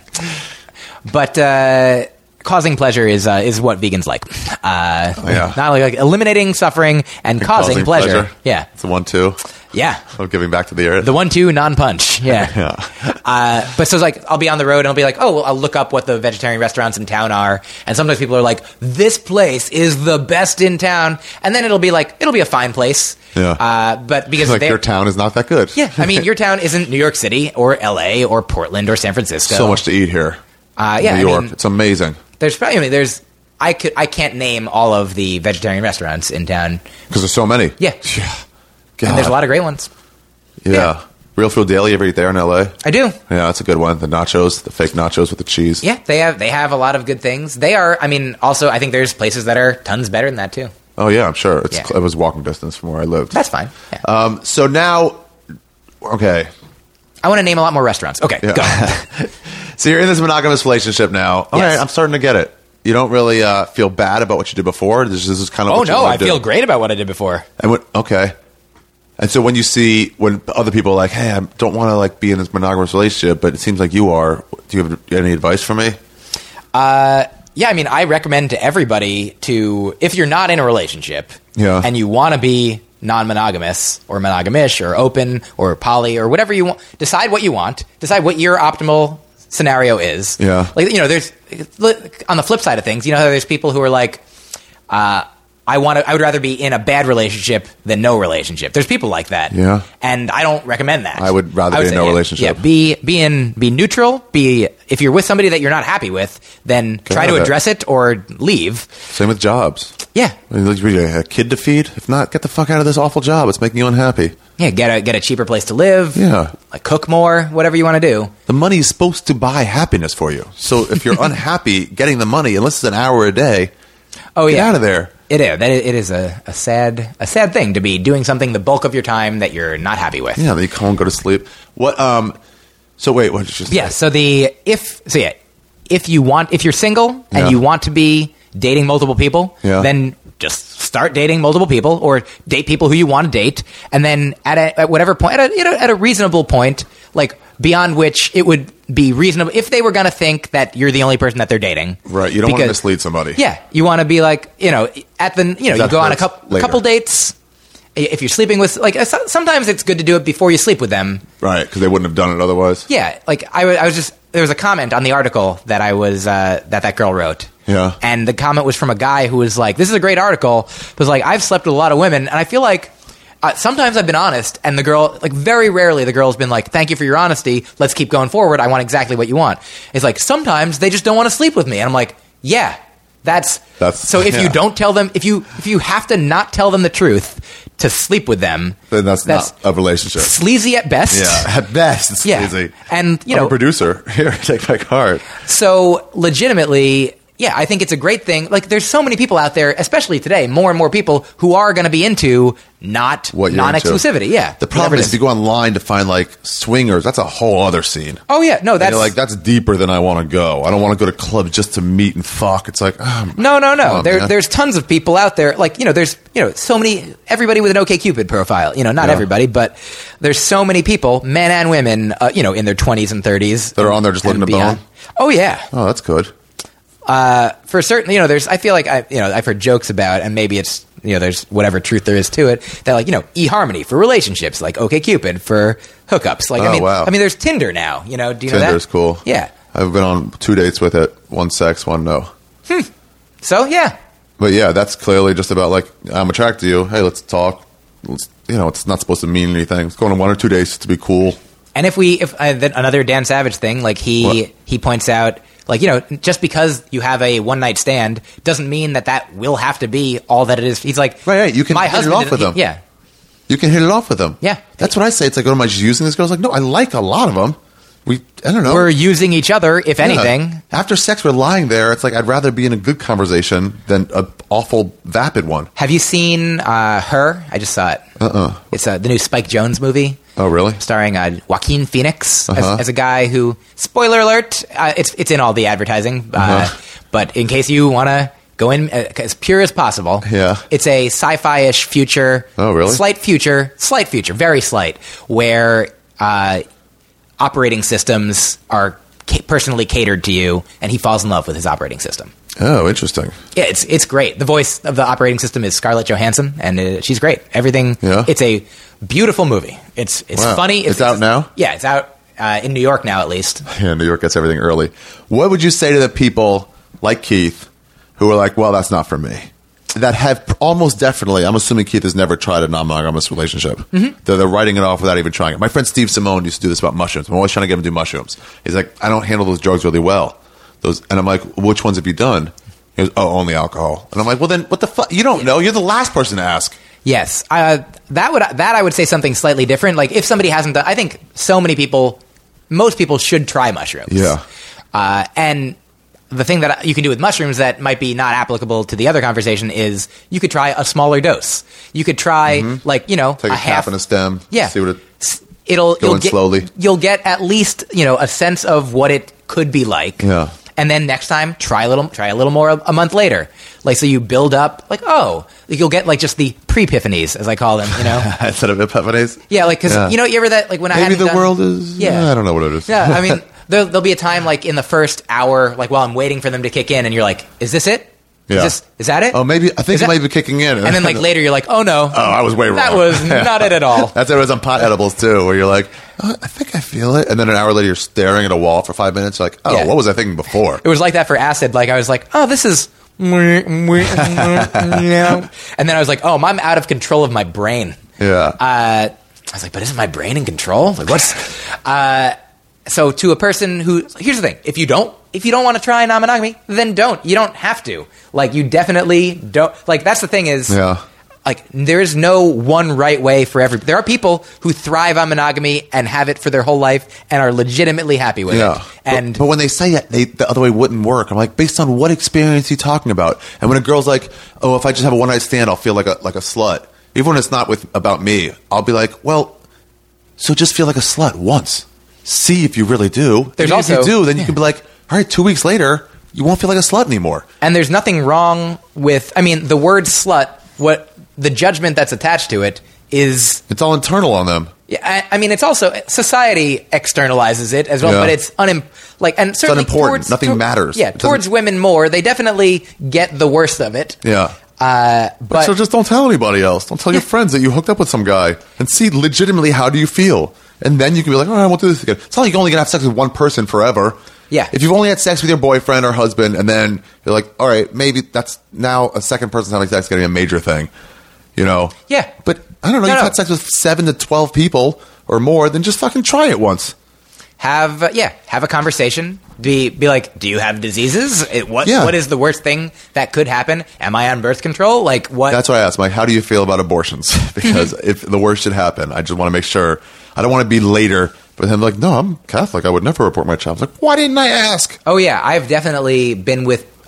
But uh, causing pleasure is uh, is what vegans like. Uh, yeah. Not like, like eliminating suffering and, causing, pleasure. Yeah, it's the one two. yeah. Of giving back to the earth. The one two non punch. Yeah. Yeah. Uh, but so it's like I'll be on the road and I'll be like, oh, well, I'll look up what the vegetarian restaurants in town are, and sometimes people are like, this place is the best in town, and then it'll be like it'll be a fine place. Yeah. Uh, but because like they're- your town is not that good. yeah, I mean, your town isn't New York City or L A or Portland or San Francisco. So much to eat here. Uh, yeah, New I York. mean- It's amazing. There's probably I mean, there's I could I can't name all of the vegetarian restaurants in town, Because there's so many. Yeah. Yeah. and there's a lot of great ones. Yeah. yeah. Real Food Daily, ever eat there in L A? I do. Yeah, that's a good one. The nachos, the fake nachos with the cheese. Yeah, they have they have a lot of good things. They are. I mean, also I think there's places that are tons better than that too. Oh, yeah, I'm sure. It's, Yeah. It was walking distance from where I lived. That's fine. Yeah. Um, so now, okay. I want to name a lot more restaurants. Okay, Yeah. go. So you're in this monogamous relationship now. All Yes. right, I'm starting to get it. You don't really uh, feel bad about what you did before? This, this is kind of Oh what you no, wanna I do. feel great about what I did before. And what, okay. And so when you see, when other people are like, hey, I don't want to like be in this monogamous relationship, but it seems like you are, do you have any advice for me? Uh, yeah, I mean, I recommend to everybody to, if you're not in a relationship Yeah. and you want to be non-monogamous or monogamish or open or poly or whatever you want, decide what you want, decide what your optimal scenario is. Yeah. Like, you know, there's, on the flip side of things, you know how there's people who are like, uh, I want to. I would rather be in a bad relationship than no relationship. There's people like that. Yeah. And I don't recommend that. I would rather be in say, no yeah, relationship. Yeah. Be be in be neutral. Be if you're with somebody that you're not happy with, then try out to of it. address it or leave. Same with jobs. Yeah. I mean, like, you got a kid to feed? If not, get the fuck out of this awful job. It's making you unhappy. Yeah. Get a get a cheaper place to live. Yeah. Like cook more. Whatever you want to do. The money is supposed to buy happiness for you. So if you're unhappy getting the money, unless it's an hour a day, Oh get yeah. out of there. It is. That it is a, a sad a sad thing to be doing something the bulk of your time that you're not happy with. Yeah, then you come and go to sleep. What? Um. So wait, what did you say? Yeah. So the if so yeah, if you want if you're single and Yeah. you want to be dating multiple people, Yeah. then just start dating multiple people or date people who you want to date, and then at a, at whatever point at a, you know, at a reasonable point, like beyond which it would be reasonable if they were going to think that you're the only person that they're dating. Right. You don't want to Because- mislead somebody. Yeah, you want to be like you know at the you know you That go on a hurts couple later. couple dates. If you're sleeping with like uh, so- sometimes it's good to do it before you sleep with them. Right. Because they wouldn't have done it otherwise. Yeah, like I, wa- I was just there was a comment on the article that I was uh, that that girl wrote. Yeah. And the comment was from a guy who was like, "This is a great article." But was like, "I've slept with a lot of women, and I feel like uh, sometimes I've been honest, and the girl, like very rarely, the girl's been like, "Thank you for your honesty. Let's keep going forward. I want exactly what you want." It's like sometimes they just don't want to sleep with me, and I'm like, "Yeah, that's That's- so." If yeah. you don't tell them, if you if you have to not tell them the truth to sleep with them, Then that's, not a relationship. sleazy at best. Yeah. At best, it's Yeah. easy. And, you I'm know- a producer. Here, take my card. So legitimately, yeah, I think it's a great thing. Like, there's so many people out there, especially today, more and more people who are going to be into not What you're non-exclusivity. into. Yeah. The problem is, if you go online to find like swingers, that's a whole other scene. Oh yeah, no, And that's you're like that's deeper than I want to go. I don't want to go to clubs just to meet and fuck. It's like oh, no, no, no. on, there, man. there's tons of people out there. Like, you know, there's you know so many. Everybody with an OkCupid profile. You know, not Yeah. everybody, but there's so many people, men and women. Uh, you know, in their twenties and thirties that are on there just and looking to beyond. bone. Oh yeah. Oh, that's good. Uh, for certain, you know, there's. I feel like I, you know, I've heard jokes about, and maybe it's, you know, there's whatever truth there is to it. That like, you know, eHarmony for relationships, like OkCupid for hookups. Like, I Oh, mean, wow. I mean, there's Tinder now. You know, do you know that? Tinder's cool. Yeah. I've been on two dates with it. One sex, one no. So yeah, But yeah, that's clearly just about like I'm attracted to you. Hey, let's talk. Let's, you know, it's not supposed to mean anything. It's going on one or two days to be cool. and if we, if uh, then another Dan Savage thing, like he What? he points out, like, you know, just because you have a one night stand doesn't mean that that will have to be all that it is. He's like, Right, right. You can my hit it husband off didn't- with he- them. Yeah. You can hit it off with them. Yeah. That's what I say. It's like, oh, am I just using this girl? I was like, no, I like a lot of them. We, I don't know. We're using each other, if Yeah. anything. After sex, we're lying there. It's like I'd rather be in a good conversation than a awful, vapid one. Have you seen uh, Her? I just saw it. Uh-uh. It's uh, the new Spike Jonze movie. Oh, really? Starring uh, Joaquin Phoenix Uh-huh. as, as a guy who, spoiler alert, uh, it's it's in all the advertising. Uh, Uh-huh. But in case you want to go in uh, as pure as possible, Yeah. it's a sci-fi-ish future. Oh, really? Slight future, slight future, very slight, where uh, operating systems are ca- personally catered to you, and he falls in love with his operating system. Oh, interesting. Yeah, it's it's great. The voice of the operating system is Scarlett Johansson, and uh, she's great. Everything. Yeah. It's a beautiful movie. It's it's Wow. funny. It's out now? Yeah, it's out uh, in New York now, at least. Yeah, New York gets everything early. What would you say to the people like Keith who are like, well, that's not for me? That have almost definitely, I'm assuming Keith has never tried a non-monogamous relationship. Mm-hmm. They're, they're writing it off without even trying it. My friend Steve Simone used to do this about mushrooms. I'm always trying to get him to do mushrooms. He's like, I don't handle those drugs really well. Those, and I'm like, which ones have you done? He goes, oh, only alcohol. And I'm like, well, then what the fuck? You don't know. You're the last person to ask. Yes, uh, that would that I would say something slightly different. Like if somebody hasn't done, I think so many people, most people should try mushrooms. Yeah. uh, and. The thing that you can do with mushrooms that might be not applicable to the other conversation is you could try a smaller dose. You could try, like, you know, Take a, a half and a stem. Yeah. See what it. S- It'll Go you'll in get, slowly. You'll get at least, you know, a sense of what it could be like. Yeah. And then next time, try a little, try a little more a, a month later. Like, so you build up, like, oh, you'll get like just the pre-epiphanies, as I call them. You know. Instead of epiphanies. Yeah, like because Yeah. you know, you ever that like when I Maybe hadn't the done- world is. Yeah. I don't know what it is. Yeah, I mean, there, there'll be a time like in the first hour, like while I'm waiting for them to kick in, and you're like, "Is this it? Is Yeah. this is that it?" Oh, maybe I think Is it that- might be kicking in. And then like later, you're like, "Oh no, Oh, I was way wrong. that was not it at all." That's how it was on pot edibles too, where you're like, oh, I think I feel it, and then an hour later you're staring at a wall for five minutes. You're like, oh, Yeah. what was I thinking before? It was like that for acid. Like I was like, "Oh, this is," and then I was like, "Oh, I'm out of control of my brain." Yeah. Uh, I was like, "But isn't my brain in control? Like, what's?" Uh, so, to a person who, here's the thing: if you don't, if you don't want to try non-monogamy, then don't. You don't have to. Like, you definitely don't. Like, that's the thing is, Yeah. like, there is no one right way for every. There are people who thrive on monogamy and have it for their whole life and are legitimately happy with Yeah. it. And but, but when they say it, they, the other way wouldn't work. I'm like, based on what experience are you talking about? And when a girl's like, oh, if I just have a one night stand, I'll feel like a like a slut. Even when it's not with about me, I'll be like, well, so just feel like a slut once. See if you really do. There's And if also- you do, then you yeah. can be like, all right, two weeks later, you won't feel like a slut anymore. And there's nothing wrong with, I mean, the word slut, what the judgment that's attached to it is, It's all internal on them. yeah, I, I mean, it's also, society externalizes it as well, Yeah. but it's unim, like, and certainly unimportant. towards, Nothing matters. Yeah, It doesn't- towards women more, they definitely get the worst of it. Yeah. Uh, but so just don't tell anybody else. Don't tell your friends that you hooked up with some guy and see legitimately how do you feel. And then you can be like, oh, I won't do this again. It's not like you're only going to have sex with one person forever. Yeah. If you've only had sex with your boyfriend or husband and then you're like, all right, maybe that's now a second person having sex is going to be a major thing. You know? Yeah. But I don't know. No, you've no. had sex with seven to twelve people or more, then just fucking try it once. have, uh, yeah, have a conversation. Be, be like, do you have diseases? It, what, Yeah. what is the worst thing that could happen? Am I on birth control? Like, what? That's why I asked, Mike, how do you feel about abortions? Because if the worst should happen, I just want to make sure. I don't want to be later, but then like, no, I'm Catholic. I would never report my child. Like, why didn't I ask? Oh yeah, I've definitely been with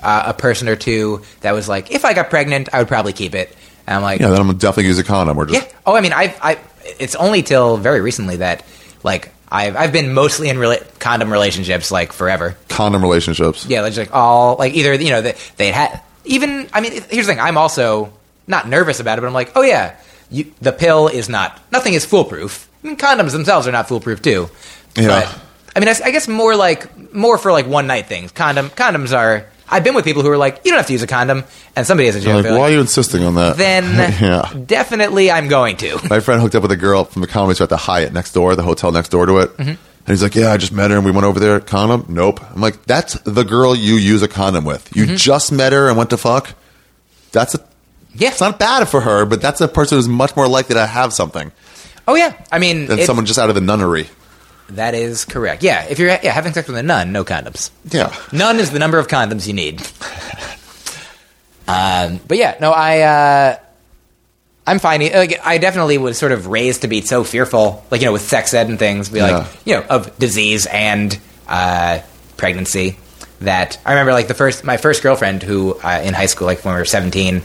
uh, a person or two that was like, if I got pregnant, I would probably keep it. And I'm like, Yeah, then I'm definitely use a condom. Or just yeah. Oh, I mean, I've, I. It's only till very recently that, like, I've I've been mostly in rela- condom relationships, like, forever. condom relationships. Yeah, like, like all like either you know they they had even. I mean, here's the thing. I'm also not nervous about it, but I'm like, oh yeah, you, the pill is not. Nothing is foolproof. I mean, condoms themselves are not foolproof too. Yeah. But, I mean, I, I guess more like more for like one night things. Condom condoms are. I've been with people who are like, you don't have to use a condom, and somebody has a joke. Like, They're why like, are you insisting on that? then yeah. definitely I'm going to. My friend hooked up with a girl from the comedy store at the Hyatt next door, the hotel next door to it. Mm-hmm. And he's like, yeah, I just met her and we went over there. Condom? Nope. I'm like, that's the girl you use a condom with. You mm-hmm. just met her and went to fuck? That's a... Yeah. It's not bad for her, but that's a person who's much more likely to have something Oh yeah, I mean, than it- someone just out of the nunnery. that is correct. Yeah, if you're yeah having sex with a nun, no condoms. Yeah. None is the number of condoms you need. um, but yeah, no, I uh, I'm fine. Like, I definitely was sort of raised to be so fearful, like you know, with sex ed and things, be like Yeah. you know of disease and uh, pregnancy. That I remember, like the first my first girlfriend who uh, in high school, like when we were seventeen,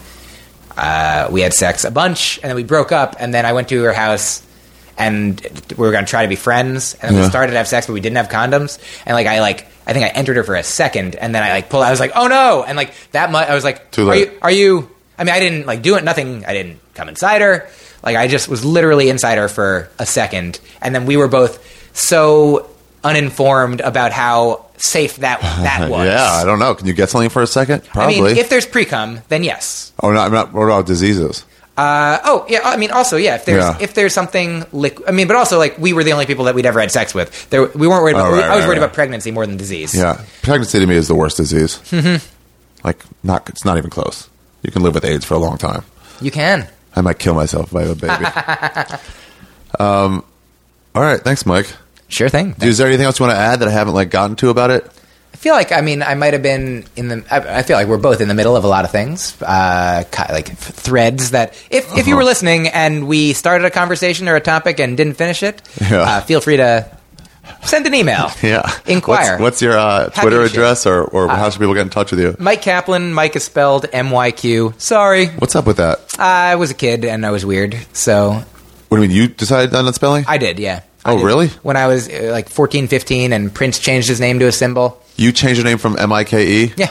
uh, we had sex a bunch, and then we broke up, and then I went to her house. And we were going to try to be friends, and then Yeah. we started to have sex, but we didn't have condoms. And like I like, I think I entered her for a second, and then I like pulled. I was like, oh no! And like that much, I was like, Too are late. you? Are you? I mean, I didn't like do it. Nothing. I didn't come inside her. Like I just was literally inside her for a second, and then we were both so uninformed about how safe that that was. Yeah, I don't know. Can you get something for a second? Probably. I mean, if there's pre-cum, then yes. oh, no, I'm not. What about diseases? Uh, oh yeah, I mean also yeah. If there's Yeah. if there's something liquid, I mean, but also like we were the only people that we'd ever had sex with. There, we weren't worried about. Oh, right, I was right, worried right. about pregnancy more than disease. Yeah. Pregnancy to me is the worst disease. like, not. It's not even close. You can live with AIDS for a long time. You can. I might kill myself if I have a baby. um, all right. Thanks, Mike. Sure thing. Is there anything else you want to add that I haven't like gotten to about it? I feel like I mean I might have been in the. I, I feel like we're both in the middle of a lot of things, uh, ki- like th- threads that if if you were listening and we started a conversation or a topic and didn't finish it, Yeah. uh, feel free to send an email. Yeah. Inquire. What's, what's your uh, Happy Twitter to share. address, or, or how should people get in touch with you? Mike Kaplan. Mike is spelled M Y Q. Sorry, What's up with that? I was a kid and I was weird, so What do you mean? You decided on that spelling? I did. Yeah. I Oh, did. really? When I was uh, like fourteen, fifteen, and Prince changed his name to a symbol. You changed your name from M I K E? Yeah.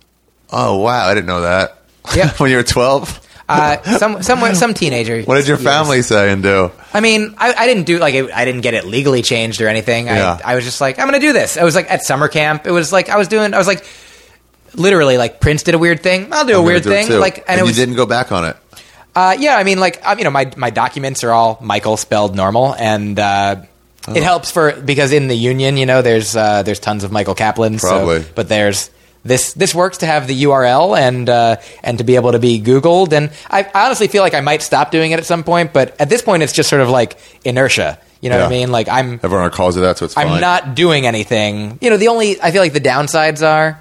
Oh, wow. I didn't know that. Yeah. when you were twelve? Uh, some, some, some teenager. What did your family say and do? I mean, I, I didn't do like it, I didn't get it legally changed or anything. Yeah. I, I was just like, I'm going to do this. It was like at summer camp. It was like I was doing. I was like, literally, like Prince did a weird thing. I'll do I'm a gonna weird do it thing. too. Like, and, and it you was. didn't go back on it. Uh, yeah, I mean, like um, you know, my my documents are all Michael spelled normal, and uh, Oh. it helps for because in the union, you know, there's uh, there's tons of Michael Kaplan. Probably. So, but there's. This this works to have the U R L and uh, and to be able to be Googled, and I, I honestly feel like I might stop doing it at some point, but at this point it's just sort of like inertia. You know what I Yeah. mean? Like I'm Everyone calls it that, so it's fine. I'm not doing anything. You know, the only I feel like the downsides are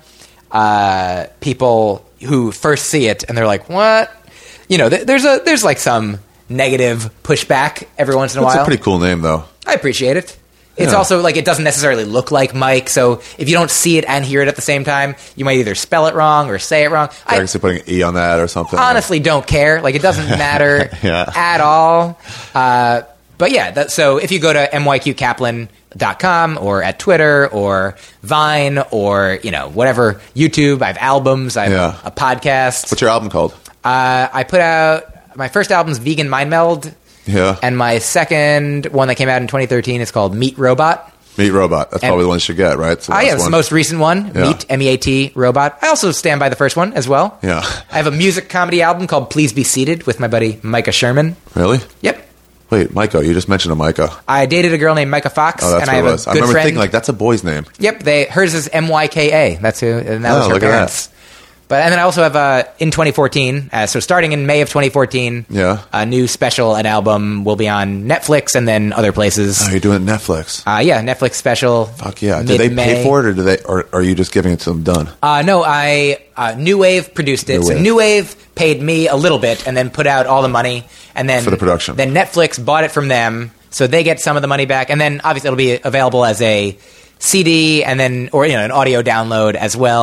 uh, people who first see it and they're like, "What?" You know, th- there's a there's like some negative pushback every once in a It's while. a pretty cool name, though. I appreciate it. It's Yeah. also like it doesn't necessarily look like Mike, so if you don't see it and hear it at the same time, you might either spell it wrong or say it wrong. I I guess putting an E on that or something. honestly don't care. Like it doesn't matter Yeah. at all. Uh, but yeah, that, so if you go to m y q kaplan dot com or at Twitter or Vine or you know whatever YouTube, I have albums, I have Yeah. a podcast. What's your album called? Uh, I put out my first album's Vegan Mind Meld. Yeah. And my second one that came out in twenty thirteen is called Meat Robot. Meat Robot. That's and- probably the one you should get, right? It's the Ah, last yeah, it's the one. most recent one. Yeah. Meat, M E A T, Robot. I also stand by the first one as well. Yeah. I have a music comedy album called Please Be Seated with my buddy Micah Sherman. Really? Yep. Wait, Micah. You just mentioned a Micah. I dated a girl named Micah Fox, Oh, that's and what I it have was. a I good remember friend. thinking, like, that's a boy's name. Yep, they hers is M Y K A. That's who, and that Oh, was her look at parents. But and then I also have uh, in twenty fourteen, uh, so starting in May of twenty fourteen, Yeah. a new special, an album will be on Netflix and then other places. Oh, you're doing Netflix. Uh, yeah, Netflix special. Fuck yeah. Do they pay mid-May. for it, or do they, or are you just giving it to them done? Uh, no, I uh, New Wave produced it. New so Wave. New Wave paid me a little bit and then put out all the money, and then For the production. Then Netflix bought it from them, so they get some of the money back, and then obviously it'll be available as a C D and then or you know an audio download as well.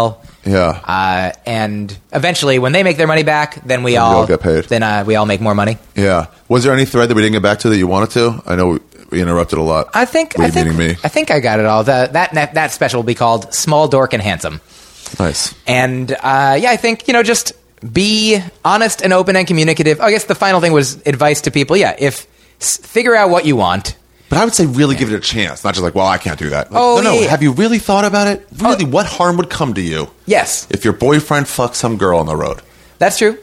Yeah. Uh, and eventually, when they make their money back, then we all, all get paid. Then uh, we all make more money. Yeah. Was there any thread that we didn't get back to that you wanted to? I know we, we interrupted a lot. I think. We I think, meaning me. I think I got it all. The, that, that that special will be called "Small Dork and Handsome." Nice. And uh, yeah, I think you know just be honest and open and communicative. I guess the final thing was advice to people. Yeah, if s- figure out what you want. But I would say really give it a chance, not just like, well, I can't do that. Like, Oh, no, no. yeah, yeah. Have you really thought about it? Really, Oh. what harm would come to you Yes, if your boyfriend fucks some girl on the road? that's true.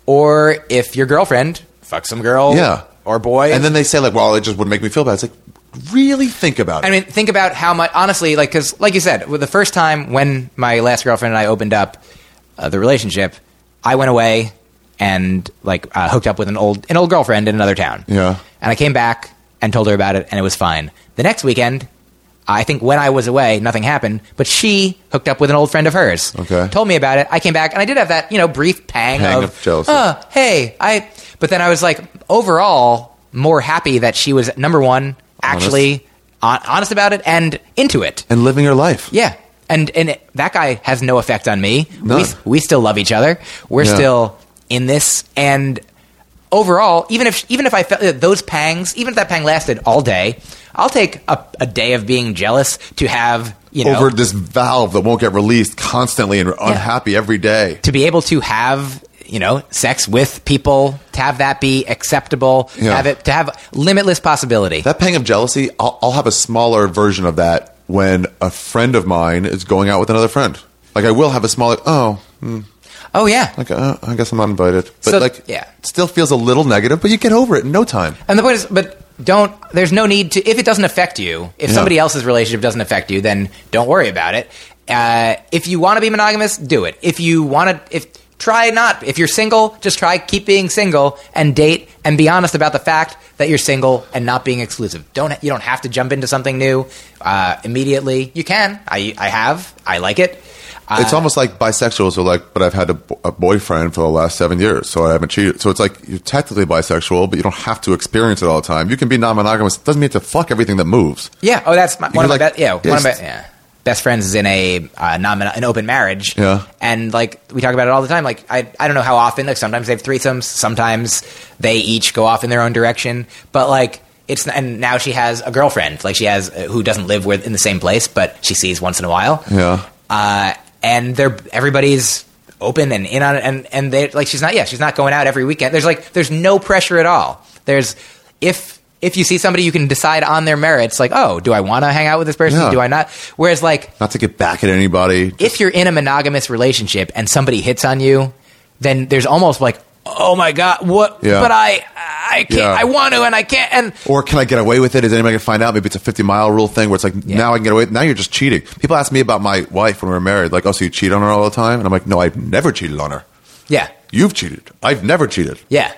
Or if your girlfriend fucks some girl, Yeah. or boy, And then they say, like, well, it just would make me feel bad. It's like, really think about it. I mean, think about how much, honestly, like, because, like you said, with the first time when my last girlfriend and I opened up uh, the relationship, I went away and, like, uh, hooked up with an old an old girlfriend in another town. Yeah. And I came back and told her about it, and it was fine. The next weekend, I think when I was away, nothing happened, but she hooked up with an old friend of hers. Okay. Told me about it. I came back, and I did have that, you know, brief pang, Pang of, of jealousy. Uh, hey, I... But then I was, like, overall more happy that she was, number one, actually honest, honest about it and into it. And living your life. Yeah. And and it, that guy has no effect on me. None. We we still love each other. We're Yeah. still in this. And overall, even if even if I felt those pangs, even if that pang lasted all day, I'll take a, a day of being jealous to have, you know, Over this valve that won't get released constantly and unhappy every day. to be able to have, you know, sex with people, to have that be acceptable, Yeah. have it to have limitless possibility. That pang of jealousy, I'll, I'll have a smaller version of that when a friend of mine is going out with another friend. Like, I will have a small, like, oh, hmm, oh yeah. like, uh, I guess I'm not invited. But, So, like, yeah. it still feels a little negative, but you get over it in no time. And the point is, but don't, there's no need to, if it doesn't affect you, if Yeah. somebody else's relationship doesn't affect you, then don't worry about it. Uh, if you want to be monogamous, do it. If you want to, if, try not. If you're single, just try keep being single and date and be honest about the fact that you're single and not being exclusive. Don't, you don't have to jump into something new, uh, immediately. You can. I, I have. I like it. Uh, It's almost like bisexuals are like, but I've had a, bo- a boyfriend for the last seven years, so I haven't cheated. So it's like, you're technically bisexual, but you don't have to experience it all the time. You can be non-monogamous. It doesn't mean to fuck everything that moves. Yeah. Oh, that's my, one can, of my like, be- yeah, yeah, one of my just- yeah. best friends is in a uh, non an open marriage. Yeah. And like we talk about it all the time. Like I I don't know how often. Like sometimes they have threesomes. Sometimes they each go off in their own direction. But like it's and now she has a girlfriend. Like she has uh, who doesn't live with in the same place, but she sees once in a while. Yeah. Uh, and they're everybody's open and in on it, and and they like she's not yeah she's not going out every weekend. There's like there's no pressure at all. There's if. If you see somebody, you can decide on their merits, like, oh, do I want to hang out with this person? Yeah. Do I not? Whereas, like, Not to get back at anybody. if you're in a monogamous relationship and somebody hits on you, then there's almost like, oh my God, what? Yeah. But I, I can't, Yeah. I want to and I can't. And Or can I get away with it? Is anybody going to find out? Maybe it's a fifty-mile rule thing where it's like, Yeah. now I can get away. Now you're just cheating. People ask me about my wife when we were married. Like, oh, so you cheat on her all the time? And I'm like, no, I've never cheated on her. yeah, You've cheated. I've never cheated. yeah.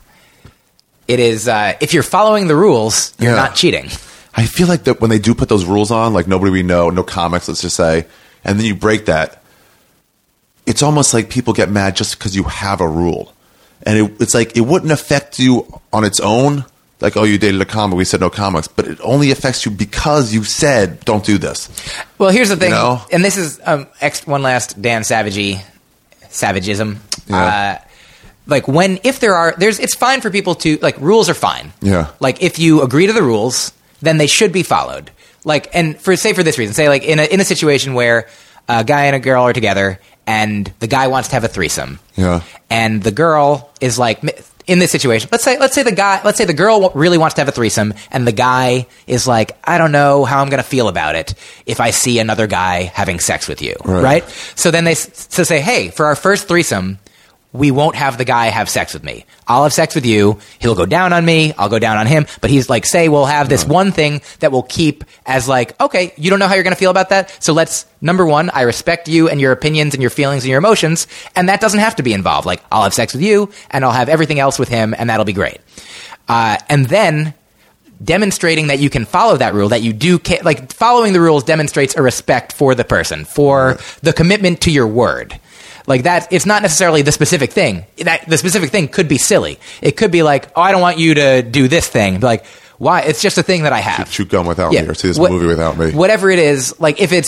It is, uh, if you're following the rules, you're Yeah. not cheating. I feel like that when they do put those rules on, like nobody we know, no comics, let's just say, and then you break that, it's almost like people get mad just because you have a rule. And it, it's like, it wouldn't affect you on its own. Like, oh, you dated a comic, we said no comics. But it only affects you because you said, don't do this. Well, here's the thing, You know? and this is um, ex- one last Dan Savage Savageism. Yeah. Uh, like when if there are there's it's fine for people to like rules are fine. Yeah. Like if you agree to the rules, then they should be followed. Like and for say for this reason, say like in a in a situation where a guy and a girl are together and the guy wants to have a threesome. Yeah. And the girl is like in this situation, let's say let's say the guy let's say the girl really wants to have a threesome and the guy is like, I don't know how I'm going to feel about it if I see another guy having sex with you, Right. right? So then they s- so say, "Hey, for our first threesome, we won't have the guy have sex with me. I'll have sex with you. He'll go down on me. I'll go down on him. But he's like, say we'll have this one thing that we'll keep as like, okay, you don't know how you're going to feel about that. So let's, number one, I respect you and your opinions and your feelings and your emotions. And that doesn't have to be involved. Like, I'll have sex with you and I'll have everything else with him and that'll be great. Uh, and then demonstrating that you can follow that rule, that you do, ca- like following the rules demonstrates a respect for the person, for the commitment to your word. Like that, it's not necessarily the specific thing. That the specific thing could be silly. It could be like, oh, I don't want you to do this thing. Like, why? It's just a thing that I have. Chew gum without me or see this What- movie without me. Whatever it is, like if it's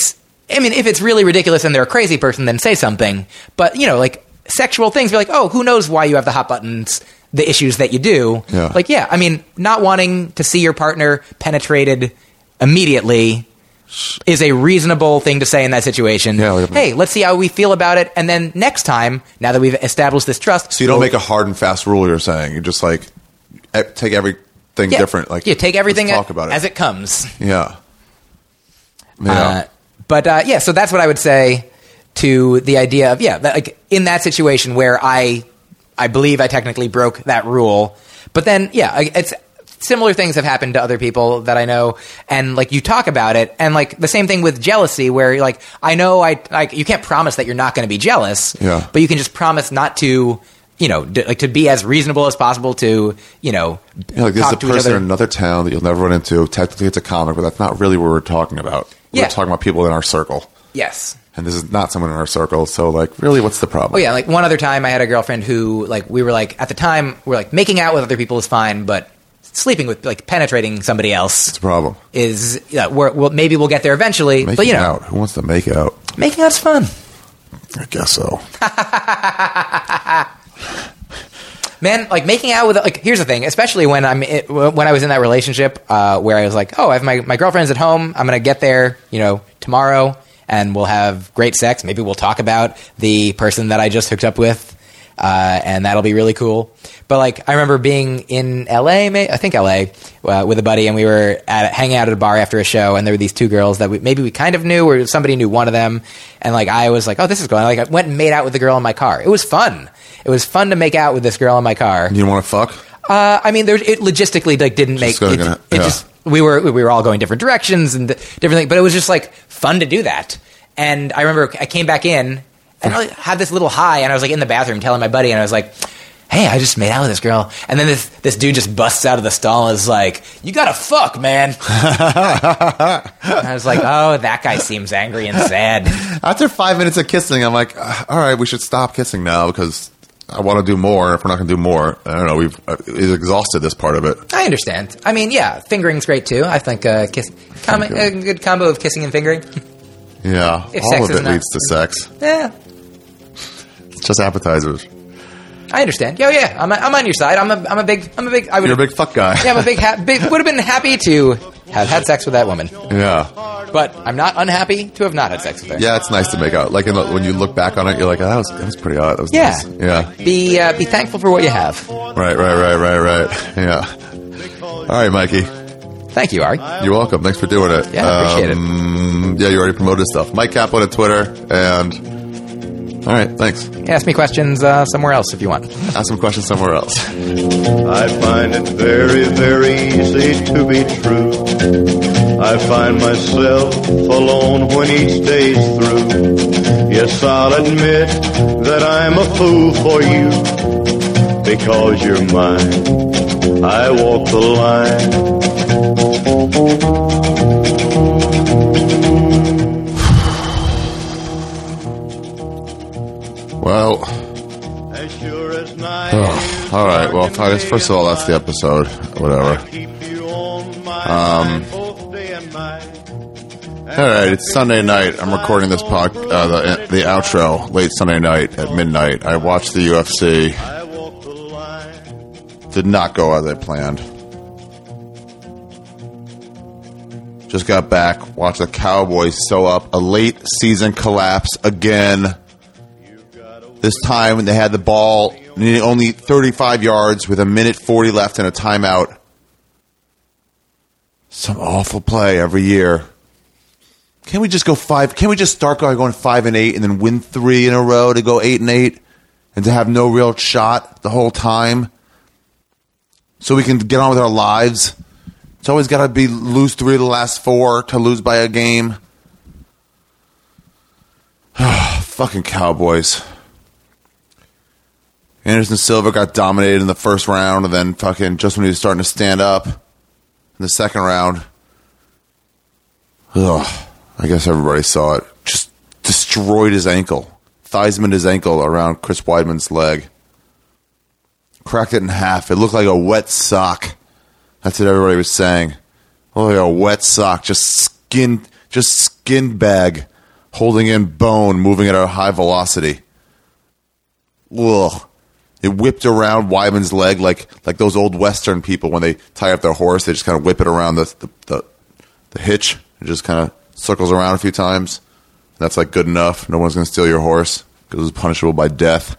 I mean, if it's really ridiculous and they're a crazy person, then say something. But, you know, like, sexual things, you're like, oh, who knows why you have the hot buttons, the issues that you do. Yeah. Like, yeah, I mean, not wanting to see your partner penetrated immediately is a reasonable thing to say in that situation. Yeah, like, hey, let's see how we feel about it, and then next time, now that we've established this trust... So you don't we'll, make a hard and fast rule, you're saying. You just, like, e- take everything yeah, different. Like, yeah, take everything let's talk about it. as it comes. Yeah. Yeah. Uh, but, uh, yeah, so that's what I would say to the idea of, yeah, that, like, in that situation where I, I believe I technically broke that rule, but then, yeah, I- it's... Similar things have happened to other people that I know, and like you talk about it, and like the same thing with jealousy, where you're like, I know I like you can't promise that you're not going to be jealous, Yeah. but you can just promise not to, you know, d- like to be as reasonable as possible to, you know, Yeah, like there's a talk to each person other. in another town that you'll never run into. Technically, it's a comic, but that's not really what we're talking about. Yeah. We're talking about people in our circle, Yes. and this is not someone in our circle. So, like, really, what's the problem? Oh yeah, like one other time I had a girlfriend who like we were like at the time we we're like making out with other people is fine, but sleeping with like penetrating somebody else It's a problem. is yeah, we're, we'll, maybe we'll get there eventually. Making but you know, out. Who wants to make out? making out's fun. I guess so. Man, like making out with like here's the thing, especially when I'm it, when I was in that relationship uh, where I was like, oh, I have my my girlfriend's at home. I'm gonna get there, you know, tomorrow, and we'll have great sex. Maybe we'll talk about the person that I just hooked up with, uh, and that'll be really cool. But like I remember being in L A, may, I think L A, uh, with a buddy, and we were at hanging out at a bar after a show, and there were these two girls that we, maybe we kind of knew, or somebody knew one of them, and like I was like, oh, this is going. Like I went and made out with the girl in my car. It was fun. It was fun to make out with this girl in my car. You don't want to fuck? Uh, I mean, there, it logistically like didn't make Just it. gonna- it yeah. just we were we were all going different directions and different things, but it was just like fun to do that. And I remember I came back in and I had this little high, and I was like in the bathroom telling my buddy, and I was like, "Hey, I just made out with this girl," and then this this dude just busts out of the stall and is like, "You gotta fuck, man." And I was like, "Oh, that guy seems angry and sad." After five minutes of kissing, I'm like, uh, all right, we should stop kissing now because I want to do more. If we're not going to do more, I don't know. We've uh, we've exhausted this part of it. I understand. I mean, yeah, fingering's great too. I think uh, kiss, com- a good combo of kissing and fingering. Yeah, If all sex of is it not- leads to sex. Yeah. It's just appetizers. I understand. Yeah, yeah. I'm, I'm on your side. I'm a, I'm a big, I'm a big. I would, You're a big fuck guy. Yeah, I'm a big, ha- big. Would have been happy to have had sex with that woman, Yeah, but I'm not unhappy to have not had sex with her. yeah. It's nice to make out. Like in the, when you look back on it, you're like, oh, that was that was pretty hot. That was Yeah. nice. Yeah. Be, uh, be thankful for what you have. Right, right, right, right, right. Yeah. All right, Mikey. Thank you, Ari. You're welcome. Thanks for doing it. Yeah, I appreciate it. Um, yeah, you already promoted stuff. Mike Kaplan at Twitter. And all right, thanks. Ask me questions uh, somewhere else if you want. Ask some questions somewhere else. I find it very, very easy to be true. I find myself alone when each day's through. Yes, I'll admit that I'm a fool for you, because you're mine. I walk the line. Well, As sure as night oh, all right. Well, Titus, first of all, that's the episode. Whatever. keep you on my Um, mind both day and night. All right, it's Sunday night. I'm recording this pod, uh, the the outro late Sunday night at midnight. I watched the U F C. I walk the line. Did not go as I planned. Just got back. Watched the Cowboys sew up a late season collapse again. This time when they had the ball, needing only thirty-five yards with a minute forty left and a timeout. Some awful play every year. Can we just go five? Can we just start going five and eight and then win three in a row to go eight and eight and to have no real shot the whole time, so we can get on with our lives? It's always got to be lose three of the last four to lose by a game. Fucking Cowboys. Anderson Silva got dominated in the first round, and then fucking just when he was starting to stand up in the second round. Ugh. I guess everybody saw it. Just destroyed his ankle. Theismann his ankle around Chris Weidman's leg. Cracked it in half. It looked like a wet sock. That's what everybody was saying. Oh, like a wet sock. Just skin, just skin bag holding in bone, moving at a high velocity. Ugh. It whipped around Wyman's leg like like those old Western people when they tie up their horse. They just kind of whip it around the the, the, the hitch. It just kind of circles around a few times. That's like good enough. No one's going to steal your horse because it's punishable by death.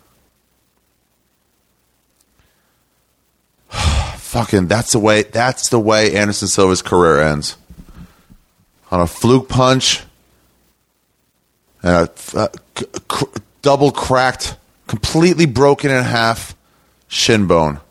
Fucking, that's the way. That's the way Anderson Silva's career ends. On a fluke punch and a uh, c- c- double cracked, completely broken in half shin bone.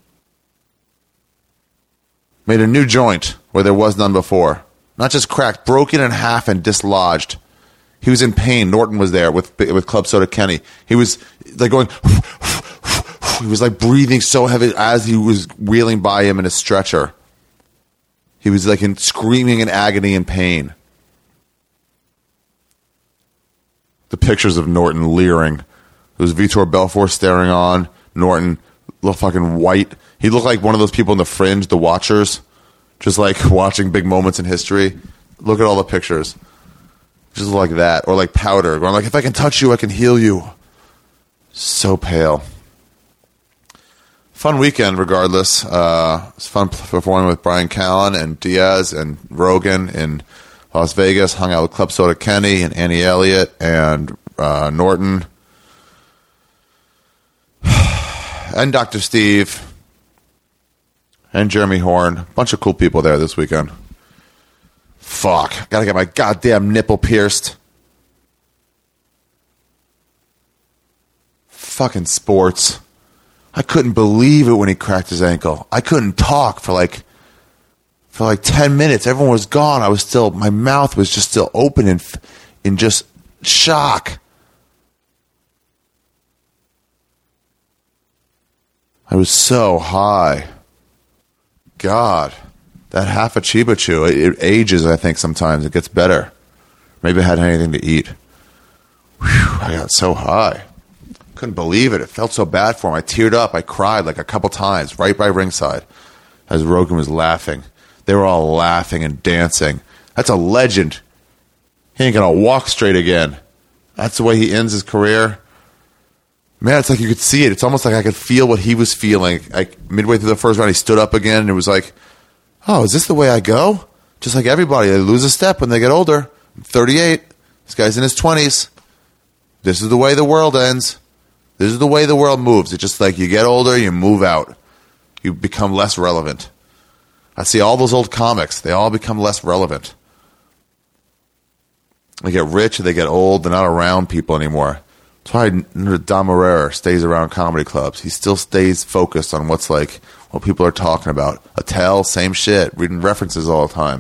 Made a new joint where there was none before. Not just cracked, broken in half and dislodged. He was in pain. Norton was there with with Club Soda Kenny. He was like going. He was like breathing so heavy as he was wheeling by him in a stretcher. He was like in screaming in agony and pain. The pictures of Norton leering. It was Vitor Belfort staring on. Norton looked fucking white. He looked like one of those people in The Fringe, the Watchers, just like watching big moments in history. Look at all the pictures. Just like that. Or like Powder. Going like, if I can touch you, I can heal you. So pale. Fun weekend, regardless. Uh, it's fun performing with Brian Callen and Diaz and Rogan in Las Vegas. Hung out with Club Soda Kenny and Annie Elliott and uh, Norton. And Doctor Steve. And Jeremy Horn. Bunch of cool people there this weekend. Fuck. Gotta get my goddamn nipple pierced. Fucking sports. I couldn't believe it when he cracked his ankle. I couldn't talk for like for like ten minutes. Everyone was gone. I was still, my mouth was just still open in, in just shock. I was so high. God. That half a Chiba Chew, it, it ages, I think, sometimes. It gets better. Maybe I hadn't had anything to eat. Whew, I got so high. Couldn't believe it. It felt so bad for him. I teared up. I cried like a couple times right by ringside as Rogan was laughing. They were all laughing and dancing. That's a legend. He ain't going to walk straight again. That's the way he ends his career. Man, it's like you could see it. It's almost like I could feel what he was feeling. Like midway through the first round, he stood up again, and it was like, oh, is this the way I go? Just like everybody, they lose a step when they get older. I'm thirty-eight. This guy's in his twenties. This is the way the world ends. This is the way the world moves. It's just like you get older, you move out. You become less relevant. I see all those old comics. They all become less relevant. They get rich, they get old, they're not around people anymore. That's why Dom Herrera stays around comedy clubs. He still stays focused on what's like, what people are talking about. Attell, same shit, reading references all the time.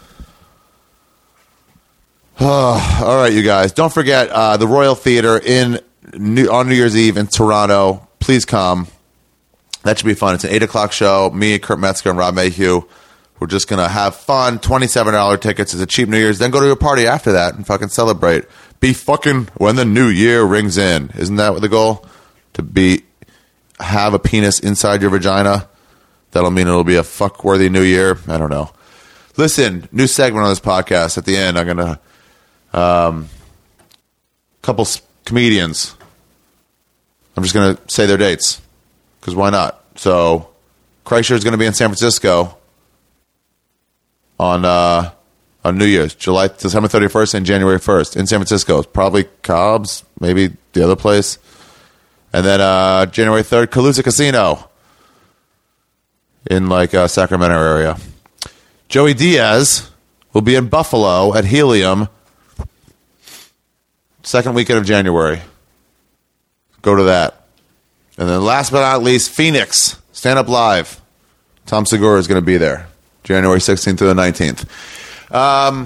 Oh, all right, you guys. Don't forget uh, the Royal Theater in New, on New Year's Eve in Toronto. Please come. That should be fun. It's an eight o'clock show. Me, Kurt Metzger, and Rob Mayhew. We're just going to have fun. twenty-seven dollars tickets. It's a cheap New Year's. Then go to a party after that and fucking celebrate. Be fucking when the new year rings in. Isn't that the goal? To be have a penis inside your vagina. That'll mean it'll be a fuck-worthy new year. I don't know. Listen, new segment on this podcast. At the end, I'm going to... Um, couple comedians. I'm just going to say their dates. Because why not? So, Kreischer is going to be in San Francisco on uh, on New Year's, July December thirty-first and January first in San Francisco. Probably Cobb's, maybe the other place. And then uh, January third, Calusa Casino in like uh, Sacramento area. Joey Diaz will be in Buffalo at Helium second weekend of January. Go to that. And then last but not least, Phoenix, Stand Up Live. Tom Segura is going to be there, January sixteenth to the nineteenth. Um,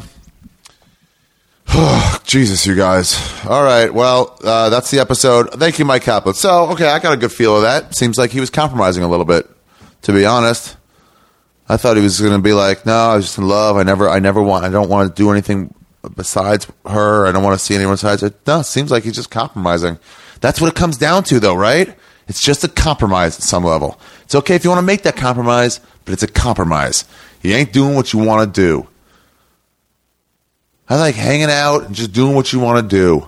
oh, Jesus, you guys. All right, well, uh, that's the episode. Thank you, Mike Kaplan. So, okay, I got a good feel of that. Seems like he was compromising a little bit, to be honest. I thought he was going to be like, no, I was just in love. I never, I never want, I don't want to do anything besides her. I don't want to see anyone besides her. No, it seems like he's just compromising. That's what it comes down to, though, right? It's just a compromise at some level. It's okay if you want to make that compromise, but it's a compromise. You ain't doing what you want to do. I like hanging out and just doing what you want to do.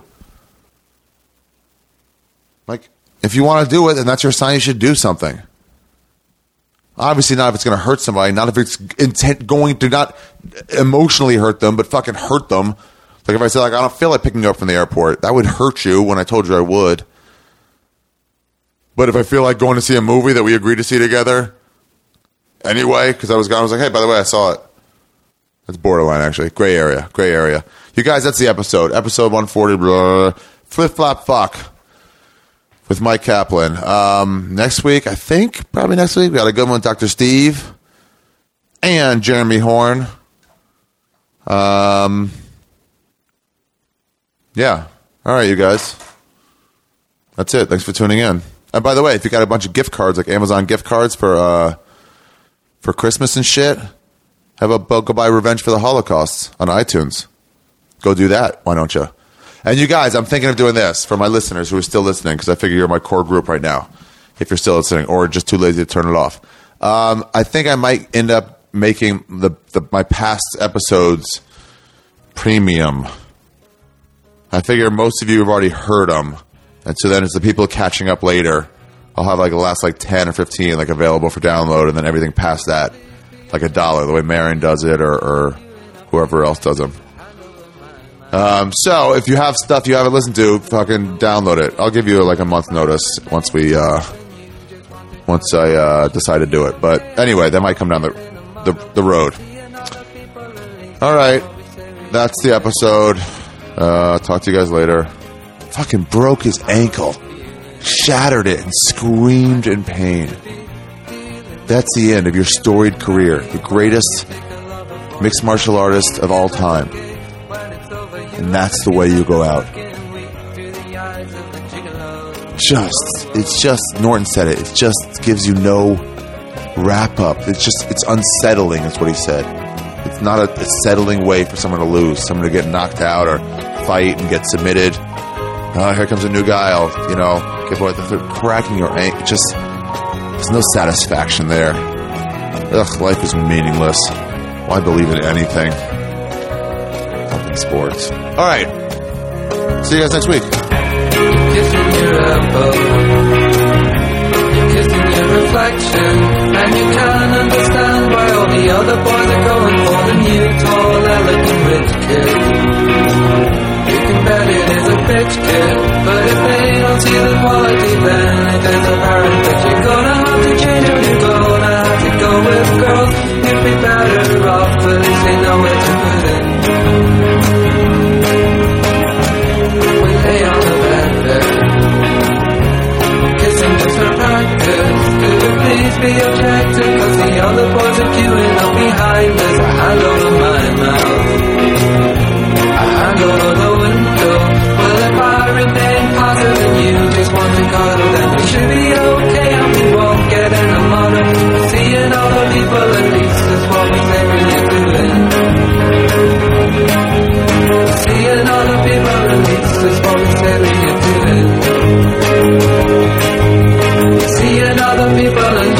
Like, if you want to do it, then that's your sign you should do something. Obviously not if it's going to hurt somebody, not if it's intent going to not emotionally hurt them, but fucking hurt them. Like if I said, like, I don't feel like picking you up from the airport, that would hurt you when I told you I would. But if I feel like going to see a movie that we agreed to see together anyway, because I was gone, I was like, hey, by the way, I saw it. That's borderline, actually. Gray area. Gray area. You guys, that's the episode. Episode one forty, blah, Flip Flop Fuck with Mike Kaplan. Um, next week, I think, probably next week, we got a good one with Doctor Steve and Jeremy Horn. Um, yeah. All right, you guys. That's it. Thanks for tuning in. And by the way, if you got a bunch of gift cards, like Amazon gift cards for uh, for Christmas and shit, have a go buy Revenge for the Holocaust on iTunes. Go do that. Why don't you? And you guys, I'm thinking of doing this for my listeners who are still listening, because I figure you're my core group right now, if you're still listening, or just too lazy to turn it off. Um, I think I might end up making the, the my past episodes premium. I figure most of you have already heard them. And so then it's the people catching up later. I'll have like the last like ten or fifteen like available for download, and then everything past that, like a dollar, the way Marion does it, or, or whoever else does them. Um, so if you have stuff you haven't listened to, fucking download it. I'll give you like a month notice once we, uh, once I uh, decide to do it. But anyway, that might come down the the, the road. All right, that's the episode. Uh, talk to you guys later. Fucking broke his ankle, shattered it, and screamed in pain. That's the end of your storied career, the greatest mixed martial artist of all time. And that's the way you go out. Just, it's just, Norton said it, it just gives you no wrap up. It's just, it's unsettling, is what he said. It's not a, a settling way for someone to lose, someone to get knocked out or fight and get submitted. Oh, here comes a new guy, I'll, you know, give away the third, cracking your ankle. Just, there's no satisfaction there. Ugh, life is meaningless. Why believe in anything? Fucking sports. All right. See you guys next week. Kissing your elbow, you're kissing your reflection, and you can't understand why all the other boys are going for the new, tall, elegant, rich kid. You can bet it is a bitch kid, but if they don't see the quality, then it is apparent that you're gonna have to change or you're gonna have to go with girls. You'd be better off, but at least they know where to put it. We lay on the bed there, kissing just for practice. Could you please be objective, cause the other boys are queuing up behind. There's a hand over my mouth, a hand over the window. Well, if I remain passive and you just want to cuddle, then we should be okay and we won't get in the muddle. Seeing other people at least is what we say we're doing. Seeing other people at least is what we say we're doing. Seeing other people at